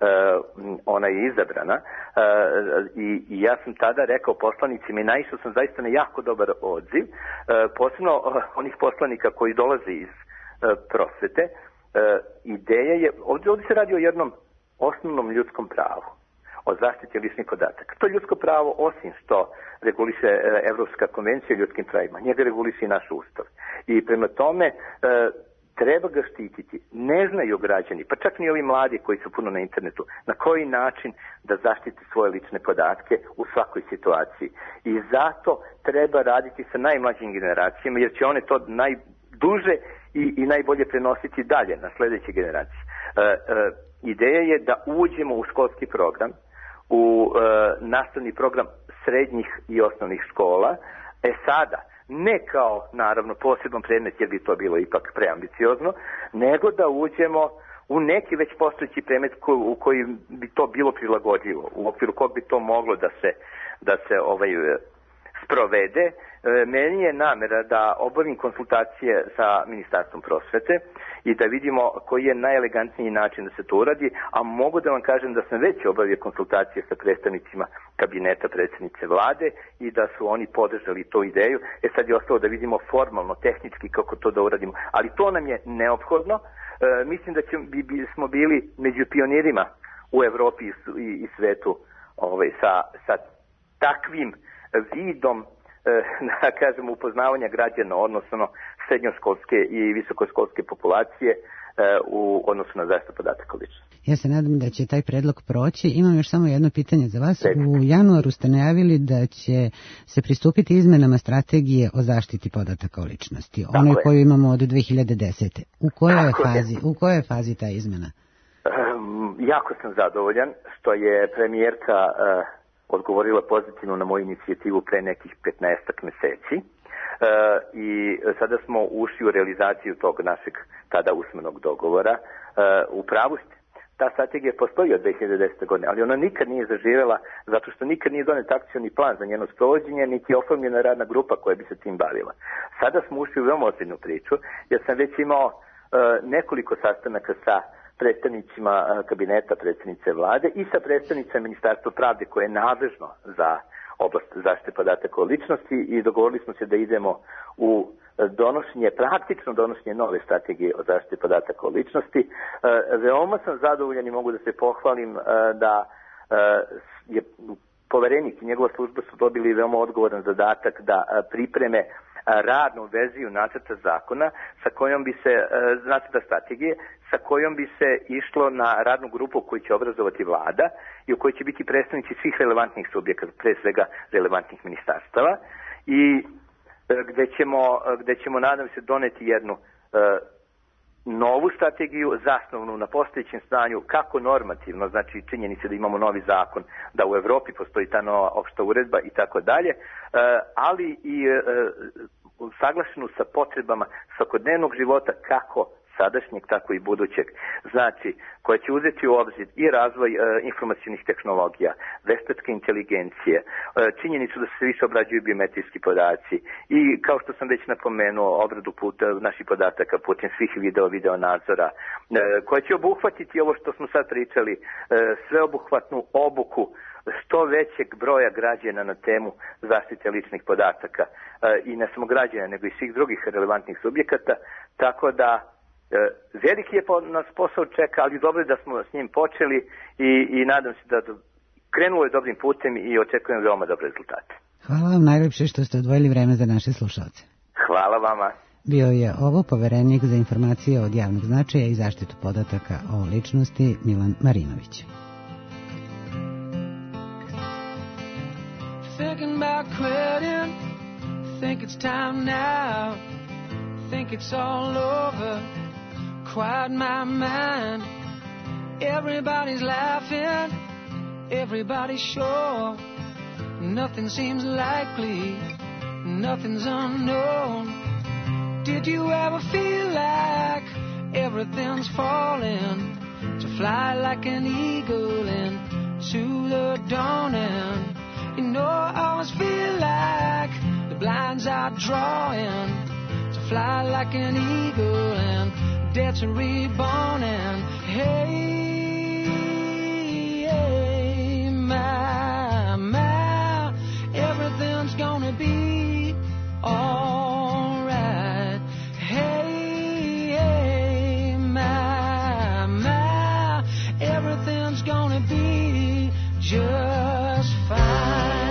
ona je izabrana i, i ja sam tada rekao poslanicima i naišao sam zaista na jako dobar odziv, posebno onih poslanika koji dolaze iz prosvete. Ideja je, ovdje, ovdje se radi o jednom osnovnom ljudskom pravu, o zaštiti ličnih podataka. To ljudsko pravo, osim što reguliše Evropska konvencija o ljudskim pravima, njega reguliše i naš ustav. I prema tome e, treba ga štititi. Ne znaju građani, pa čak ni ovi mladi koji su puno na internetu, na koji način da zaštite svoje lične podatke u svakoj situaciji. I zato treba raditi sa najmlađim generacijama, jer će one to najduže i, i najbolje prenositi dalje na sljedeće generacije. E, e, ideja je da uđemo u školski program, u e, nastavni program srednjih i osnovnih škola. E sada, ne kao naravno poseban predmet, jer bi to bilo ipak preambiciozno, nego da uđemo u neki već postojeći predmet ko, u koji bi to bilo prilagodljivo, u okviru kog bi to moglo da se, da se ovaj, sprovede. E, meni je namera da obavim konsultacije sa Ministarstvom prosvete i da vidimo koji je najelegantniji način da se to uradi, a mogu da vam kažem da sam već obavio konsultacije sa predstavnicima kabineta predsjednice vlade i da su oni podržali tu ideju. E sad je ostalo da vidimo formalno, tehnički kako to da uradimo, ali to nam je neophodno. E, mislim da ćemo, bi, bi, smo bili među pionirima u Evropi i, i, i svetu ovaj, sa, sa takvim vidom da kažemo upoznavanja građana, odnosno srednjoškolske i visokoškolske populacije u odnosu na zaštitu podataka o ličnosti. Ja se nadam da će taj predlog proći. Imam još samo jedno pitanje za vas. U januaru ste najavili da će se pristupiti izmenama strategije o zaštiti podataka o ličnosti, onoj koju imamo od dve hiljade desete. U kojoj je fazi, u kojoj je fazi ta izmena? Um, jako sam zadovoljan što je premijerka uh, odgovorila pozitivno na moju inicijativu pre nekih petnaestak meseci. E, i sada smo ušli u realizaciju tog našeg tada usmenog dogovora. E, u pravu ste, ta strategija postoji od dve hiljade desete. godine, ali ona nikad nije zaživela zato što nikad nije donet akcioni plan za njeno sprovođenje, niti je oformljena radna grupa koja bi se tim bavila. Sada smo ušli u veoma ozbiljnu priču, jer sam već imao e, nekoliko sastanaka sa predstavnicima kabineta predsjednice vlade i sa predstavnicama Ministarstva pravde koje je nadležno za oblast zaštite podataka o ličnosti i dogovorili smo se da idemo u donošenje, praktično donošenje nove strategije o zaštiti podataka o ličnosti. Veoma sam zadovoljan i mogu da se pohvalim da je poverenik i njegova služba su dobili veoma odgovoran zadatak da pripreme radnu verziju nacrta zakona sa kojom bi se, nacrta strategije, sa kojom bi se išlo na radnu grupu koju će obrazovati vlada i u kojoj će biti predstavnici svih relevantnih subjekata, pre svega relevantnih ministarstava i gde ćemo, gde ćemo nadam se doneti jednu novu strategiju zasnovanu na postojećem stanju kako normativno, znači činjenice da imamo novi zakon, da u Evropi postoji ta nova opšta uredba i tako dalje, ali i usaglašenu sa potrebama svakodnevnog života kako sadašnjeg, tako i budućeg. Znači, koja će uzeti u obzir i razvoj e, informacionih tehnologija, veštačke inteligencije, e, činjenicu da se više obrađuju biometrijski podaci i, kao što sam već napomenuo, obradu puta, naših podataka putem svih video, video nadzora, e, koja će obuhvatiti ovo što smo sad pričali, e, sveobuhvatnu obuku što većeg broja građana na temu zaštite ličnih podataka e, i ne samo građana, nego i svih drugih relevantnih subjekata, tako da e, veliki je po, nas posao čeka, ali dobro je da smo s njim počeli i, i nadam se da do, krenulo je dobrim putem i očekujem veoma dobre rezultate. Hvala vam najlepše što ste odvojili vreme za naše slušalce. Hvala vama. Bio je ovo poverenik za informacije od javnog značaja i zaštitu podataka o ličnosti Milan Marinović. Thinking about quitting, think it's time now, think it's all over, quiet my mind, everybody's laughing, everybody's sure, nothing seems likely, nothing's unknown, did you ever feel like everything's falling, to fly like an eagle into the dawning? You know I always feel like the blinds are drawing, to fly like an eagle and dare to reborn. And hey, hey, my, my, everything's gonna be alright. Hey, hey, my, my, everything's gonna be just fine.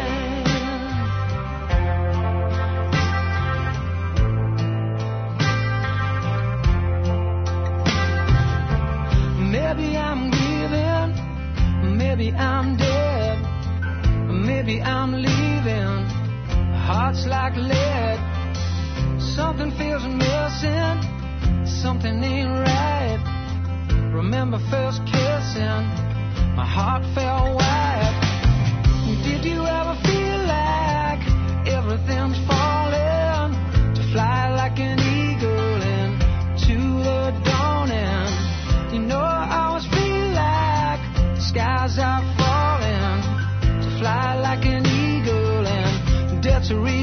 Maybe I'm giving, maybe I'm dead, maybe I'm leaving, heart's like lead, something feels missing, something ain't right, remember first kissing, my heart felt white, did you ever feel like everything's falling, to fly like an eagle into the dawning? You know I always feel like the skies are falling, to fly like an eagle and dare to reach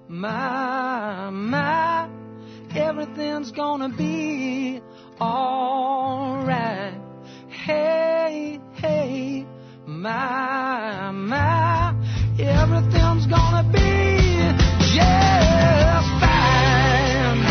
My, my, everything's gonna be alright. Hey, hey, my, my, everything's gonna be just fine.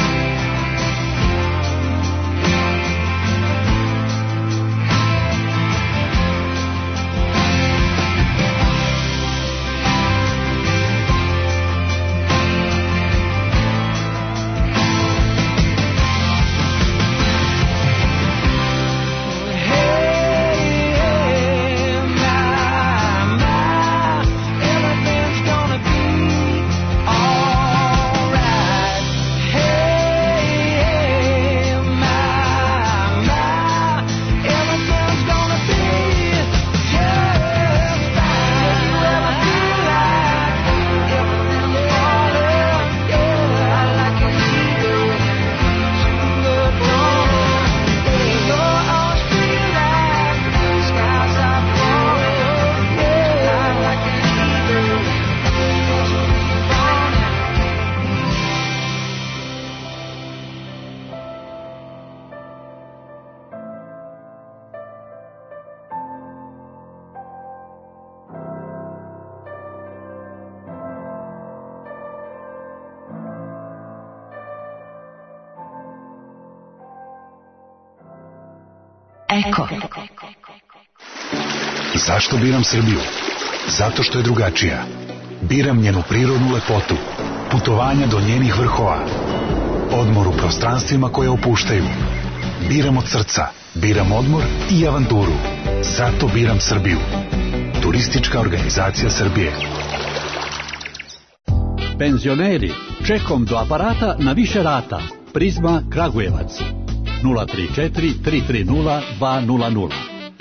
Eko. Zašto biram Srbiju? Zato što je drugačija. Biram njenu prirodnu lepotu, putovanja do njenih vrhova, odmor u prostranstvima koje opuštaju. Biram od srca, biram odmor i avanturu. Zato biram Srbiju. Turistička organizacija Srbije. Penzioneri, čekom do aparata na više rata. Prizma Kragujevac. nula tri četiri tri tri nula dva nula nula.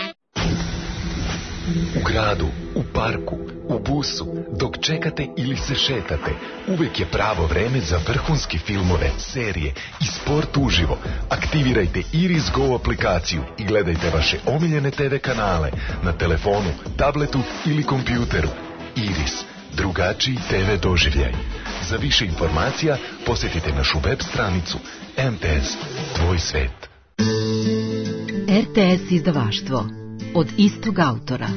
U gradu, u parku, u busu, dok čekate ili se šetate, uvek je pravo vreme za vrhunske filmove, serije i sport uživo. Aktivirajte Iris Go aplikaciju i gledajte vaše omiljene te ve kanale na telefonu, tabletu ili kompjuteru. Iris, drugačiji te ve doživljaj. Za više informacija posjetite našu web stranicu em te es, tvoj svet. er te es izdavaštvo od istog autora.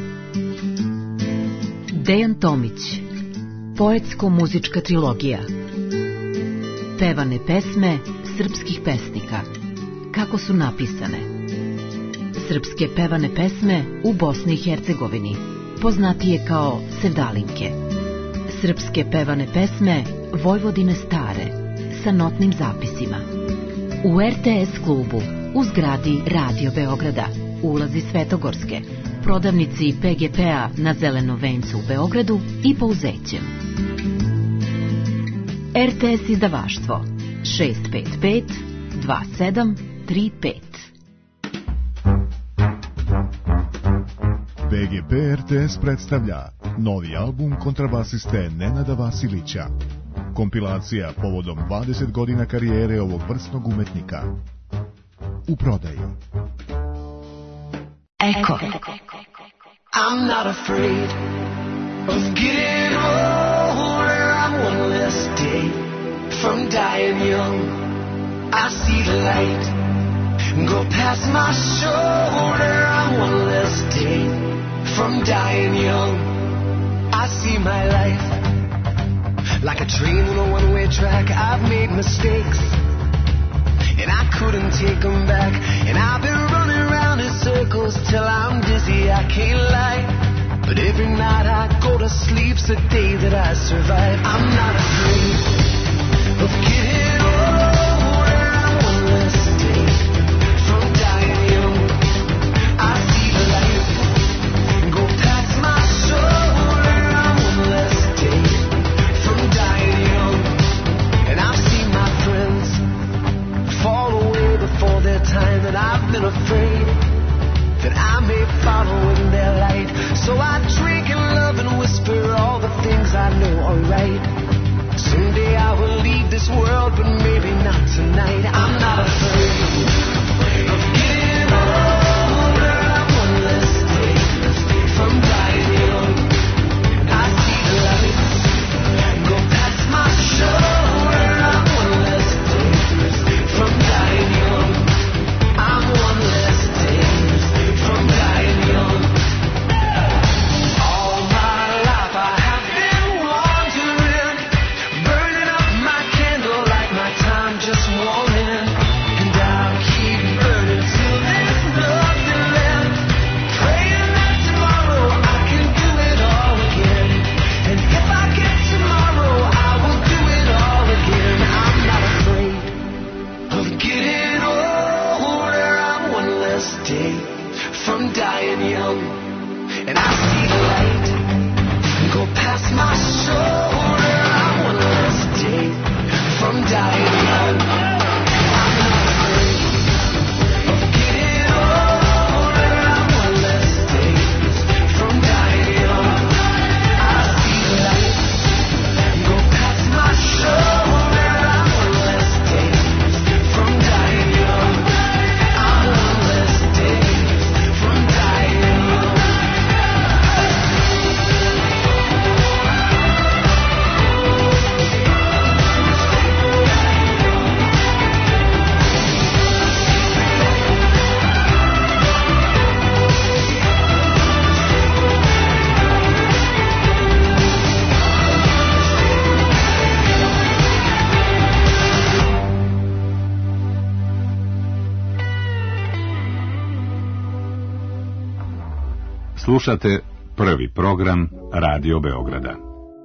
Dejan Tomić, poetsko-muzička trilogija. Pevane pesme srpskih pesnika. Kako su napisane? Srpske pevane pesme u Bosni i Hercegovini, poznatije kao sevdalinke. Srpske pevane pesme Vojvodine stare, sa notnim zapisima. U er te es klubu, u zgradi Radio Beograda, ulazi Svetogorske, prodavnici pe ge pe-a na Zelenom vencu u Beogradu i Pouzećem. er te es izdavaštvo šest pet pet dva sedam tri pet. pe ge pe er te es predstavlja novi album kontrabasiste Nenada Vasilića. Kompilacija povodom dvadeset godina karijere ovog vrsnog umetnika. U prodaji. Eko. I'm not afraid of getting older. I'm one less day from dying young. I see the light go past my shoulder. I'm one less day from dying young. I see my life like a train on a one-way track. I've made mistakes and I couldn't take them back. And I've been running around in circles till I'm dizzy, I can't lie. But every night I go to sleep's the day that I survive. I'm not afraid of getting older. I'm one less day from dying young. I see the light go past my shoulder. I'm one less day from dying young. And I've seen my friends fall away before their time, and I've been afraid that I may follow in their light. So I drink and love and whisper all the things I know are right. Someday I will leave this world, but maybe not. young, and I see the light go past my shoulder. I want less day from dying young. I'm not afraid of getting older. I want less days from dying young. I see the light go past my shoulder. I want less days from dying young. I want less days from dying young. Slušate prvi program Radio Beograda.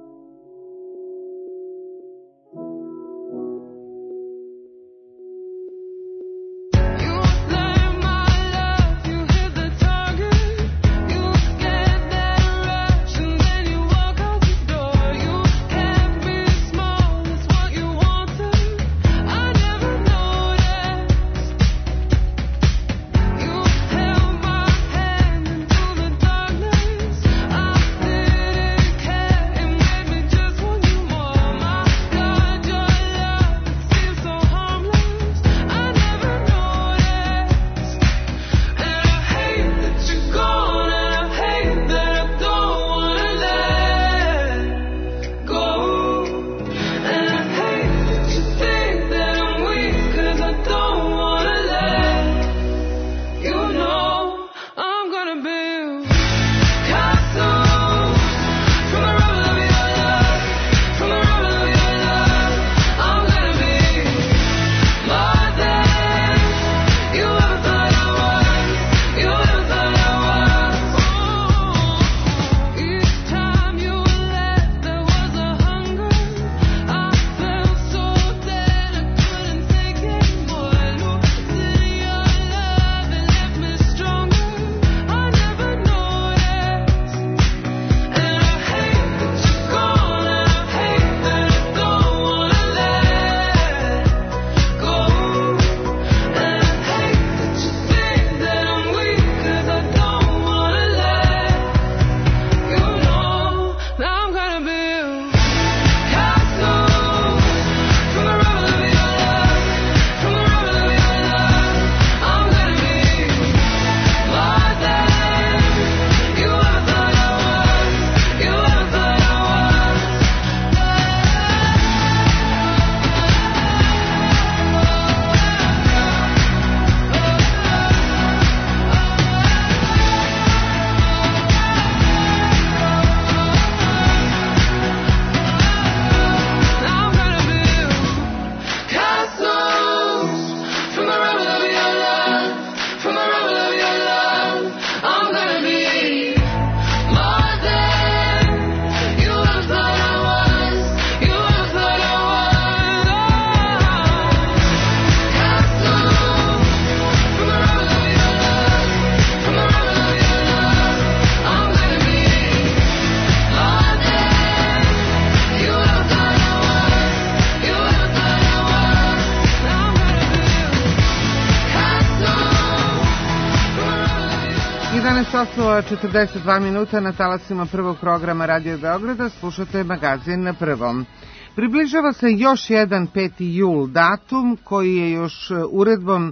jedanaest časova četrdeset dva minuta na talasima prvog programa Radio Beograda slušate magazin na prvom. Približava se još jedan peti jul, datum koji je još uredbom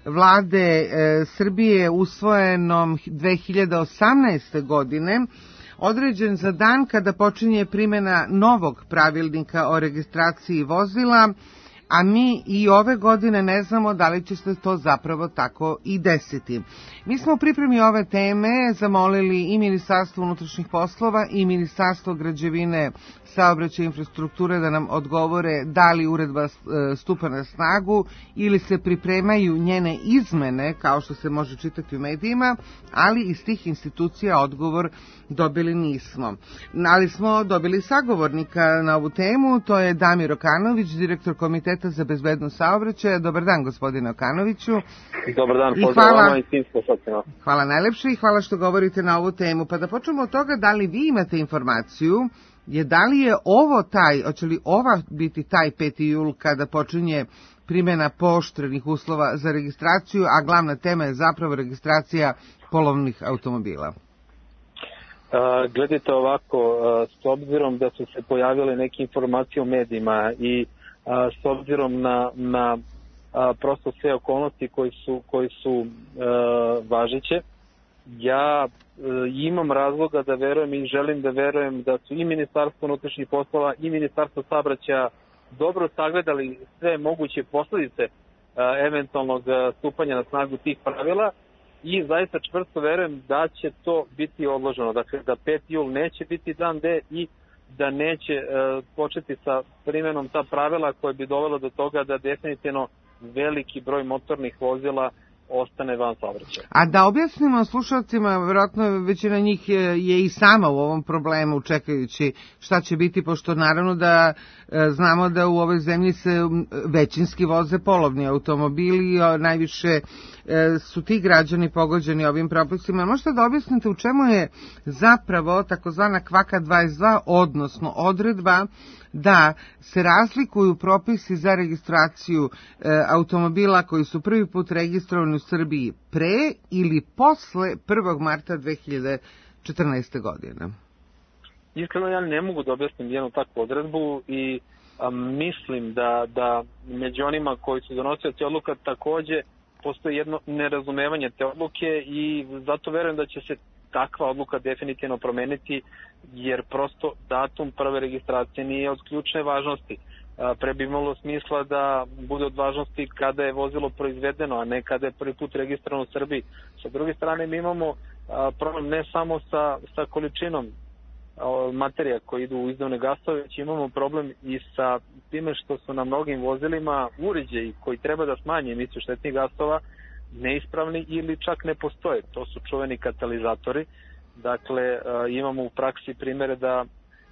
vlade e, Srbije usvojenom dve hiljade osamnaeste. godine određen za dan kada počinje primjena novog pravilnika o registraciji vozila, a mi i ove godine ne znamo da li će se to zapravo tako i desiti. Mi smo u pripremi ove teme zamolili i Ministarstvo unutrašnjih poslova i Ministarstvo građevine, saobraćaja i infrastrukture da nam odgovore da li uredba stupa na snagu ili se pripremaju njene izmene, kao što se može čitati u medijima, ali iz tih institucija odgovor dobili nismo. Ali smo dobili sagovornika na ovu temu, to je Damir Okanović, direktor Komiteta Saveta za bezbednost saobraćaja. Dobar dan, gospodine Okanoviću. Dobar dan, I pozdrav hvala- vama i svim slušalcima. Hvala najlepše i hvala što govorite na ovu temu. Pa da počnemo od toga, da li vi imate informaciju, je da li je ovo taj, hoće li ova biti taj peti jul kada počinje primjena pooštrenih uslova za registraciju, a glavna tema je zapravo registracija polovnih automobila? Uh, gledajte ovako, uh, s obzirom da su se pojavile neke informacije u medijima i uh, s obzirom na, na uh, prosto sve okolnosti koji su, koji su uh, važeće, ja uh, imam razloga da verujem i želim da verujem da su i Ministarstvo unutrašnjih poslova i Ministarstvo saobraćaja dobro sagledali sve moguće posljedice uh, eventualnog uh, stupanja na snagu tih pravila i zaista čvrsto verujem da će to biti odloženo. Dakle, da peti jul neće biti dan D i da neće uh, početi sa primjenom ta pravila koja bi dovela do toga da definitivno veliki broj motornih vozila ostane van saobraćaja. A da objasnimo slušalcima, vjerojatno većina njih je, je i sama u ovom problemu čekajući šta će biti, pošto naravno da e, znamo da u ovoj zemlji se m, većinski voze polovni automobili, a najviše e, su ti građani pogođeni ovim propisima. Možete da objasnite u čemu je zapravo takozvana kvaka dvadeset dva, odnosno odredba da se razlikuju propisi za registraciju e, automobila koji su prvi put registrovani u Srbiji pre ili posle prvog marta dve hiljade četrnaeste. godine? Iskreno ja ne mogu da objasnim jednu takvu odredbu i a, mislim da, da među onima koji su donosioci odluka takođe postoji jedno nerazumevanje te odluke i zato verujem da će se takva odluka definitivno promeniti, jer prosto datum prve registracije nije od ključne važnosti. Pre bi imalo smisla da bude od važnosti kada je vozilo proizvedeno, a ne kada je prvi put registrovano u Srbiji. Sa druge strane, mi imamo problem ne samo sa, sa količinom materija koji idu u izduvne gasove, već imamo problem i sa time što su na mnogim vozilima uređaji koji treba da smanje emisiju štetnih gasova neispravni ili čak ne postoje. To su čuveni katalizatori. Dakle, imamo u praksi primere da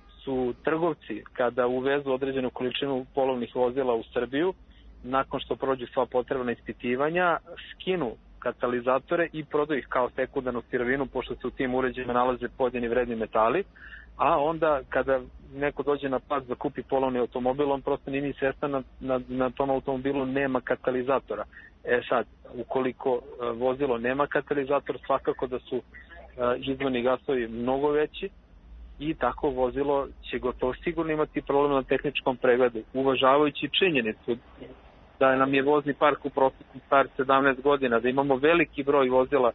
su trgovci kada uvezu određenu količinu polovnih vozila u Srbiju, nakon što prođu sva potrebna ispitivanja, skinu katalizatore i prodaju ih kao sekundarnu sirovinu, pošto se u tim uređajima nalaze pojedini vredni metali, a onda kada neko dođe na plac da kupi polovni automobil, on prosto nije ni svestan na, na, na tom automobilu nema katalizatora. E sad, ukoliko vozilo nema katalizator, svakako da su izduvni gasovi mnogo veći i tako vozilo će gotovo sigurno imati problem na tehničkom pregledu, uvažavajući činjenicu da nam je vozni park u prosjeku star sedamnaest godina, da imamo veliki broj vozila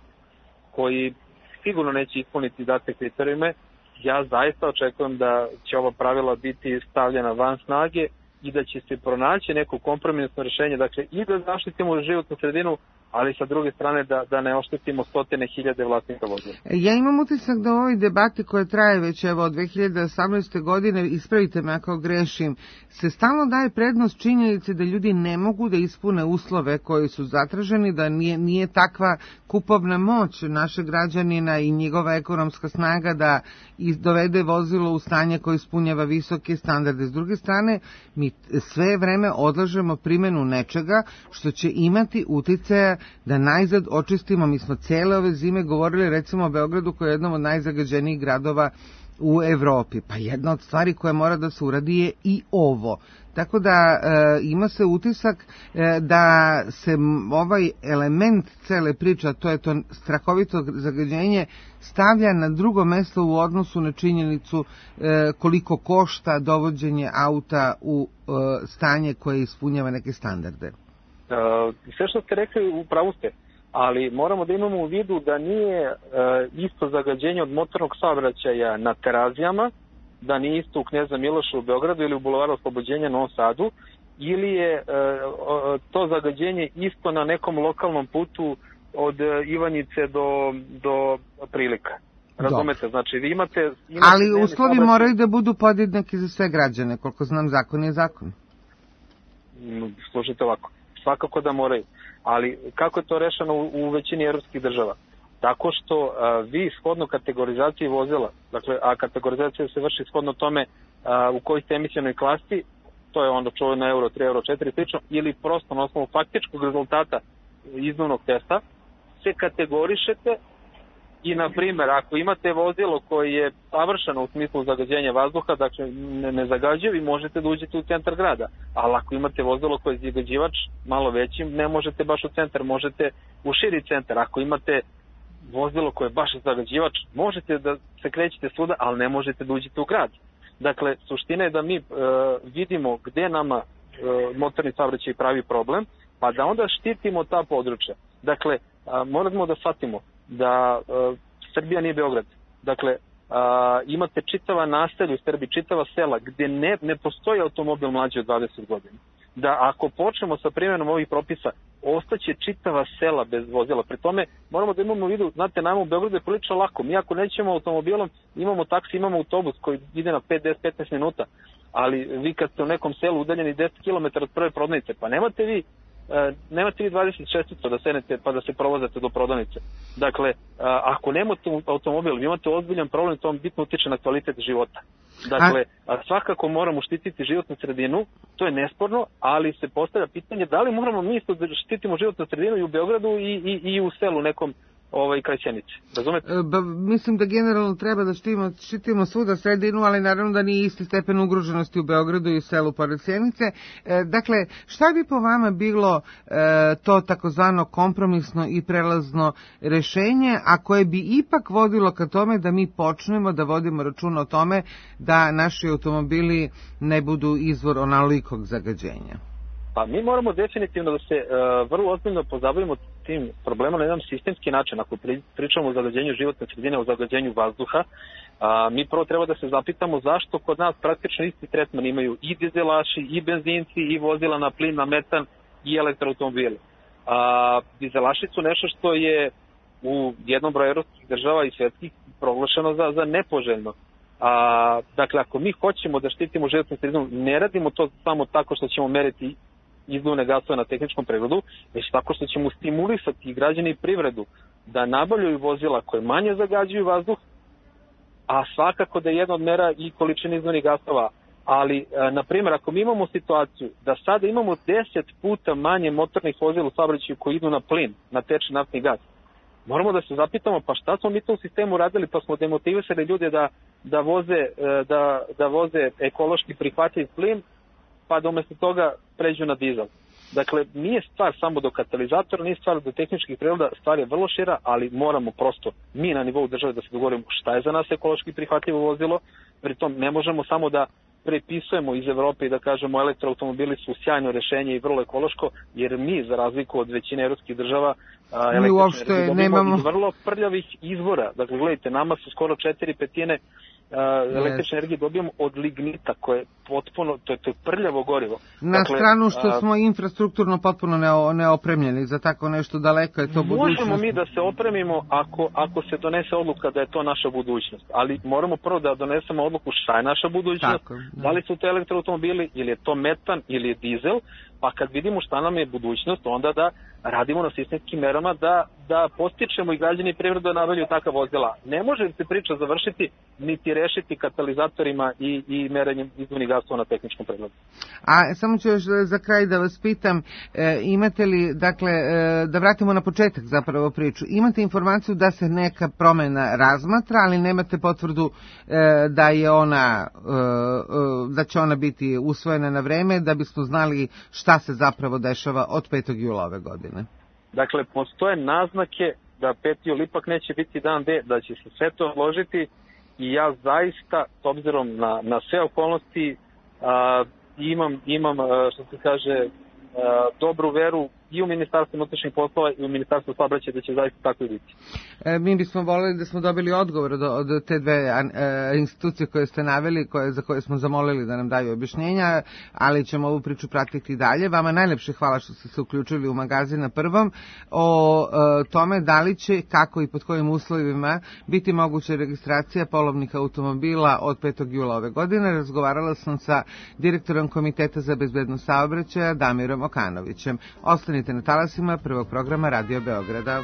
koji sigurno neće ispuniti date kriterijume. Ja zaista očekujem da će ova pravila biti stavljena van snage i da će se pronaći neko kompromisno rješenje, dakle i da zaštitimo životnu sredinu, ali sa druge strane da, da ne oštetimo stotine hiljade vlasnika vozila. Ja imam utisak da u ovoj debati koja traje već evo od dve hiljade osamnaeste. godine, ispravite me ako grešim, se stalno daje prednost činjenici da ljudi ne mogu da ispune uslove koji su zatraženi, da nije, nije takva kupovna moć našeg građanina i njegova ekonomska snaga da dovede vozilo u stanje koje ispunjava visoke standarde. S druge strane, mi sve vreme odlažemo primjenu nečega što će imati uticaja da najzad očistimo. Mi smo cijele ove zime govorili recimo o Beogradu koji je jednom od najzagađenijih gradova u Evropi. Pa jedna od stvari koja mora da se uradi je i ovo. Tako da e, ima se utisak e, da se ovaj element cele priče, a to je to strahovito zagađenje, stavlja na drugo mesto u odnosu na činjenicu e, koliko košta dovođenje auta u e, stanje koje ispunjava neke standarde. Uh, sve što ste rekli u pravu ste, ali moramo da imamo u vidu da nije uh, isto zagađenje od motornog saobraćaja na Terazijama, da nije isto u Kneza Miloša u Beogradu ili u Bulevaru Oslobođenja na Novom Sadu, ili je uh, to zagađenje isto na nekom lokalnom putu od uh, Ivanjice do, do Prilika. Razumete, znači vi imate... imate ali uslovi moraju da budu podjednaki za sve građane, koliko znam zakon je zakon. Slušajte ovako. Svakako da moraju, ali kako je to rešeno u, u većini evropskih država? Tako što a, vi shodno kategorizaciji vozila, dakle, a kategorizacija se vrši shodno tome a, u kojoj ste emisionoj klasi, to je onda čuveno euro tri, euro četiri slično, ili prosto na osnovu faktičkog rezultata izduvnog testa se kategorišete i, na primjer, ako imate vozilo koje je savršeno u smislu zagađenja vazduha, dakle ne, ne zagađuje, vi možete da uđete u centar grada, ali ako imate vozilo koje je zagađivač malo većim, ne možete baš u centar, možete u širi centar. Ako imate vozilo koje je baš zagađivač, možete da se krećete svuda, ali ne možete da uđete u grad. Dakle, suština je da mi e, vidimo gde nama e, motorni saobraćaj pravi problem, pa da onda štitimo ta područja. Dakle, a, moramo da shvatimo da a, Srbija nije Beograd. Dakle, a, imate čitava naselja u Srbiji, čitava sela gde ne, ne postoji automobil mlađi od dvadeset godina. Da ako počnemo sa primjenom ovih propisa, ostaće čitava sela bez vozila. Pri tome moramo da imamo u vidu, znate, nama u Beogradu je prilično lako. Mi ako nećemo automobilom, imamo taksi, imamo autobus koji ide na pet, deset, petnaest minuta. Ali vi kad ste u nekom selu udaljeni deset kilometara od prve prodavnice, pa nemate vi E, nemate vi dvadeset šest da sednete pa da se provozate do prodavnice. Dakle, a, ako nemate automobil, vi imate ozbiljan problem, to vam bitno utiče na kvalitet života. Dakle, a, svakako moramo štititi životnu sredinu, to je nesporno, ali se postavlja pitanje da li moramo mi isto da štitimo životnu sredinu i u Beogradu i, i, i u selu nekom ovaj kraj Sjenice. Razumete? Ba, mislim da generalno treba da štitimo, štitimo svuda sredinu, ali naravno da nije isti stepen ugroženosti u Beogradu i selu pored Sjenice. E, dakle, šta bi po vama bilo e, to takozvano kompromisno i prelazno rešenje, a koje bi ipak vodilo ka tome da mi počnemo da vodimo računa o tome da naši automobili ne budu izvor onolikog zagađenja? Pa mi moramo definitivno da se uh, vrlo ozbiljno pozabavimo tim problemom na jedan sistemski način. Ako pri, pričamo o zagađenju životne sredine, o zagađenju vazduha, uh, mi prvo treba da se zapitamo zašto kod nas praktično isti tretman imaju i dizelaši, i benzinci, i vozila na plin, na metan, i elektroautomobili. Uh, dizelaši su nešto što je u jednom broju evropskih država i svetskih proglašeno za, za nepoželjno. A, dakle, ako mi hoćemo da štitimo životnu sredinu, ne radimo to samo tako što ćemo meriti izduvne gasove na tehničkom pregledu, već tako što ćemo stimulisati i građane i privredu da nabavljaju vozila koje manje zagađuju vazduh, a svakako da je jedna od mera i količina izduvnih gasova. Ali, na primjer, ako mi imamo situaciju da sada imamo deset puta manje motornih vozila u saobraćaju koji idu na plin, na tečni naftni gas, moramo da se zapitamo pa šta smo mi to u sistemu radili, pa smo demotivisali ljude da, da, voze, da, da voze ekološki prihvatljiv plin, pa da umjesto toga pređu na dizel. Dakle, nije stvar samo do katalizatora, nije stvar do tehničkih pregleda, stvar je vrlo šira, ali moramo prosto mi na nivou države da se dogovorimo šta je za nas ekološki prihvatljivo vozilo, pritom ne možemo samo da prepisujemo iz Evrope i da kažemo elektroautomobili su sjajno rešenje i vrlo ekološko, jer mi, za razliku od većine evropskih država, mi uopšte nemamo iz vrlo prljavih izvora. Dakle, gledajte, nama su skoro četiri petine električne energije dobijamo od lignita, koje je potpuno, to je, to je prljavo gorivo. Na dakle, stranu što a, smo infrastrukturno potpuno neopremljeni za tako nešto, daleko je to budućnost. Možemo mi da se opremimo ako, ako se donese odluka da je to naša budućnost, ali moramo prvo da donesemo odluku šta je naša budućnost, tako, da. da li su to elektroautomobili, ili je to metan, ili je dizel, pa kad vidimo šta nam je budućnost, onda da radimo na sistemskim merama da, da postičemo i građani i privredu da nabavljaju takva vozila. Ne može se priča završiti niti rešiti katalizatorima i, i merenjem izduvnih gasova na tehničkom pregledu. A samo ću još za kraj da vas pitam, e, imate li, dakle, e, da vratimo na početak zapravo priču, imate informaciju da se neka promena razmatra, ali nemate potvrdu e, da je ona, e, e, da će ona biti usvojena na vreme, da bismo znali šta se zapravo dešava od petog jula ove godine? Dakle, postoje naznake da peti jul ipak neće biti dan D, da će se sve to odložiti i ja zaista, s obzirom na, na sve okolnosti, a, imam, imam a, što se kaže, a, dobru veru i u Ministarstvu unutrašnjih poslova i u Ministarstvu saobraćaja da će zaista tako i biti. E, mi bismo voljeli da smo dobili odgovor od, od te dve e, institucije koje ste naveli, koje, za koje smo zamolili da nam daju objašnjenja, ali ćemo ovu priču pratiti dalje. Vama najlepše hvala što ste se uključili u magazin na Prvom o e, tome da li će, kako i pod kojim uslovima biti moguća registracija polovnih automobila od petog jula ove godine. Razgovarala sam sa direktorom Komiteta za bezbednost saobraćaja Damirom Okanovićem. Ostanite na talasima Prvog programa Radio Beograda.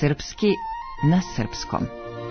Srpski na srpskom.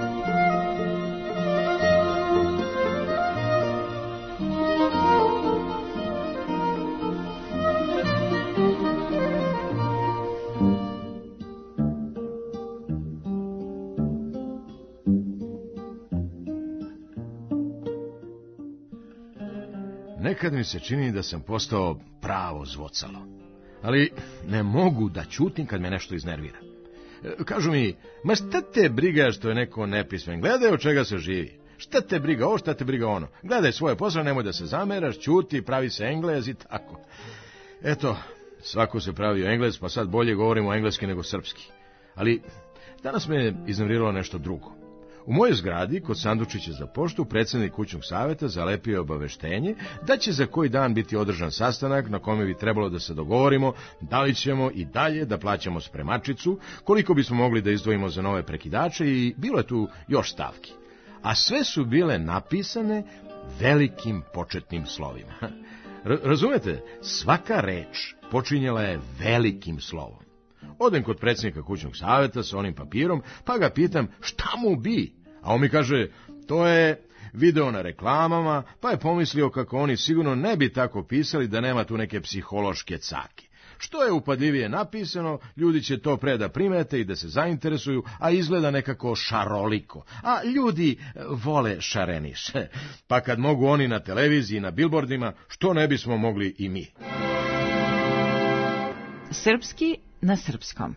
Nekad mi se čini da sam postao pravo zvocalo, ali ne mogu da ćutim kad me nešto iznervira. Kažu mi, ma šta te briga što je neko nepismen, gledaj od čega se živi. Šta te briga ovo, šta te briga ono. Gledaj svoje posao, nemoj da se zameraš, ćuti, pravi se Englez i tako. Eto, svako se pravi Englez, pa sad bolje govorimo engleski nego srpski. Ali danas me iznerviralo nešto drugo. U mojoj zgradi, kod sandučića za poštu, predsjednik kućnog saveta zalepio je obaveštenje da će za koji dan biti održan sastanak na kome bi trebalo da se dogovorimo da li ćemo i dalje da plaćamo spremačicu, koliko bismo mogli da izdvojimo za nove prekidače i bilo je tu još stavki. A sve su bile napisane velikim početnim slovima. Razumete, svaka reč počinjela je velikim slovom. Odem kod predsjednika kućnog saveta sa onim papirom, pa ga pitam šta mu bi, a on mi kaže, to je video na reklamama, pa je pomislio kako oni sigurno ne bi tako pisali da nema tu neke psihološke cake. Što je upadljivije napisano, ljudi će to pre da primete i da se zainteresuju, a izgleda nekako šaroliko. A ljudi vole šareniš. Pa kad mogu oni na televiziji, na bilbordima, što ne bismo mogli i mi? Srpski na srpskom.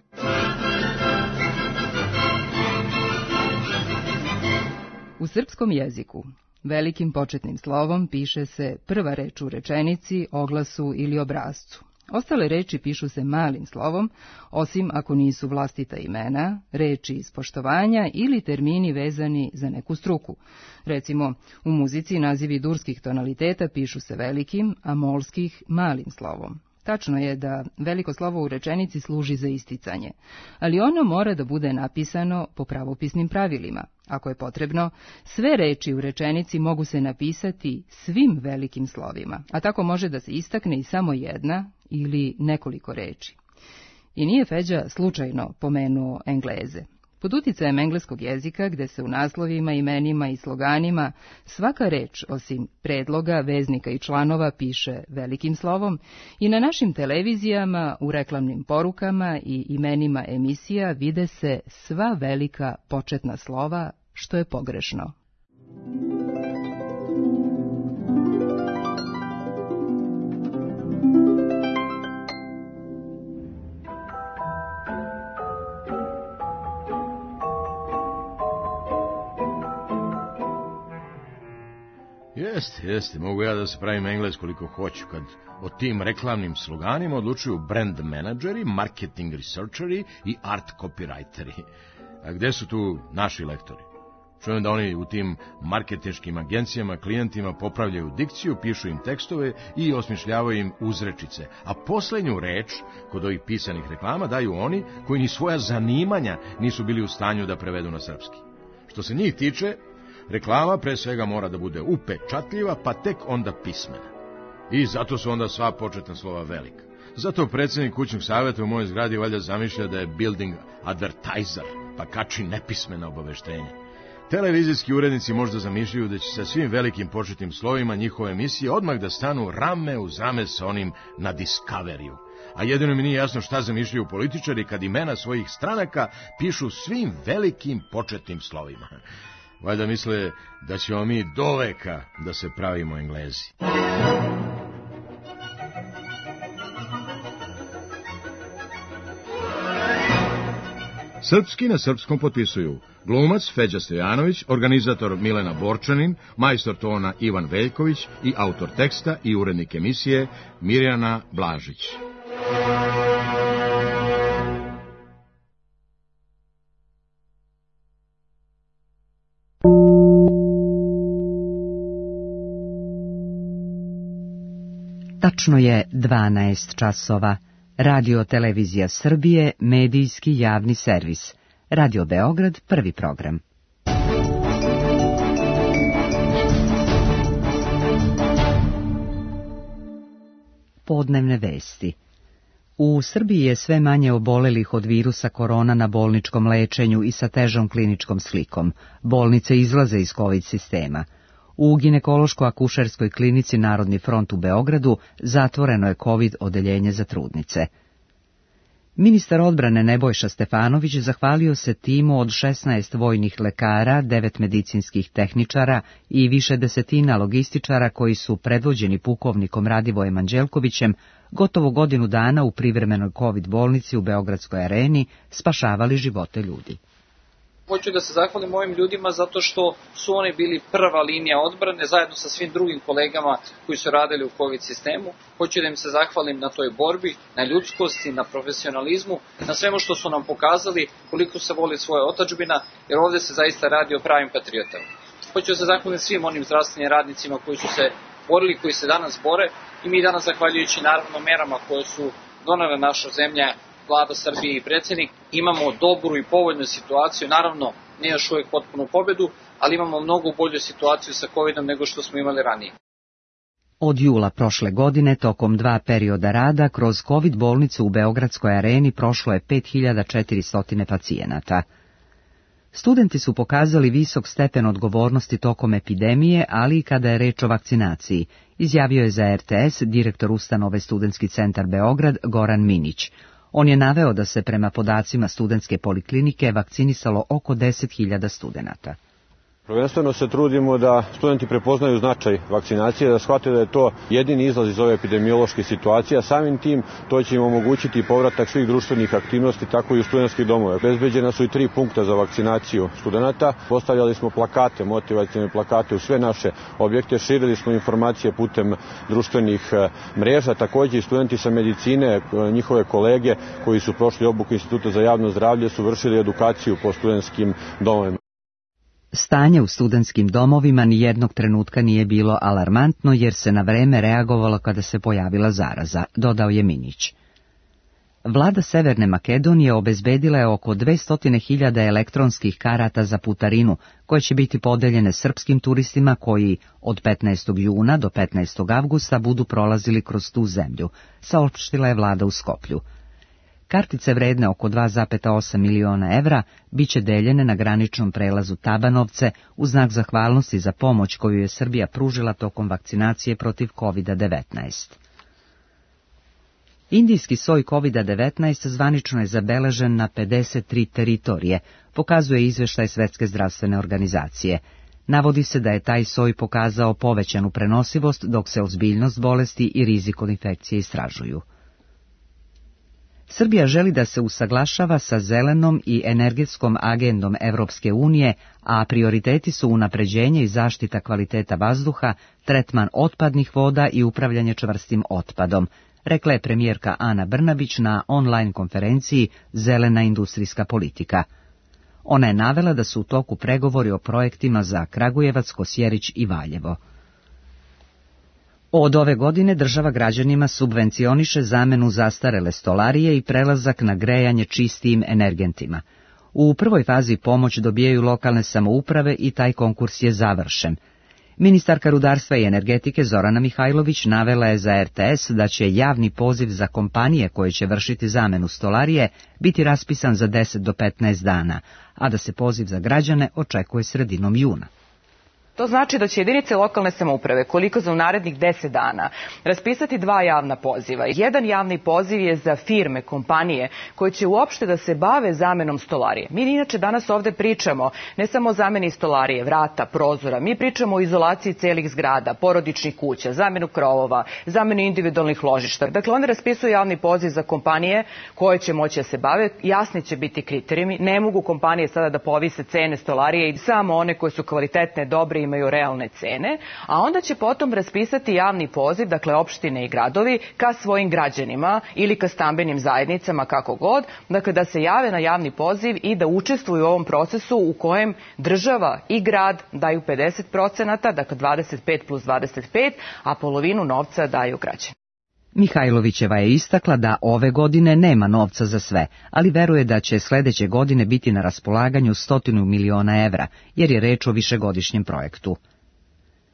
U srpskom jeziku velikim početnim slovom piše se prva reč u rečenici, oglasu ili obrazcu. Ostale reči pišu se malim slovom, osim ako nisu vlastita imena, reči iz poštovanja ili termini vezani za neku struku. Recimo, u muzici nazivi durskih tonaliteta pišu se velikim, a molskih malim slovom. Tačno je da veliko slovo u rečenici služi za isticanje, ali ono mora da bude napisano po pravopisnim pravilima. Ako je potrebno, sve reči u rečenici mogu se napisati svim velikim slovima, a tako može da se istakne i samo jedna ili nekoliko reči. I nije Feđa slučajno pomenuo Engleze. Pod uticajem engleskog jezika, gde se u naslovima, imenima i sloganima svaka reč, osim predloga, veznika i članova, piše velikim slovom, i na našim televizijama, u reklamnim porukama i imenima emisija vide se sva velika početna slova, što je pogrešno. Jeste, jeste, mogu ja da se pravim Englez koliko hoću, kad o tim reklamnim sloganima odlučuju brand menadžeri, marketing researcheri i art copywriteri. A gde su tu naši lektori? Čujem da oni u tim marketinškim agencijama klijentima popravljaju dikciju, pišu im tekstove i osmišljavaju im uzrečice, a poslednju reč kod ovih pisanih reklama daju oni koji ni svoja zanimanja nisu bili u stanju da prevedu na srpski. Što se njih tiče, reklama pre svega mora da bude upečatljiva, pa tek onda pismena. I zato su onda sva početna slova velika. Zato predsjednik kućnog saveta u mojoj zgradi valjda zamišlja da je building advertiser, pa kači nepismena obaveštenja. Televizijski urednici možda zamišljaju da će sa svim velikim početnim slovima njihove emisije odmah da stanu rame uz rame sa onim na Discoveriju. A jedino mi nije jasno šta zamišljaju političari kad imena svojih stranaka pišu svim velikim početnim slovima. Valjda misle da ćemo mi do veka da se pravimo Englezi. Srpski na srpskom potpisuju glumac Feđa Stojanović, organizator Milena Borčanin, majstor tona Ivan Veljković i autor teksta i urednik emisije Mirjana Blažić. Tačno je dvanaest časova. Radio Televizija Srbije, medijski javni servis. Radio Beograd, prvi program. Podnevne vesti. U Srbiji je sve manje obolelih od virusa korona na bolničkom lečenju i sa težom kliničkom slikom. Bolnice izlaze iz COVID sistema. U ginekološko-akušerskoj klinici Narodni front u Beogradu zatvoreno je COVID odeljenje za trudnice. Ministar odbrane Nebojša Stefanović zahvalio se timu od šesnaest vojnih lekara, devet medicinskih tehničara i više desetina logističara koji su predvođeni pukovnikom Radivojem Anđelkovićem gotovo godinu dana u privremenoj COVID bolnici u Beogradskoj areni spašavali živote ljudi. Hoću da se zahvalim ovim ljudima zato što su oni bili prva linija odbrane zajedno sa svim drugim kolegama koji su radili u COVID sistemu. Hoću da im se zahvalim na toj borbi, na ljudskosti, na profesionalizmu, na svemu što su nam pokazali koliko se voli svoja otadžbina, jer ovdje se zaista radi o pravim patriotama. Hoću da se zahvalim svim onim zdravstvenim radnicima koji su se borili, koji se danas bore i mi danas, zahvaljujući naravno merama koje su donele naša zemlja, Vlada Srbije i predsjednik, imamo dobru i povoljnu situaciju, naravno ne još uvijek potpunu pobedu, ali imamo mnogo bolju situaciju sa covidom nego što smo imali ranije. Od jula prošle godine, tokom dva perioda rada, kroz COVID bolnicu u Beogradskoj areni prošlo je pet hiljada četiristo pacijenata. Studenti su pokazali visok stepen odgovornosti tokom epidemije, ali i kada je reč o vakcinaciji, izjavio je za R T S direktor ustanove Studentski centar Beograd Goran Minić. On je naveo da se prema podacima studentske poliklinike vakcinisalo oko deset hiljada studenata. Prvenstveno se trudimo da studenti prepoznaju značaj vakcinacije, da shvate da je to jedini izlaz iz ove epidemiološke situacije, a samim tim to će im omogućiti povratak svih društvenih aktivnosti, tako i u studentskih domove. Obezbeđena su i tri punkta za vakcinaciju studenata. Postavljali smo plakate, motivacione plakate u sve naše objekte, širili smo informacije putem društvenih mreža, također i studenti sa medicine, njihove kolege koji su prošli obuku Instituta za javno zdravlje su vršili edukaciju po studentskim domovima. Stanje u studentskim domovima ni jednog trenutka nije bilo alarmantno jer se na vreme reagovalo kada se pojavila zaraza, dodao je Minić. Vlada Severne Makedonije obezbedila je oko dvesta hiljada elektronskih karata za putarinu, koje će biti podeljene srpskim turistima koji od petnaestog juna do petnaestog avgusta budu prolazili kroz tu zemlju, saopštila je vlada u Skoplju. Kartice vredne oko dva zarez osam miliona evra biće deljene na graničnom prelazu Tabanovce u znak zahvalnosti za pomoć koju je Srbija pružila tokom vakcinacije protiv COVID devetnaest. Indijski soj COVID devetnaest zvanično je zabeležen na pedeset tri teritorije, pokazuje izveštaj Svetske zdravstvene organizacije. Navodi se da je taj soj pokazao povećanu prenosivost, dok se ozbiljnost bolesti i rizik od infekcije istražuju. Srbija želi da se usaglašava sa zelenom i energetskom agendom Evropske unije, a prioriteti su unapređenje i zaštita kvaliteta vazduha, tretman otpadnih voda i upravljanje čvrstim otpadom, rekla je premijerka Ana Brnabić na online konferenciji Zelena industrijska politika. Ona je navela da su u toku pregovori o projektima za Kragujevac, Kosjerić i Valjevo. Od ove godine država građanima subvencioniše zamenu zastarele stolarije i prelazak na grejanje čistijim energentima. U prvoj fazi pomoć dobijaju lokalne samouprave i taj konkurs je završen. Ministarka rudarstva i energetike Zorana Mihajlović navela je za R T S da će javni poziv za kompanije koje će vršiti zamenu stolarije biti raspisan za deset do petnaest dana, a da se poziv za građane očekuje sredinom juna. To znači da će jedinice lokalne samouprave, koliko za u narednih deset dana, raspisati dva javna poziva. Jedan javni poziv je za firme, kompanije, koje će uopšte da se bave zamenom stolarije. Mi inače danas ovde pričamo ne samo o zameni stolarije, vrata, prozora, mi pričamo o izolaciji celih zgrada, porodičnih kuća, zamenu krovova, zamenu individualnih ložišta. Dakle, oni raspisuju javni poziv za kompanije koje će moći da se bave, jasni će biti kriterijumi, ne mogu kompanije sada da povise cene stolarije i samo one koje su kvalitetne, dobre, imaju realne cene, a onda će potom raspisati javni poziv, dakle opštine i gradovi, ka svojim građanima ili ka stambenim zajednicama, kako god, dakle da se jave na javni poziv i da učestvuju u ovom procesu u kojem država i grad daju pedeset procenata, dakle dvadeset pet plus dvadeset pet, a polovinu novca daju građani. Mihajlovićeva je istakla da ove godine nema novca za sve, ali veruje da će sledeće godine biti na raspolaganju stotinu miliona evra, jer je reč o višegodišnjem projektu.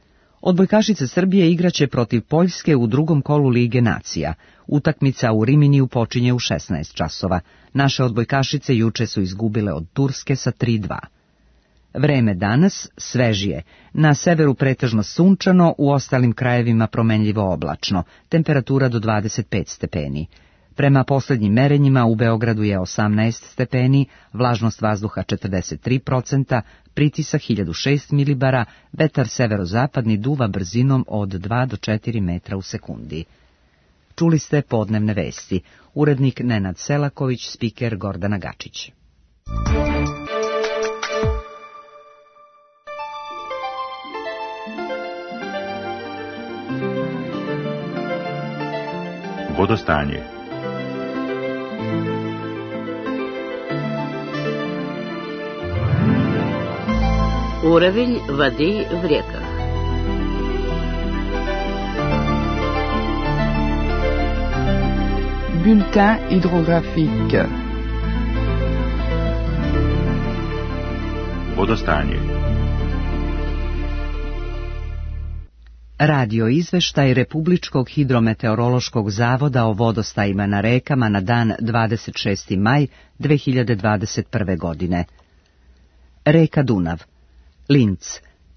Odbojkašice Srbije igraće protiv Poljske u drugom kolu Lige nacija. Utakmica u Riminiju počinje u šesnaest časova. Naše odbojkašice juče su izgubile od Turske sa tri dva. Vreme danas svežije. Na severu pretežno sunčano, u ostalim krajevima promenljivo oblačno. Temperatura do dvadeset pet stepeni. Prema posljednjim merenjima u Beogradu je osamnaest stepeni, vlažnost vazduha četrdeset tri procenta, pritisak hiljadu šest milibara, vetar severozapadni duva brzinom od dva do četiri metra u sekundi. Čuli ste podnevne vesti. Urednik Nenad Selaković, spiker Gordana Gačić. Vodostanje. Уровень воды в реках. Bulletin hydrographique. Vodostanje. Radio izveštaj Republičkog hidrometeorološkog zavoda o vodostajima na rekama na dan dvadeset šesti maj dve hiljade dvadeset prve. godine. Reka Dunav. Linz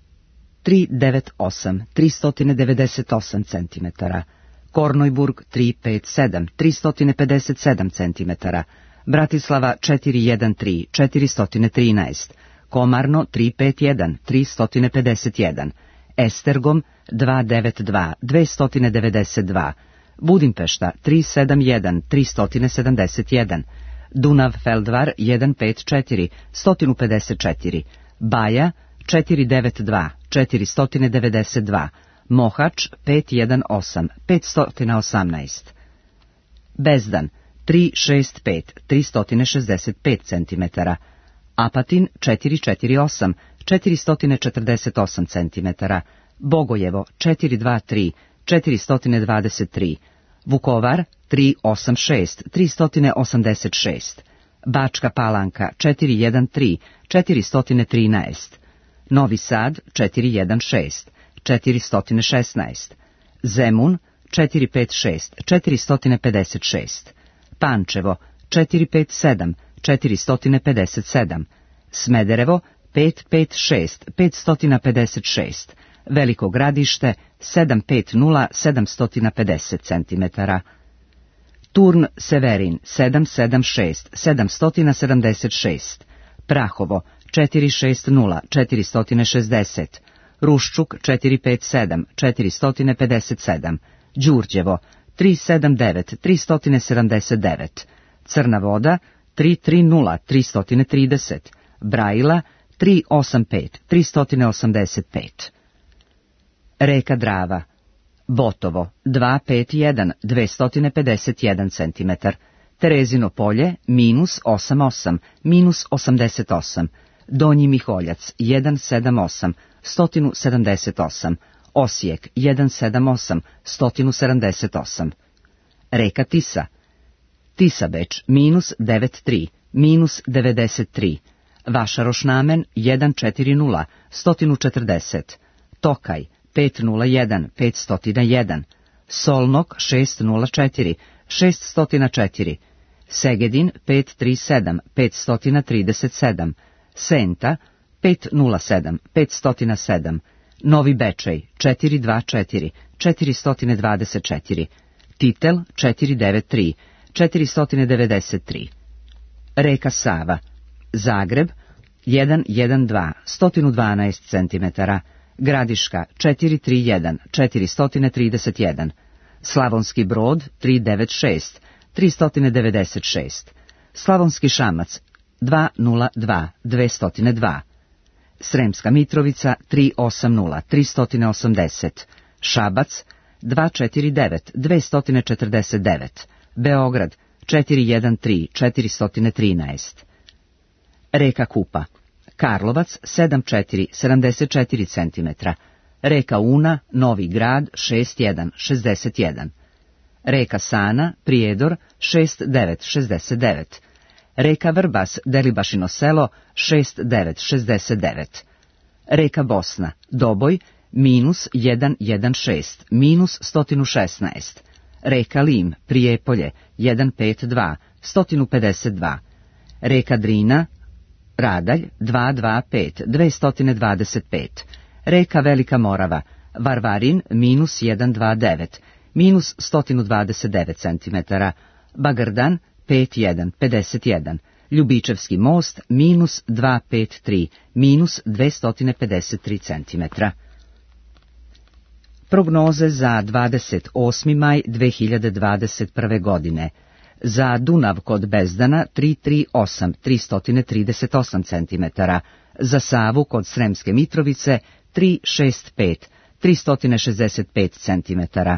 tri devet osam, tri devedeset osam centimetara, Kornojburg tri pet sedam, tri pedeset sedam centimetara, Bratislava četiri jedan tri, četiri trinaest, Komarno tri pet jedan, tri pedeset jedan, Estergom dva devet dva, dve devedeset dva, Budimpešta tri sedam jedan, tri sedamdeset jedan, Dunav Feldvar jedan pet četiri, sto pedeset četiri, Baja četiri devet dva, četiri devedeset dva, Mohač pet jedan osam, pet osamnaest, Bezdan tri šest pet, tri šezdeset pet centimetara, Apatin četiri četiri osam, četiri četrdeset osam centimetara, Bogojevo četiri dva tri, četiri dvadeset tri, Vukovar tri osam šest, tri osamdeset šest, Bačka Palanka četiri jedan tri, četiri trinaest, Novi Sad četiri jedan šest, četiri šesnaest, Zemun četiri pet šest, četiri pedeset šest, Pančevo četiri pet sedam, četiri pedeset sedam, Smederevo pet pet šest, pet pedeset šest, Veliko Gradište sedam pet nula, sedam pedeset centimetara, Turn Severin sedam sedam šest, sedam sedamdeset šest, Prahovo četiri šest nula, četiri šezdeset, Ruščuk četiri pet sedam, četiri pedeset sedam, Đurđevo tri sedam devet, tri sedamdeset devet, Crna Voda tri tri nula, tri trideset, Brajila tri osam pet, tri osamdeset pet. Reka Drava. Botovo dva pet jedan, dve pedeset jedan centimetar, Terezino polje minus osam osam, minus osamdeset osam, Donji Miholjac jedan sedam osam, sto sedamdeset osam, Osijek jedan sedam osam, sto sedamdeset osam. Reka Tisa. Tisabeč minus devet tri, minus devedeset tri, Vašaroš Namen jedan četiri nula, sto četrdeset, Tokaj pet nula jedan, pet jedan, Solnok šest nula četiri, šest nula četiri, Segedin pet tri sedam, pet trideset sedam, Senta pet nula sedam, pet sedam, Novi Bečej četiri dva četiri, četiri dvadeset četiri, Titel četiri devet tri, četiri devedeset tri. Reka Sava. Zagreb jedan jedan dva, sto dvanaest centimetara, Gradiška četiri tri jedan, četiri trideset jedan, Slavonski Brod tri devet šest, tri devedeset šest, Slavonski Šamac dva nula dva, dve dva, Sremska Mitrovica tri osam nula, tri osamdeset, Šabac dva četiri devet, dve četrdeset devet, Beograd četiri jedan tri, četiri trinaest. Reka Kupa. Karlovac sedam četiri, sedamdeset četiri centimetra, Reka Una, Novi Grad šest jedan, šezdeset jedan, Reka Sana, Prijedor šest devet, šezdeset devet, Reka Vrbas, Delibašino selo šest devet, šezdeset devet, Reka Bosna, Doboj, minus jedan jedan šest, minus sto šesnaest. Reka Lim, Prijepolje, jedan pet dva, sto pedeset dva. Reka Drina, Radalj, dva dva pet, dvesta dvadeset pet. Reka Velika Morava, Varvarin, minus jedan dva devet, minus sto dvadeset devet centimetara. Bagrdan, pet jedan, pedeset jedan. Ljubičevski most, minus dva pet tri, minus dvesta pedeset tri centimetra. Prognoze za dvadeset osmi maj dve hiljade dvadeset prve. godine. Za Dunav kod Bezdana tri tri osam, tristo trideset osam centimetara. Za Savu kod Sremske Mitrovice tri šest pet, tristo šezdeset pet centimetara.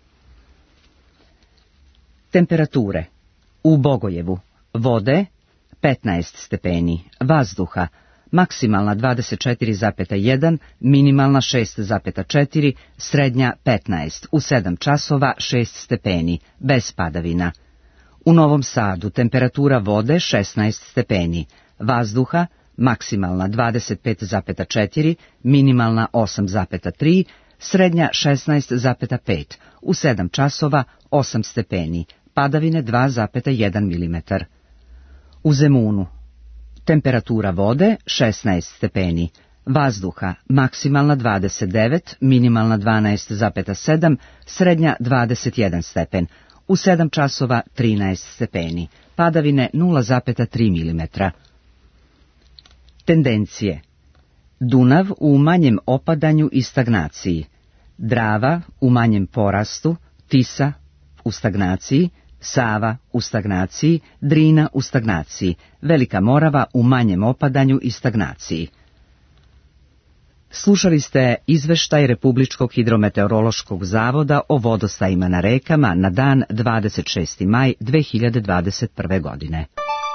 Temperature. U Bogojevu. Vode petnaest stepeni. Vazduha maksimalna dvadeset četiri zarez jedan, minimalna šest zarez četiri, srednja petnaest. U sedam časova šest stepeni, bez padavina. U Novom Sadu temperatura vode šesnaest stepeni. Vazduha maksimalna dvadeset pet zarez četiri, minimalna osam zarez tri, srednja šesnaest zarez pet. U sedam časova osam stepeni. Padavine dva zarez jedan milimetar. U Zemunu temperatura vode šesnaest stepeni, vazduha maksimalna dvadeset devet, minimalna dvanaest zarez sedam, srednja dvadeset jedan stepen. U sedam časova trinaest stepeni, padavine nula zarez tri milimetra. Tendencije. Dunav u manjem opadanju i stagnaciji, Drava u manjem porastu, Tisa u stagnaciji, Sava u stagnaciji, Drina u stagnaciji, Velika Morava u manjem opadanju i stagnaciji. Slušali ste izveštaj Republičkog hidrometeorološkog zavoda o vodostajima na rekama na dan dvadeset šesti maj dve hiljade dvadeset prve. godine.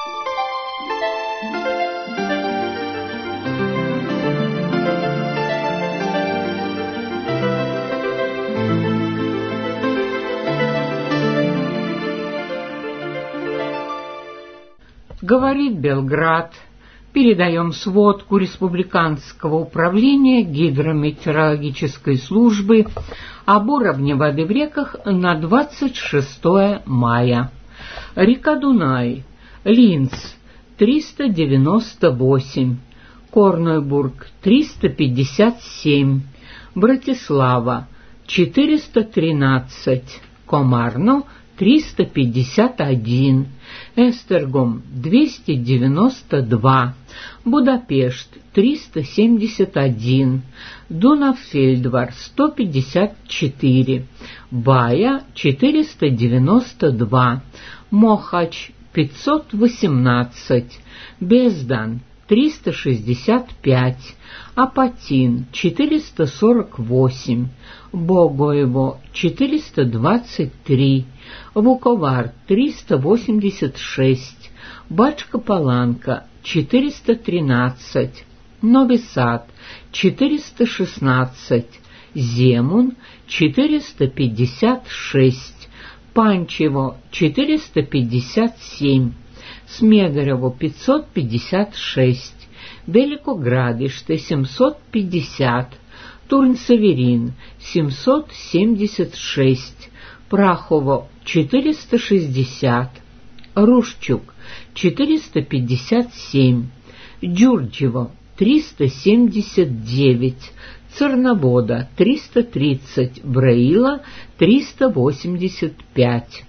Говорит Белград. Передаем сводку Республиканского управления гидрометеорологической службы об уровне воды в реках на двадцать шестое мая. Река Дунай, Линц триста девяносто восемь, Корнойбург триста пятьдесят семь, Братислава четыреста тринадцать, Комарно триста пятьдесят один, Эстергом двести девяносто два, Будапешт триста семьдесят один, Дунав-Фельдвар сто пятьдесят четыре, Бая четыреста девяносто два, Мохач пятьсот восемнадцать, Бездан триста шестьдесят пять, Апатин четыреста сорок восемь, Богоево четыреста двадцать три, Вуковар триста восемьдесят шесть, Бачка-Паланка четыреста тринадцать, Новый Сад четыреста шестнадцать, Земун четыреста пятьдесят шесть, Панчево четыреста пятьдесят семь, Смегарево пятьсот пятьдесят шесть, Великоградиште семьсот пятьдесят, Турн-Северин семьсот семьдесят шесть, Прахово четыреста шестьдесят, Рушчук четыреста пятьдесят семь, Дюрджево триста семьдесят девять, Церновода триста тридцать, Браила триста восемьдесят пять.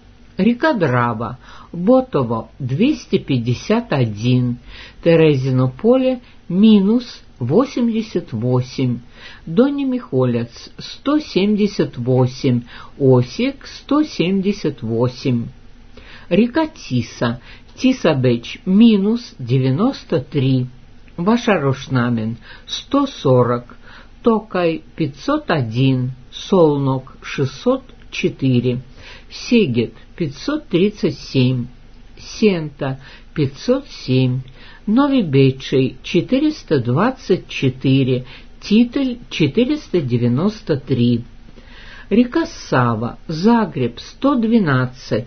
Река Драва, Ботово двести пятьдесят один, Терезино поле минус восемьдесят восемь, Донни Михолец сто семьдесят восемь, Осик сто семьдесят восемь. Река Тиса, Тисабеч минус девяносто три, Вашарошнамен сто сорок, Токай пятьсот один, Солнок шестьсот четыре, Сегет пятьсот тридцать семь, Сента пятьсот семь, Новый Бечей четыреста двадцать четыре, Титель четыреста девяносто три. Река Сава, Загреб сто двенадцать,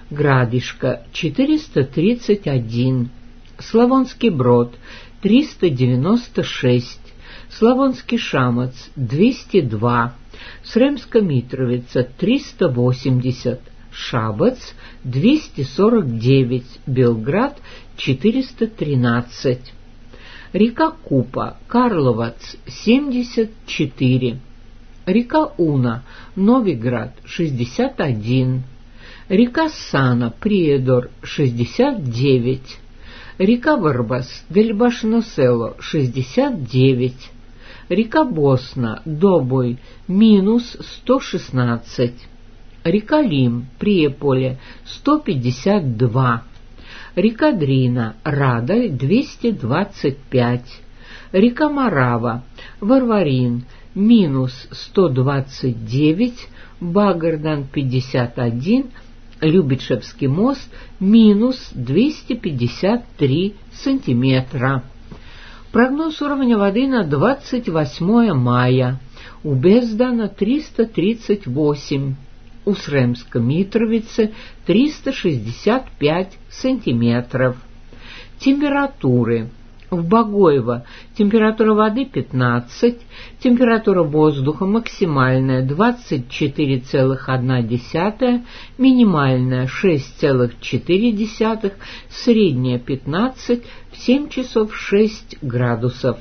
Градишка четыреста тридцать один, Славонский Брод триста девяносто шесть, Славонский Шамац – двести два, Сремска Митровица – триста восемьдесят, Шабац – двести сорок девять, Белград – четыреста тринадцать. Река Купа, Карловац – семьдесят четыре. Река Уна, Новиград – шестьдесят один. Река Сана, Приедор – шестьдесят девять. Река Варбас, Дельбашносело – шестьдесят девять. Река Босна, Добой – минус сто шестнадцать. Река Лим, Приеполе – сто пятьдесят два. Река Дрина, Радой – двести двадцать пять. Река Марава, Варварин – минус сто двадцать девять. Багардан – пятьдесят один. Любичевский мост – минус двести пятьдесят три сантиметра. Прогноз уровня воды на двадцать восьмое мая. У Бездана триста тридцать восемь, у Сремска-Митровицы триста шестьдесят пять сантиметров. Температуры. В Богоево температура воды пятнадцать, температура воздуха максимальная двадцать четыре целых одна десятая, минимальная шесть целых четыре десятых, средняя пятнадцать, в семь часов шесть градусов.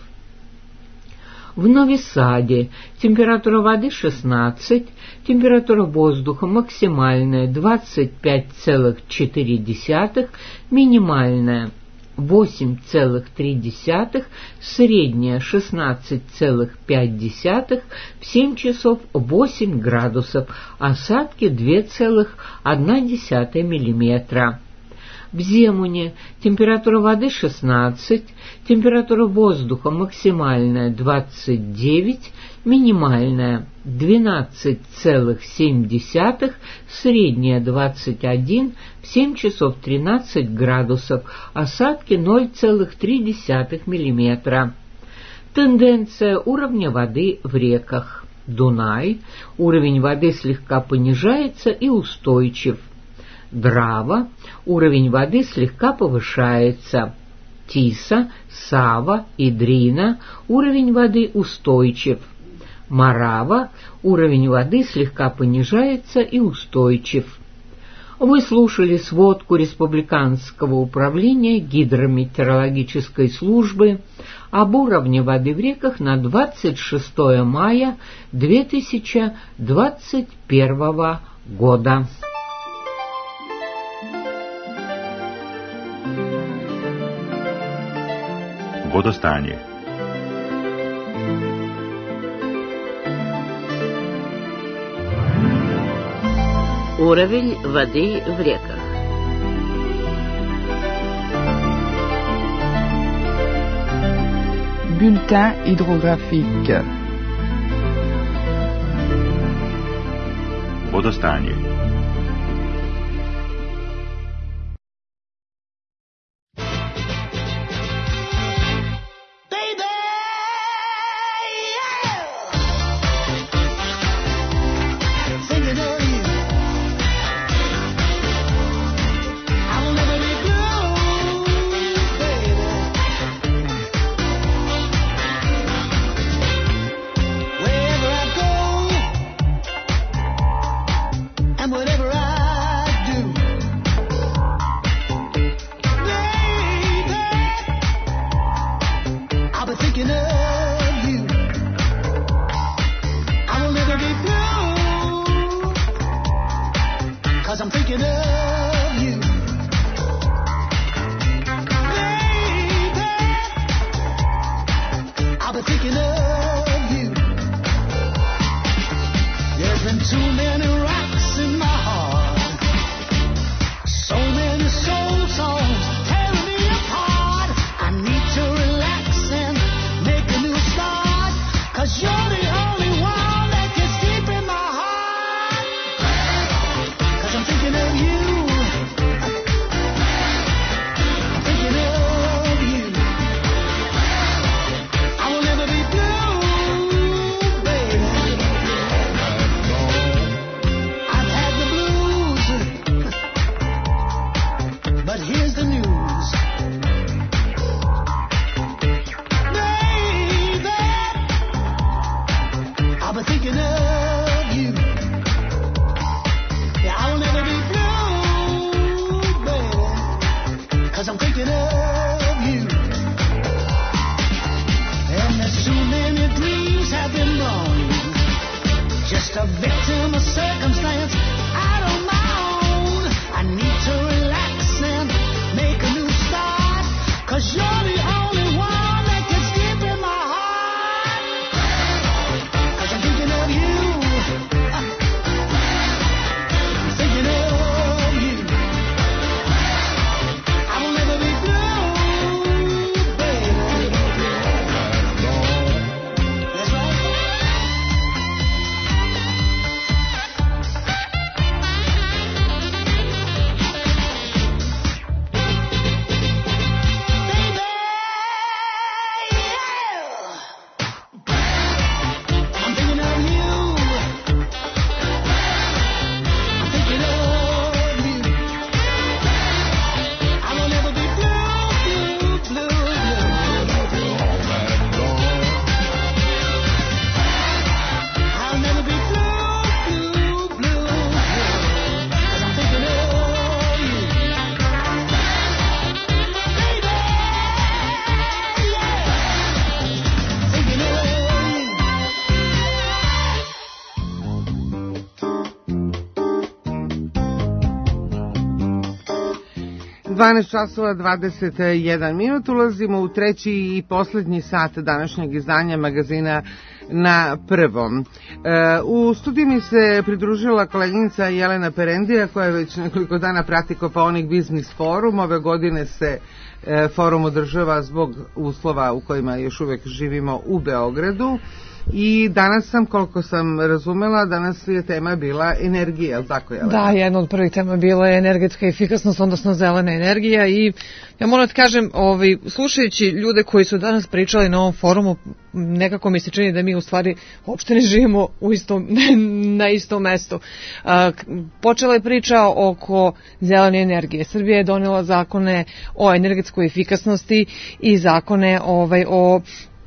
В Нови-Саде температура воды шестнадцать, температура воздуха максимальная двадцать пять целых четыре десятых, минимальная восемь целых три десятых, средняя шестнадцать целых пять десятых, в семь часов восемь градусов, осадки два целых одна десятая миллиметра. В Земуне температура воды шестнадцать, температура воздуха максимальная двадцать девять, минимальная двенадцать целых семь десятых, средняя двадцать один, в семь часов тринадцать градусов, осадки ноль целых три десятых миллиметра. Тенденция уровня воды в реках. Дунай, уровень воды слегка понижается и устойчив. Драва, уровень воды слегка повышается. Тиса, Сава и Дрина, уровень воды устойчив. Марава, уровень воды слегка понижается и устойчив. Вы слушали сводку Республиканского управления гидрометеорологической службы об уровне воды в реках на двадцать шестое мая две тысячи двадцать первого года. Водостanje. Уровень воды в реках. Bulletin hydrographique. Водостanje. Thinking of you. dvanaest časova dvadeset jedan minut ulazimo u treći i poslednji sat današnjeg izdanja magazina Na prvom. E, u studiju mi se pridružila koleginica Jelena Perendija koja već nekoliko dana prati Kopaonik Biznis forum. Ove godine se e, forum održava zbog uslova u kojima još uvek živimo u Beogradu. I danas sam, koliko sam razumela, danas je tema bila energija, je li tako, Jelena? Da, jedna od prvih tema bila je energetska efikasnost, odnosno zelena energija i ja moram da kažem, ovaj, slušajući ljude koji su danas pričali na ovom forumu, nekako mi se čini da mi u stvari uopšte ne živimo u istom, na istom mestu. A, počela je priča oko zelene energije. Srbija je donela zakone o energetskoj efikasnosti i zakone ovaj, o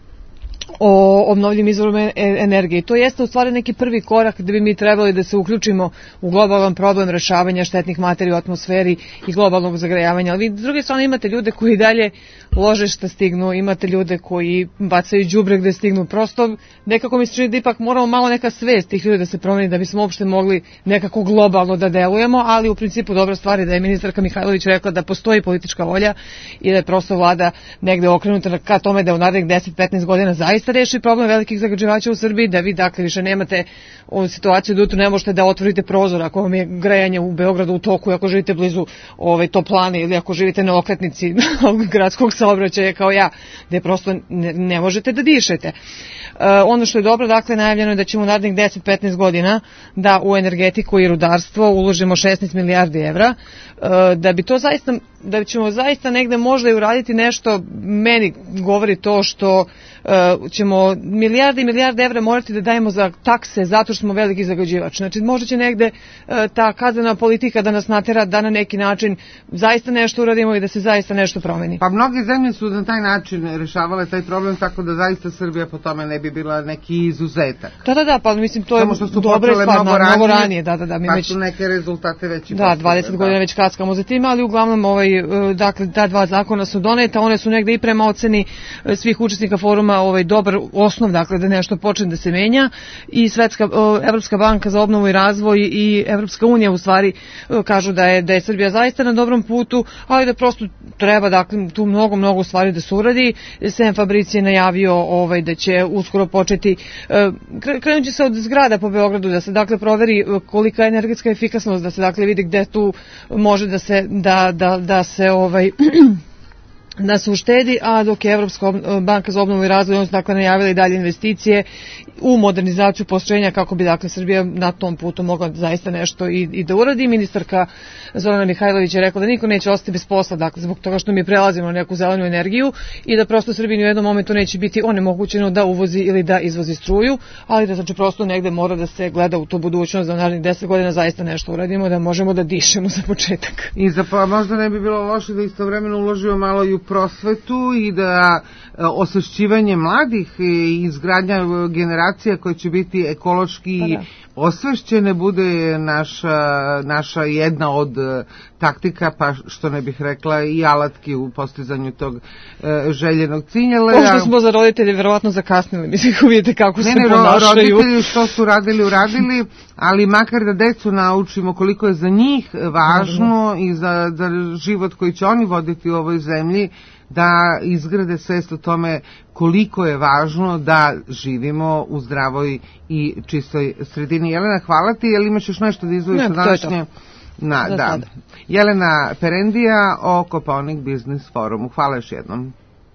o obnovljivim izvorima energije. To jeste u stvari neki prvi korak gde bi mi trebali da se uključimo u globalan problem rešavanja štetnih materija u atmosferi i globalnog zagrejavanja. Ali vi s druge strane imate ljude koji dalje lože šta stignu, imate ljude koji bacaju đubre gde stignu. Prosto nekako mi se čini da ipak moramo malo neka svest tih ljudi da se promeni da bismo uopšte mogli nekako globalno da delujemo, ali u principu dobra stvar je da je ministarka Mihajlović rekla da postoji politička volja i da je prosto vlada negde okrenuta ka tome da u narednih deset do petnaest godina zaista reši problem velikih zagađivača u Srbiji, da vi dakle više nemate ovu situaciju da ujutru ne možete da otvorite prozor ako vam je grejanje u Beogradu u toku, ako živite blizu ove toplane ili ako živite na okretnici gradskog saobraćaja kao ja, gde prosto ne, ne možete da dišete. E, ono što je dobro, dakle, najavljeno je da ćemo u narednih deset do petnaest godina da u energetiku i rudarstvo uložimo šesnaest milijardi evra, e, da bi to zaista, da ćemo zaista negde možda i uraditi nešto, meni govori to što uh, ćemo milijarde i milijarde evra morati da dajemo za takse zato što smo veliki zagađivač. Znači možda će negde uh, ta kaznena politika da nas natera da na neki način zaista nešto uradimo i da se zaista nešto promeni. Pa mnoge zemlje su na taj način rešavale taj problem, tako da zaista Srbija po tome ne bi bila neki izuzetak. Da, da, da, pa mislim to je dobra stvar, mnogo ranije, ranije, da, da, da. Mi pa već, su neke rezultate već i da, dvadeset godina već kackamo za tim, ali uglavnom ovaj, dakle, ta dva zakona su doneta, one su negde i prema oceni svih učesnika foruma ovaj dobar osnov, dakle, da nešto počne da se menja i Svetska, Evropska banka za obnovu i razvoj i Evropska unija u stvari kažu da je, da je Srbija zaista na dobrom putu, ali da prosto treba, dakle, tu mnogo, mnogo stvari da se uradi. Sem Fabrici je najavio ovaj, da će uskoro početi, krenut će se od zgrada po Beogradu, da se, dakle, proveri kolika je energetska efikasnost, da se, dakle, vidi gde tu može da se, da, da, da se ovaj da se uštedi, a dok je Evropska banka za obnovu i razvoj on su dakle najavila i dalje investicije u modernizaciju postrojenja kako bi dakle Srbija na tom putu mogla zaista nešto i, i da uradi. Ministarka Zorana Mihajlović je rekla da niko neće ostati bez posla, dakle zbog toga što mi prelazimo na neku zelenu energiju i da prosto Srbiji u jednom momentu neće biti onemogućeno da uvozi ili da izvozi struju, ali da znači prosto negde mora da se gleda u tu budućnost da u narednih deset godina zaista nešto uradimo, da možemo da dišemo za početak. I za, pa možda ne bi bilo loše da istovremeno uložimo malo i u prosvetu i da osvešćivanje mladih i izgradnja generacija koje će biti ekološki pa da. osvešćene bude naša, naša jedna od taktika, pa što ne bih rekla i alatki u postizanju tog e, željenog cilja. Možda smo za roditelje verovatno zakasnili, mislim, vidite kako ne, se ne, ponašaju. Roditelji što su radili, uradili, ali makar da decu naučimo koliko je za njih važno i za, za život koji će oni voditi u ovoj zemlji, da izgrade svest o tome koliko je važno da živimo u zdravoj i čistoj sredini. Jelena, hvala ti. Jel imaš još nešto da izvojiš od današnje? Na, da. da. Jelena Perendija o Kopaonik Biznis forumu. Hvala još jednom.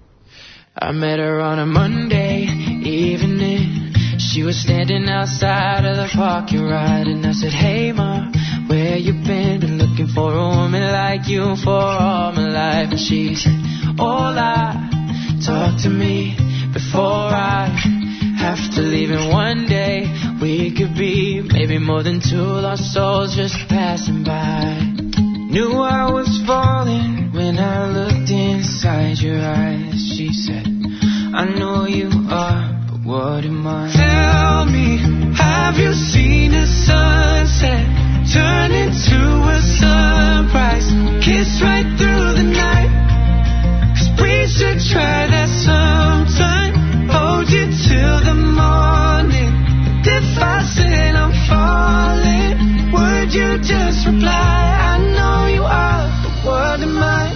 I met her on a Monday evening. She was standing outside of the parking lot, and I said, hey ma, where you been? Been looking for a woman like you for all my life. And she said, hola, talk to me before I have to leave. And one day we could be maybe more than two lost souls just passing by. Knew I was falling when I looked inside your eyes. She said, I know you are, but what am I? Tell me, have you seen a sunset turn into a sunrise, kiss right through the night? 'Cause we should try that sometime, hold you till the morning. But if I said I'm falling, would you just reply, I know you are, but what am I?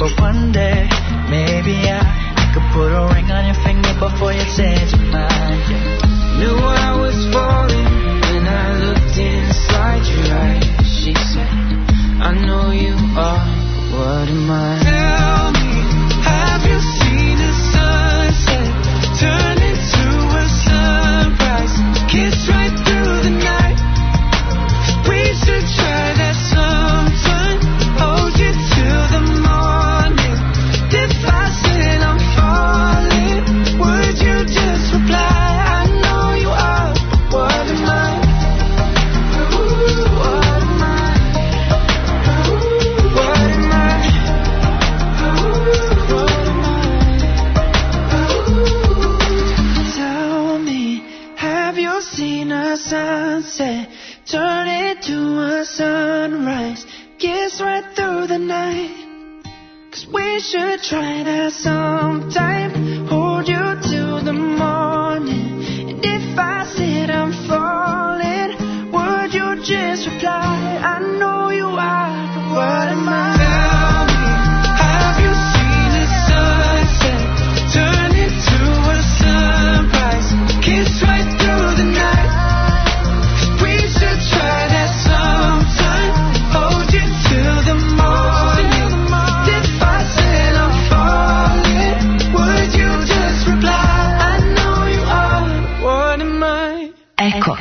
but one day, maybe I, I could put a ring on your finger before you change your mind. Yeah. Knew I was falling when I looked inside your eyes. She said, I know you are, but what am I? Tell me, have you seen the sunset turn into a sunrise? Kiss right through the night. We should try that sometime. Hold you till the morning. If I said I'm falling, would you just reply? I know you are, but what am I? What am I? What am I? What am I? Tell me, have you seen a sunset turn into a sunrise? Kiss right through the night. 'Cause we should try that sometime. Hold you till the morning. And if I said I'm falling, would you just reply? I know you are, but what am I? Tell me, have you seen the sunset turn into a sunrise? Kiss right through the night. 'Cause we should try that sometime. Hold you till the morning. If I said I'm falling, would you just reply? I know you are, what am I? Eko.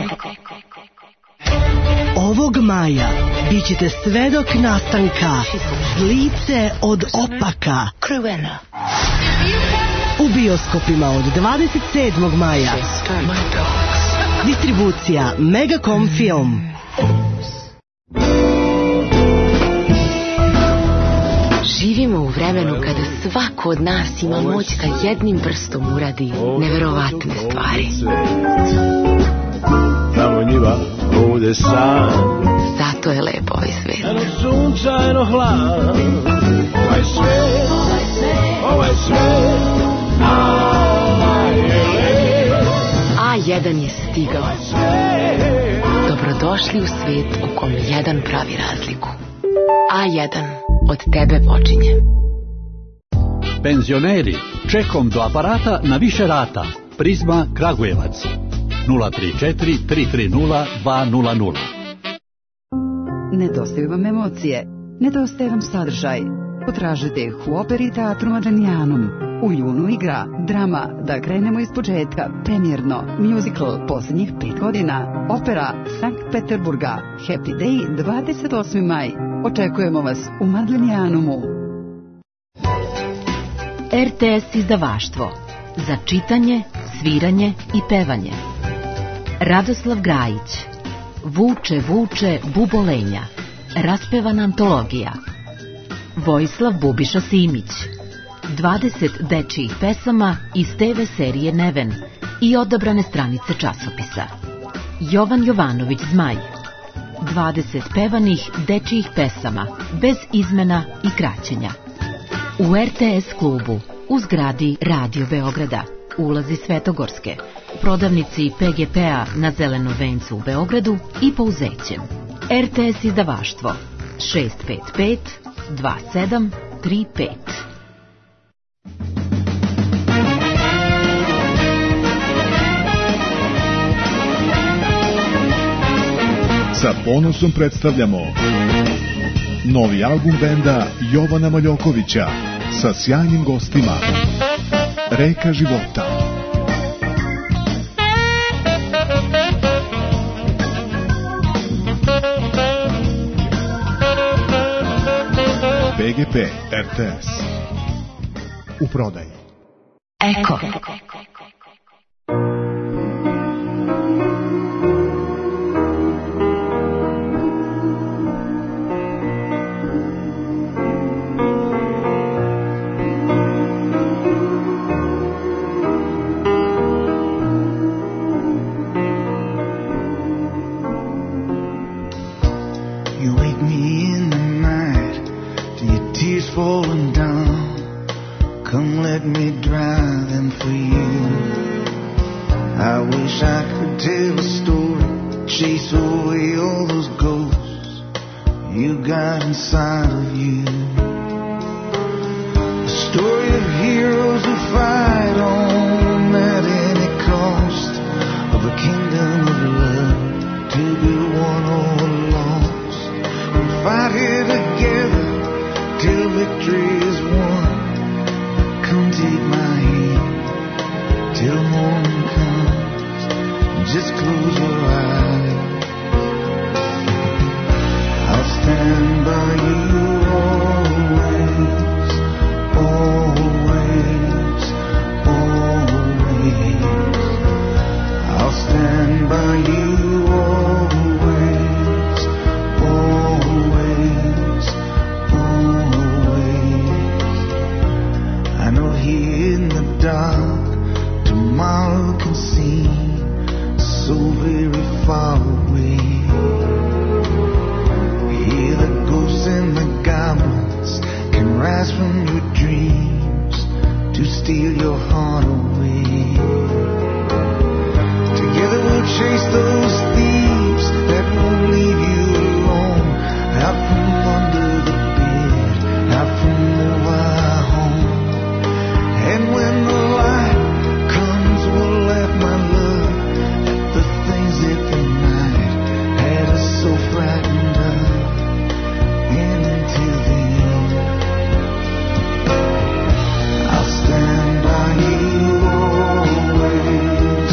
Ovog maja bit ćete svedok nastanka Lice od opaka Crvena. U bioskopima od dvadeset sedmog maja. Distribucija Megacom Film. Živimo u vremenu kada svako od nas ima moć da jednim prstom uradi neverovatne stvari. Tamo njiva, ovdje san. Zato je lep ovaj svet. Eno sunca, eno hlad. Ovaj svet, ovaj svet, ala je lep. A jedan je stigao. Dobrodošli u svet u kom jedan pravi razliku. A jedan od tebe počinje. Penzioneri, čekom do aparata na više rata. Prizma Kragujevac. nula tri četiri tri tri nula dva nula nula. Nedostaju vam emocije, nedostaje vam sadržaj. Potražite Huoperi Teatru Mađanijanum. U junu igra drama Da krenemo iz početka, premijerno, musical posljednjih pet godina, opera Sankt Peterburga, Happy Day dvadeset osmi maj. Očekujemo vas u Mađanijanumu. R T S izdavaštvo za čitanje, sviranje i pevanje. Radoslav Grajić. Vuče, vuče, bubolenja. Raspevana antologija. Vojislav Bubiša Simić. dvadeset dečijih pesama iz te ve serije Neven i odabrane stranice časopisa. Jovan Jovanović Zmaj. dvadeset pevanih dečijih pesama, bez izmena i kraćenja. U R T S klubu, u zgradi Radio Beograda, ulazi Svetogorske, prodavnici P G P-a na Zelenom vencu u Beogradu i Pouzećem. R T S izdavaštvo šest pet pet dva sedam tri pet. Sa ponosom predstavljamo novi album benda Jovana Maljokovića sa sjajnim gostima. Reka života. P G P R T S. U prodaji. Eko. Falling down, come let me dry them for you. I wish I could tell a story, chase away all those ghosts you got inside of you. fight here together till victory is won. Come take my hand till morning comes. Just close your eyes. I'll stand by you always, always, always. I'll stand by you always, always, always. I know here in the dark tomorrow can seem so very far away. Hear the ghosts and the goblins can rise from your dreams to steal your heart away. Together we'll chase those thieves that won't leave you alone. Out from under the bed, out from over home. And when the light comes, we'll laugh, my love, at the things that the night had us so frightened of. And until then, I'll stand by you always,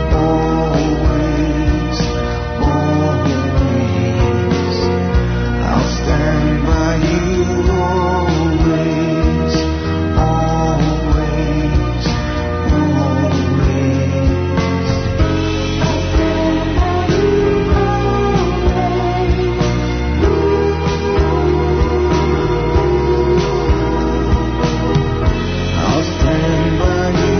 always, always. I'll stand by you always, always, always. I'll stand by you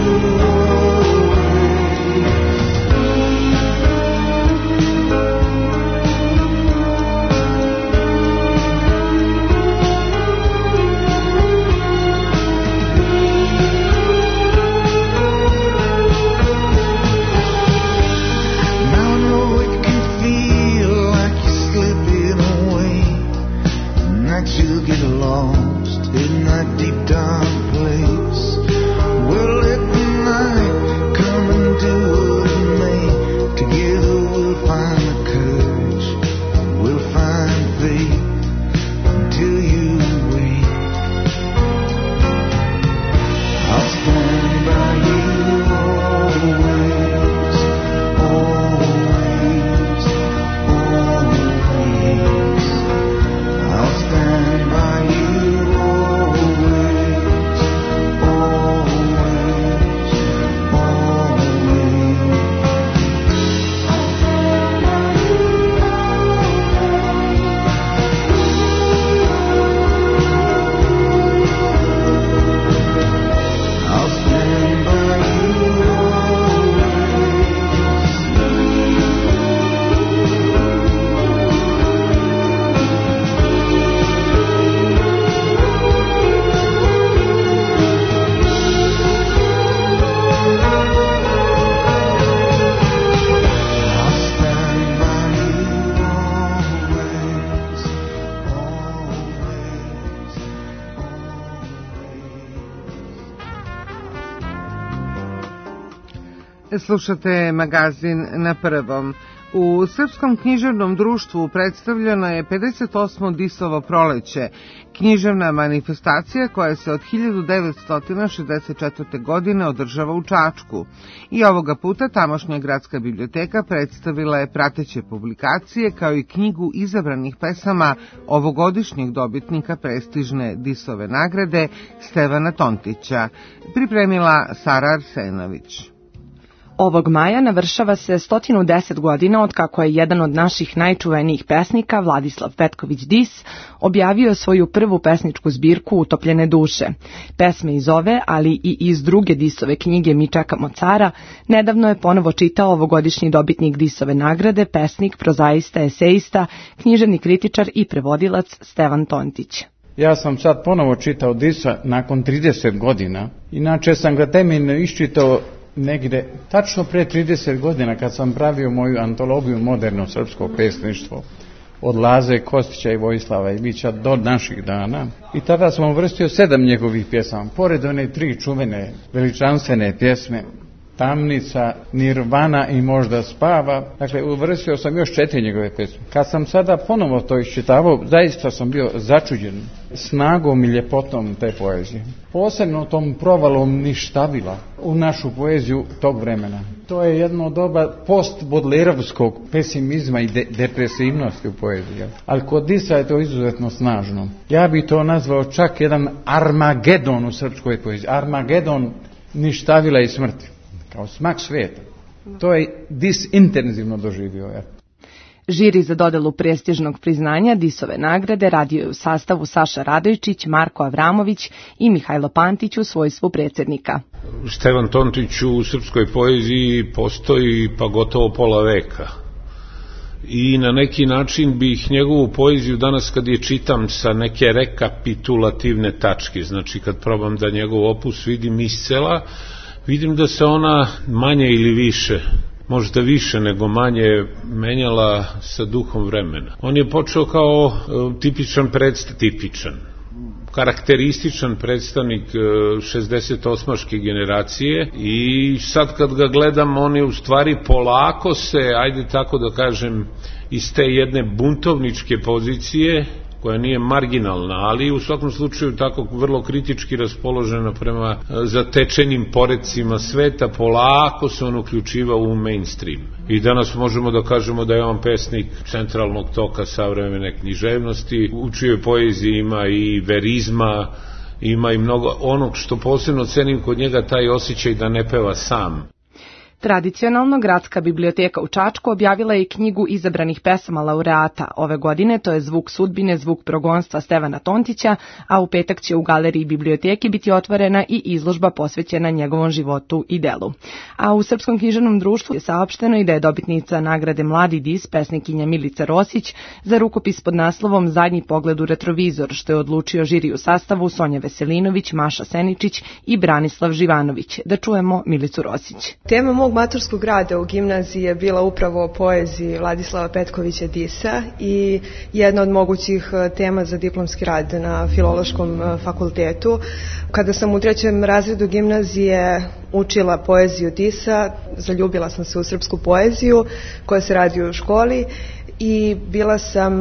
Now I know it can feel like you're slipping away, and that you'll get lost in that deep dark place. We'll let the night come and do what it may. Together we'll find the courage, we'll find faith until you wake. I'll stand by you always, always, always. I'll stand by you always, always, always. I'll stand by you Slušate magazin Na prvom. U Srpskom književnom društvu predstavljeno je pedeset osmo Disovo proleće, književna manifestacija koja se od hiljadu devetsto šezdeset četvrte. godine održava u Čačku. I ovoga puta tamošnja gradska biblioteka predstavila je prateće publikacije kao i knjigu izabranih pesama ovogodišnjeg dobitnika prestižne Disove nagrade Stevana Tontića. Pripremila Sara Arsenović. Ovog maja navršava se sto deset godina od kako je jedan od naših najčuvenijih pesnika, Vladislav Petković Dis, objavio svoju prvu pesničku zbirku Utopljene duše. Pesme iz ove, ali i iz druge Disove knjige Mi čekamo cara, nedavno je ponovo čitao ovogodišnji dobitnik Disove nagrade, pesnik, prozaista, eseista, književni kritičar i prevodilac Stevan Tontić. Ja sam sad ponovo čitao Disa nakon trideset godina. Inače sam ga temeljno iščitao negde tačno pre trideset godina kad sam pravio moju antologiju Moderno srpsko pesništvo od Laze Kostića i Vojislava Ilića do naših dana. I tada sam uvrstio sedam njegovih pjesama, pored one tri čuvene veličanstvene pjesme Tamnica, Nirvana i Možda spava. Dakle, uvrstio sam još četiri njegove pesme. Kad sam sada ponovo to iščitavao, zaista sam bio začuđen snagom i ljepotom te poezije. Posebno tom provalom ništavila u našu poeziju tog vremena. To je jedno doba post-bodlerovskog pesimizma i de- depresivnosti u poeziji. Ali kod Disa je to izuzetno snažno. Ja bih to nazvao čak jedan Armagedon u srpskoj poeziji. Armagedon ništavila i smrti. Kao smak svijeta. To je Dis intenzivno doživio. Ja. Žiri za dodelu prestižnog priznanja Disove nagrade radio je u sastavu Saša Radojčić, Marko Avramović i Mihajlo Pantić u svojstvu predsjednika. Stevan Tontić u srpskoj poeziji postoji pa gotovo pola veka. I na neki način bih njegovu poeziju danas kad je čitam sa neke rekapitulativne tačke, znači kad probam da njegov opus vidim iscela, vidim da se ona manje ili više, možda više nego manje, menjala sa duhom vremena. On je počeo kao uh, tipičan predstav, tipičan, karakterističan predstavnik uh, šezdesetosmaške generacije i sad kad ga gledam, on je u stvari polako se, ajde tako da kažem, iz te jedne buntovničke pozicije, koja nije marginalna, ali u svakom slučaju tako vrlo kritički raspoložena prema zatečenim porecima sveta, polako se on uključivao u mainstream. I danas možemo da kažemo da je on pesnik centralnog toka savremene književnosti, u čijoj poeziji ima i verizma, ima i mnogo onog što posebno cenim kod njega, taj osjećaj da ne peva sam. Tradicionalno, Gradska biblioteka u Čačku objavila je knjigu izabranih pesama laureata. Ove godine to je Zvuk sudbine, zvuk progonstva Stevana Tontića, a u petak će u galeriji biblioteke biti otvorena i izložba posvećena njegovom životu i delu. A u Srpskom književnom društvu je saopšteno i da je dobitnica nagrade Mladi dis, pesnikinja Milica Rosić, za rukopis pod naslovom Zadnji pogled u retrovizor, što je odlučio žiri u sastavu Sonja Veselinović, Maša Seničić i Branislav Živanović. Da čujemo Milicu Rosić. Tema mog maturskog rada u gimnaziji je bila upravo o poeziji Vladislava Petkovića Disa i jedna od mogućih tema za diplomski rad na Filološkom fakultetu. Kada sam u trećem razredu gimnazije učila poeziju Disa, zaljubila sam se u srpsku poeziju koja se radi u školi i bila sam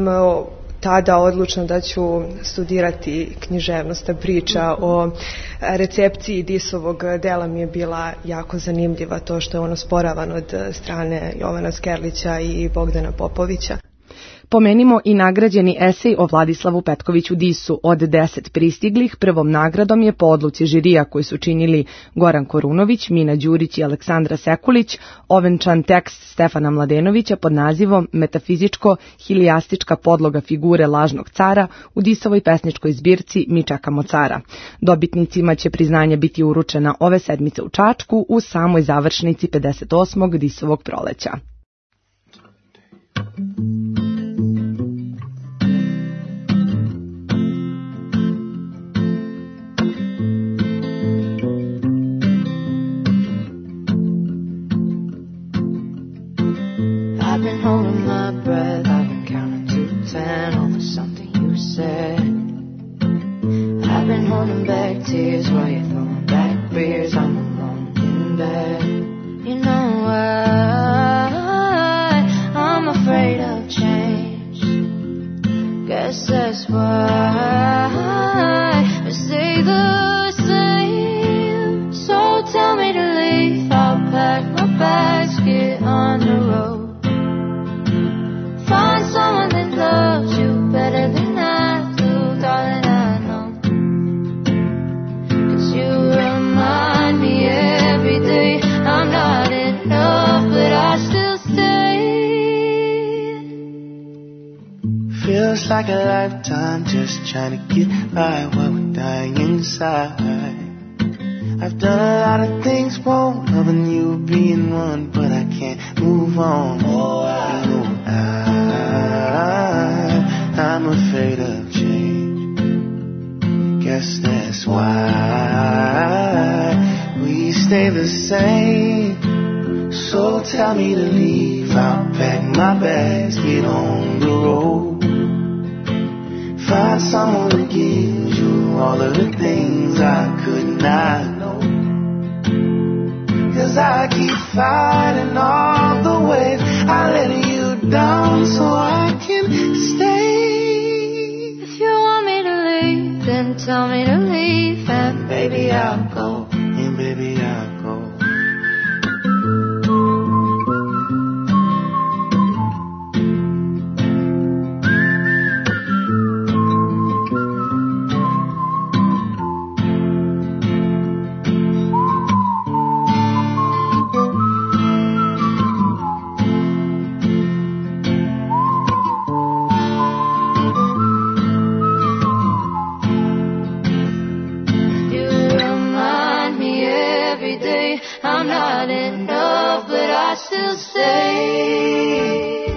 tada odlučna da ću studirati književnost. Priča o recepciji Disovog dela mi je bila jako zanimljiva, to što je ono sporavan od strane Jovana Skerlića i Bogdana Popovića. Pomenimo i nagrađeni esej o Vladislavu Petkoviću Disu. Od deset pristiglih prvom nagradom je po odluci žirija koji su činili Goran Korunović, Mina Đurić i Aleksandra Sekulić ovenčan tekst Stefana Mladenovića pod nazivom Metafizičko-hilijastička podloga figure lažnog cara u Disovoj pesničkoj zbirci Mi čekamo cara. Dobitnicima će priznanja biti uručena ove sedmice u Čačku u samoj završnici pedeset osmog Disovog proleća. I've been holding my breath, I've been counting to ten over something you said. I've been holding back tears while you're throwing back beers. I'm alone in bed. You know why I'm afraid of change. Guess that's why I stay the same. So tell me to leave, I'll pack my bags, get on the road. Find someone that loves you better than I do, darling, I know. Cause you remind me every day I'm not enough, but I still stay. Feels like a lifetime just trying to get by while we're dying inside. I've done a lot of things wrong, loving you being one, but I can't move on. Oh, I know I, I'm afraid of change. Guess that's why we stay the same. So tell me to leave, I'll pack my bags, get on the road. Find someone that gives you all of the things I could not know. 'cause I keep fighting all the ways I let you down so I can stay. If you want me to leave, then tell me to leave, and Baby, I'll go, and baby, I'll go. I'm not in love, but I still stay.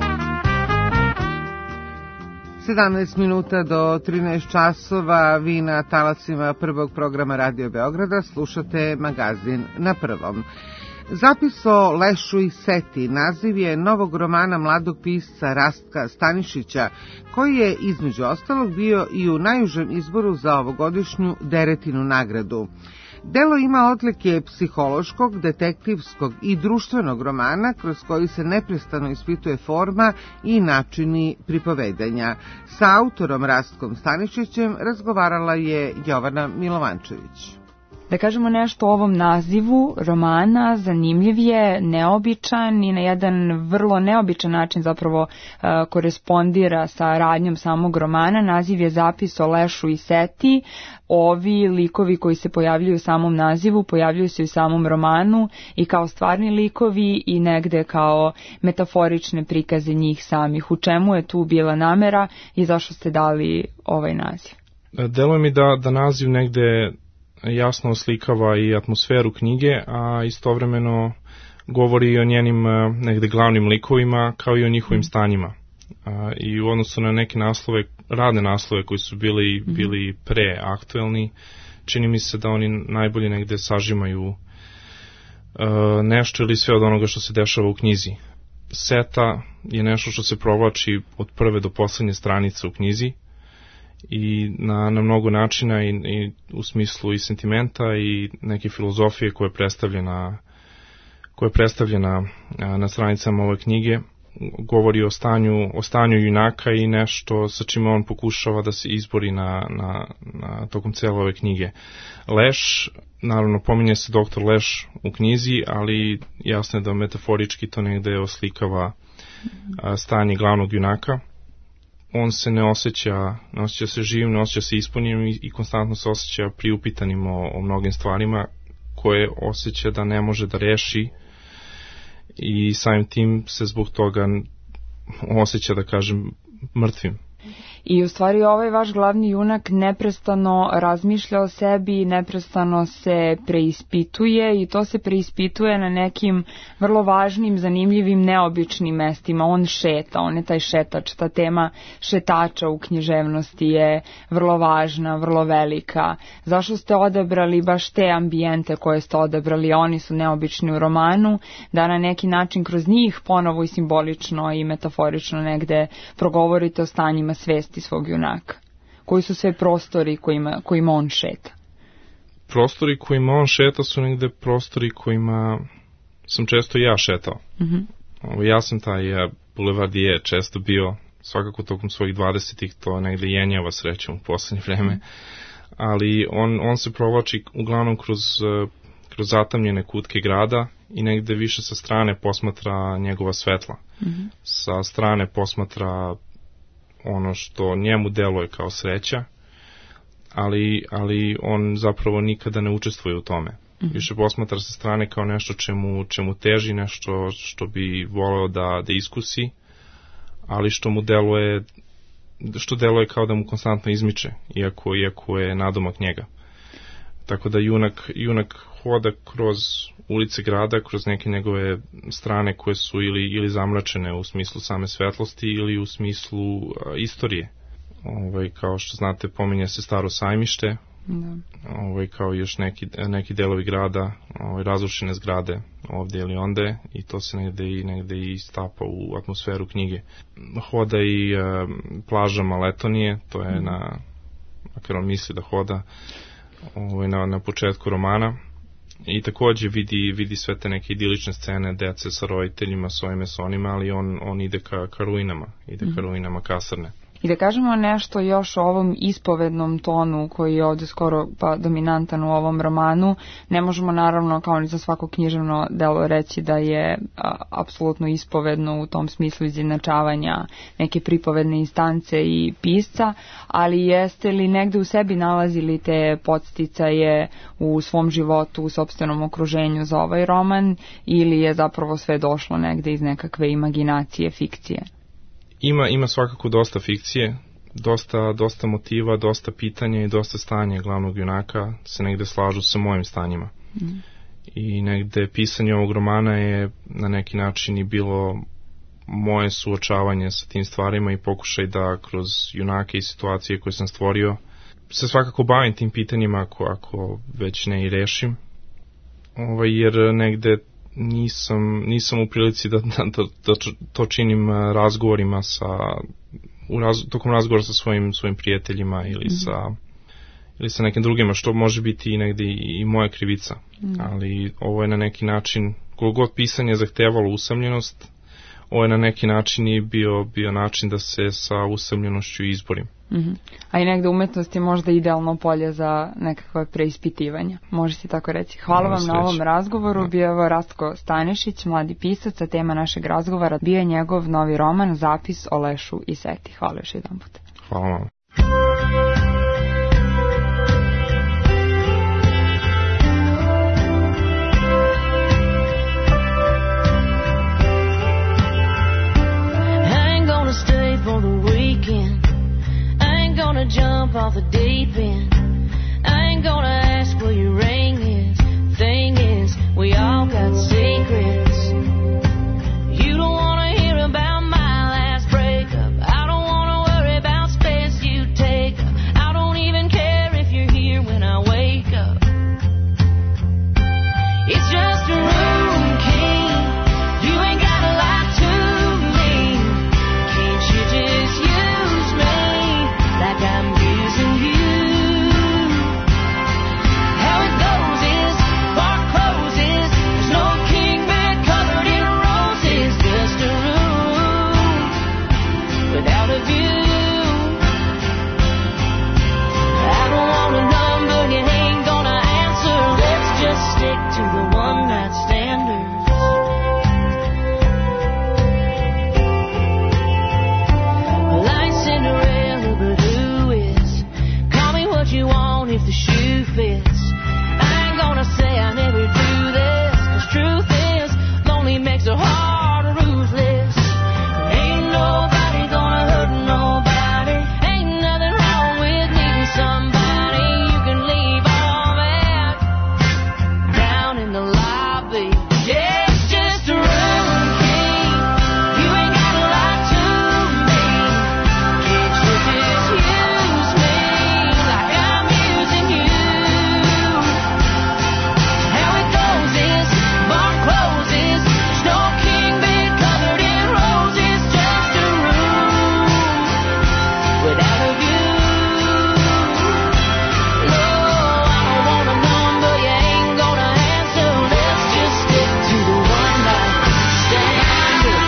sedamnaest minuta do trinaest časova, vi na talacima prvog programa Radio Beograda slušate magazin Na prvom. Zapis o Lešu i Seti naziv je novog romana mladog pisca Rastka Stanišića, koji je između ostalog bio i u najužem izboru za ovogodišnju Deretinu nagradu. Delo ima odlike psihološkog, detektivskog i društvenog romana kroz koji se neprestano ispituje forma i načini pripovedanja. Sa autorom Rastkom Stanišićem razgovarala je Jovana Milovančević. Da kažemo nešto o ovom nazivu romana, zanimljiv je, neobičan i na jedan vrlo neobičan način zapravo uh, korespondira sa radnjom samog romana. Naziv je Zapis o Lešu i Seti. Ovi likovi koji se pojavljuju u samom nazivu pojavljuju se u samom romanu i kao stvarni likovi i negde kao metaforične prikaze njih samih. U čemu je tu bila namera i zašto ste dali ovaj naziv? Deluje mi da, da naziv negde jasno oslikava i atmosferu knjige, a istovremeno govori i o njenim negde glavnim likovima kao i o njihovim stanjima. I u odnosu na neke naslove, radne naslove koji su bili, bili preaktuelni, čini mi se da oni najbolje negde sažimaju nešto ili sve od onoga što se dešava u knjizi. Seta je nešto što se provlači od prve do poslednje stranice u knjizi, i na, na mnogo načina i, i u smislu i sentimenta i neke filozofije koja je predstavljena, koja je predstavljena na stranicama ove knjige, govori o stanju, o stanju junaka i nešto sa čime on pokušava da se izbori na, na, na tokom cele ove knjige. Leš, naravno pominje se doktor Leš u knjizi, ali jasno je da metaforički to negde oslikava stanje glavnog junaka. On se ne osjeća, ne osjeća se živim, ne osjeća se ispunjenim i, i konstantno se osjeća priupitanim o, o mnogim stvarima koje osjeća da ne može da reši i samim tim se zbog toga osjeća, da kažem, mrtvim. I u stvari ovaj vaš glavni junak neprestano razmišlja o sebi, neprestano se preispituje i to se preispituje na nekim vrlo važnim, zanimljivim, neobičnim mestima. On šeta, on je taj šetač, ta tema šetača u književnosti je vrlo važna, vrlo velika. Zašto ste odabrali baš te ambijente koje ste odabrali, oni su neobični u romanu, da na neki način kroz njih ponovo i simbolično i metaforično negde progovorite o stanjima svesti svog junaka? Koji su sve prostori kojima, kojima on šeta? Prostori kojima on šeta su negde prostori kojima sam često ja šetao. Mm-hmm. Ja sam taj Boulevardije često bio, svakako tokom svojih dvadesetih, to negde jenjava srećom u poslednje vreme, mm-hmm. ali on, on se provlači uglavnom kroz, kroz zatamljene kutke grada i negde više sa strane posmatra njegova svetla. Mm-hmm. Sa strane posmatra ono što njemu deluje kao sreća, ali, ali on zapravo nikada ne učestvuje u tome. Mm-hmm. Više posmatra sa strane kao nešto čemu, čemu teži, nešto što bi voleo da, da iskusi, ali što mu deluje, što deluje kao da mu konstantno izmiče, iako, iako je nadomak njega. Tako da junak, junak hoda kroz ulice grada, kroz neke njegove strane koje su ili, ili zamračene u smislu same svetlosti ili u smislu a, istorije. Ovaj, kao što znate, pominje se Staro sajmište, da. Ovaj, kao još neki, neki delovi grada, ovaj, razrušene zgrade ovdje ili onde, i to se negde i, negde i stapa u atmosferu knjige. Hoda i a, plažama Letonije, to je mm. na, makar on misli da hoda, ovaj, na, na početku romana. i takođe vidi, vidi sve te neke idilične scene dece sa roditeljima, s ovime, s onima, ali on, on ide ka, ka ruinama, ide ka ruinama kasarne. I da kažemo nešto još o ovom ispovednom tonu koji je ovde skoro pa dominantan u ovom romanu, ne možemo naravno kao ni za svako književno delo reći da je a, apsolutno ispovedno u tom smislu izjednačavanja neke pripovedne instance i pisca, ali jeste li negde u sebi nalazili te podsticaje u svom životu, u sopstvenom okruženju za ovaj roman, ili je zapravo sve došlo negde iz nekakve imaginacije, fikcije? Ima, ima svakako dosta fikcije, dosta, dosta motiva, dosta pitanja i dosta stanja glavnog junaka se negde slažu sa mojim stanjima. Mm. I negde pisanje ovog romana je na neki način i bilo moje suočavanje sa tim stvarima i pokušaj da kroz junake i situacije koje sam stvorio se svakako bavim tim pitanjima ako, ako već ne i rešim. Ovaj, jer negde nisam, nisam u prilici da, da, da, da to činim razgovorima sa, u raz, tokom razgovora sa svojim, svojim prijateljima ili, mm-hmm. sa, ili sa nekim drugima, što može biti i negde i, i moja krivica. Mm-hmm. Ali ovo je na neki način, koliko god pisanje zahtevalo usamljenost, ovo je na neki način i bio, bio način da se sa usamljenošću izborim. Mm-hmm. A i negde umetnost je možda idealno polje za nekakve preispitivanja. Može se tako reći. Hvala vam na ovom razgovoru. Da. Bio je ovo Rastko Stanišić, mladi pisac, a tema našeg razgovora bio je njegov novi roman Zapis o lešu i seti. Hvala još jedan put. Hvala vam. For the weekend, I ain't gonna jump off the deep end. I ain't gonna ask where your ring is. Thing is, we all got secrets. You don't wanna hear about my last breakup. I don't wanna worry about space you take up. I don't even care if you're here when I wake up. It's just a room key. You ain't gotta lie to me. Can't you just use me like I'm using you? How it goes is, bar closes. There's no king bed covered in roses. Just a room without a view. I don't want a number you ain't gonna answer. Let's just stick to the one night standards. Like Cinderella, but who is? Call me what you want if the shoe fits. I ain't gonna say I never do this, 'cause truth is, lonely makes a heart ruthless. Ain't nobody gonna hurt nobody. Ain't nothing wrong with needing somebody. You can leave all that down in the lobby. Yeah, it's just a room key. You ain't gotta lie to me. Can't you just use me like I'm using you? How it goes is, bar closes. There's no king bed covered in roses. Just a room without a view. No, I don't want a number you ain't gonna answer. Let's just stick to the one night standard.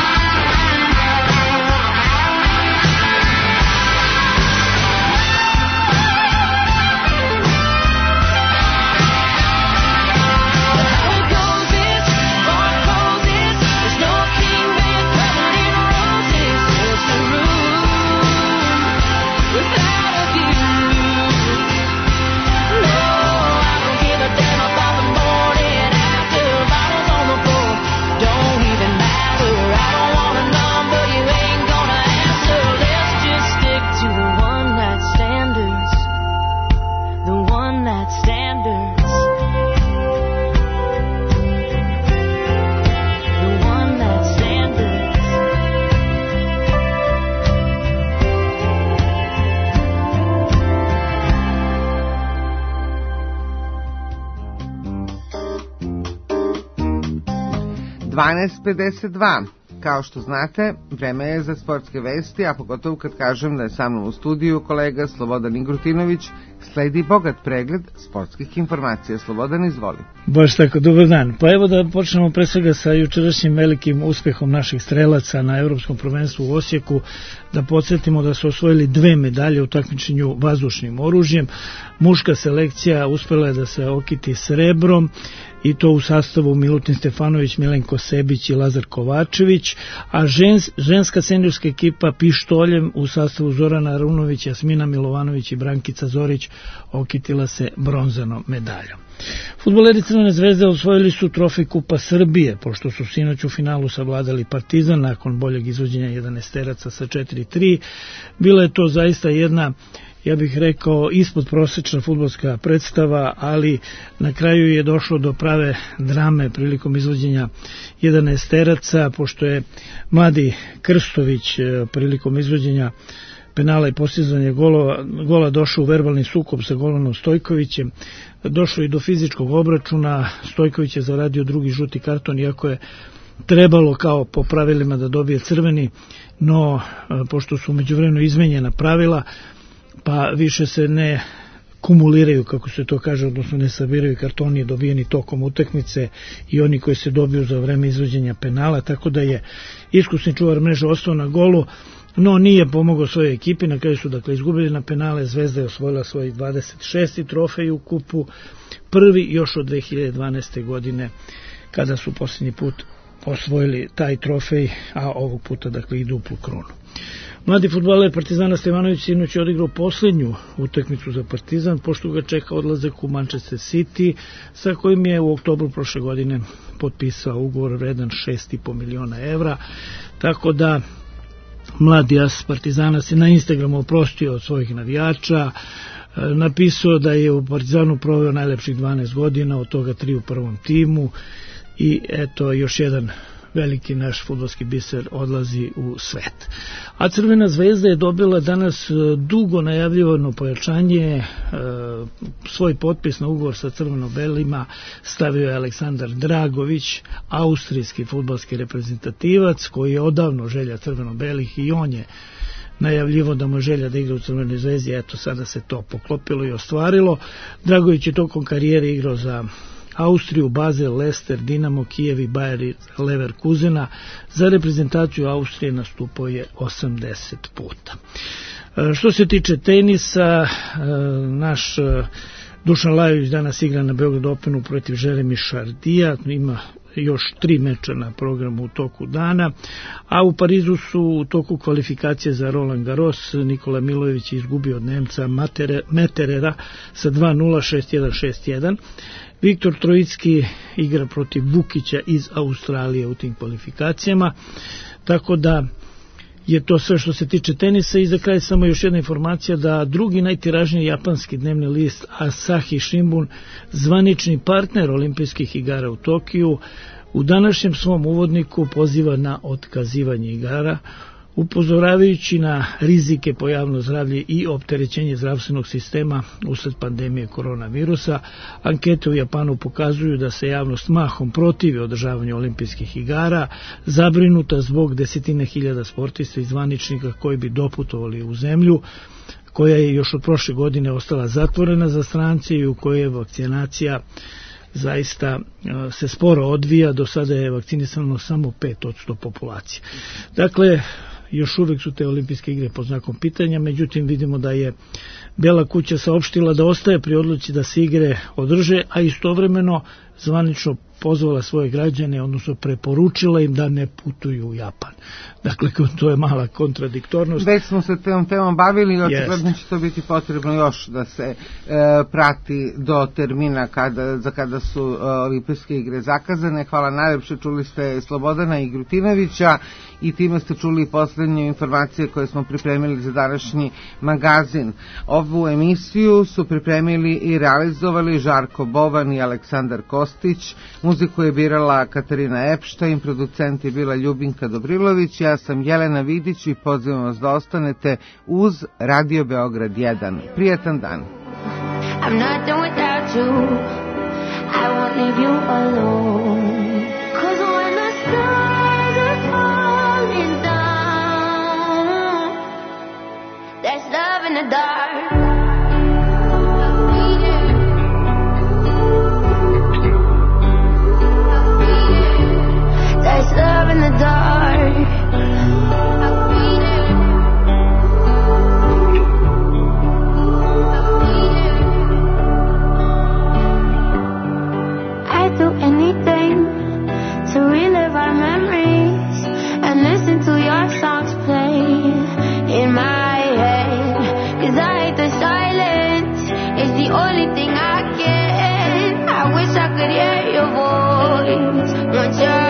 How it goes is, bar closes. There's no king bed covered in roses. Just a room without a view. No, I don't give a damn about the morning after. Bottles on the floor don't even matter. I don't want a number you ain't gonna answer. Let's just stick to the one night standards. The one night standards. The one night standards. dvanaest pedeset dva. kao što znate, vreme je za sportske vesti, a pogotovo kad kažem da je sa mnom u studiju kolega Slobodan Igrutinović, sledi bogat pregled sportskih informacija. Slobodan, izvoli. Baš tako, dobar dan. Pa evo da počnemo pre svega sa jučerašnjim velikim uspehom naših strelaca na Evropskom prvenstvu u Osijeku, da podsjetimo da su osvojili dve medalje u takmičenju vazdušnim oružjem. Muška selekcija uspela je da se okiti srebrom, i to u sastavu Milutin Stefanović, Milenko Sebić i Lazar Kovačević, a žens, ženska seniorska ekipa pištoljem u sastavu Zorana Arunović, Jasmina Milovanović i Brankica Zorić okitila se bronzanom medaljom. Fudbaleri Crvene zvezde osvojili su trofej Kupa Srbije, pošto su sinoć u finalu savladali Partizan nakon boljeg izvođenja jedanaesteraca sa četiri tri. Bila je to zaista jedna, ja bih rekao, ispod prosečna fudbalska predstava, ali na kraju je došlo do prave drame prilikom izvođenja jedanaesteraca, pošto je mladi Krstović prilikom izvođenja penala i postizanja gola, gola došao u verbalni sukob sa golmanom Stojkovićem. Došlo i do fizičkog obračuna, Stojković je zaradio drugi žuti karton, iako je trebalo kao po pravilima da dobije crveni, no pošto su međuvremeno izmenjena pravila, pa više se ne kumuliraju, kako se to kaže, odnosno ne sabiraju kartoni dobijeni tokom utakmice i oni koji se dobiju za vreme izvođenja penala, tako da je iskusni čuvar mreže ostao na golu, no nije pomogao svojoj ekipi. Na kraju su dakle izgubili na penale. Zvezda je osvojila svoj dvadeset šesti trofej u kupu, prvi još od dve hiljade dvanaeste. godine, kada su posljednji put osvojili taj trofej, a ovog puta dakle i duplu krunu. Mladi fudbaler Partizana Stevanović sinoć je odigrao posljednju utakmicu za Partizan, pošto ga čeka odlazak u Manchester City, sa kojim je u oktobru prošle godine potpisao ugovor vredan šest i po miliona evra, tako da mladi as Partizana se na Instagramu oprostio od svojih navijača, napisao da je u Partizanu proveo najlepših dvanaest godina, od toga tri u prvom timu, i eto još jedan veliki naš fudbalski biser odlazi u svet. A Crvena zvezda je dobila danas dugo najavljivano pojačanje, svoj potpis na ugovor sa crveno-belima stavio je Aleksandar Dragović, austrijski fudbalski reprezentativac koji je odavno želja crveno-belih, i on je najavljivo da mu je želja da igra u Crvenoj zvezdi. Eto, sada se to poklopilo i ostvarilo. Dragović je tokom karijere igrao za Austriju, Basel, Leicester, Dinamo, Kijev i Bayer Leverkusena. Za reprezentaciju Austrije nastupao je osamdeset puta. Što se tiče tenisa, naš Dušan Lajović danas igra na Beograd Openu protiv Jeremy Chardija, ima još tri meča na programu u toku dana, a u Parizu su u toku kvalifikacije za Roland Garros. Nikola Milojević je izgubio od Nemca Meterera sa dva nula, šest jedan, šest jedan. Viktor Trojicki igra protiv Vukića iz Australije u tim kvalifikacijama, tako da je to sve što se tiče tenisa. I za kraj samo još jedna informacija da drugi najtiražniji japanski dnevni list Asahi Shimbun, zvanični partner olimpijskih igara u Tokiju, u današnjem svom uvodniku poziva na otkazivanje igara, upozoravajući na rizike po javno zdravlje i opterećenje zdravstvenog sistema usled pandemije koronavirusa. Ankete u Japanu pokazuju da se javnost mahom protivi održavanju olimpijskih igara, zabrinuta zbog desetine hiljada sportista i zvaničnika koji bi doputovali u zemlju koja je još od prošle godine ostala zatvorena za strance i u kojoj je vakcinacija zaista se sporo odvija. Do sada je vakcinisano samo pet posto populacije. Dakle, još uvek su te olimpijske igre pod znakom pitanja, međutim vidimo da je Bela kuća saopštila da ostaje pri odluci da se igre održe, a istovremeno zvanično pozvala svoje građane, odnosno preporučila im da ne putuju u Japan. Dakle, to je mala kontradiktornost. Već smo se tom temom bavili i očigledno će to biti potrebno još da se e, prati do termina kada, za kada su e, olimpijske igre zakazane. Hvala najlepše, čuli ste Slobodana Igrutinovića i time ste čuli poslednje informacije koje smo pripremili za današnji magazin. Ovu emisiju su pripremili i realizovali Žarko Bovan i Aleksandar Kostić. Muziku je birala Katarina Epštajn, producent je bila Ljubinka Dobrilović, ja sam Jelena Vidić i pozivam vas da ostanete uz Radio Beograd jedan. Prijetan dan. I'm not done without you. I won't leave you alone. 'Cause when the stars are falling the dark. There's love in the dark. I'd do anything to relive our memories and listen to your songs play in my head. 'Cause I hate the silence, it's the only thing I get. I wish I could hear your voice once you're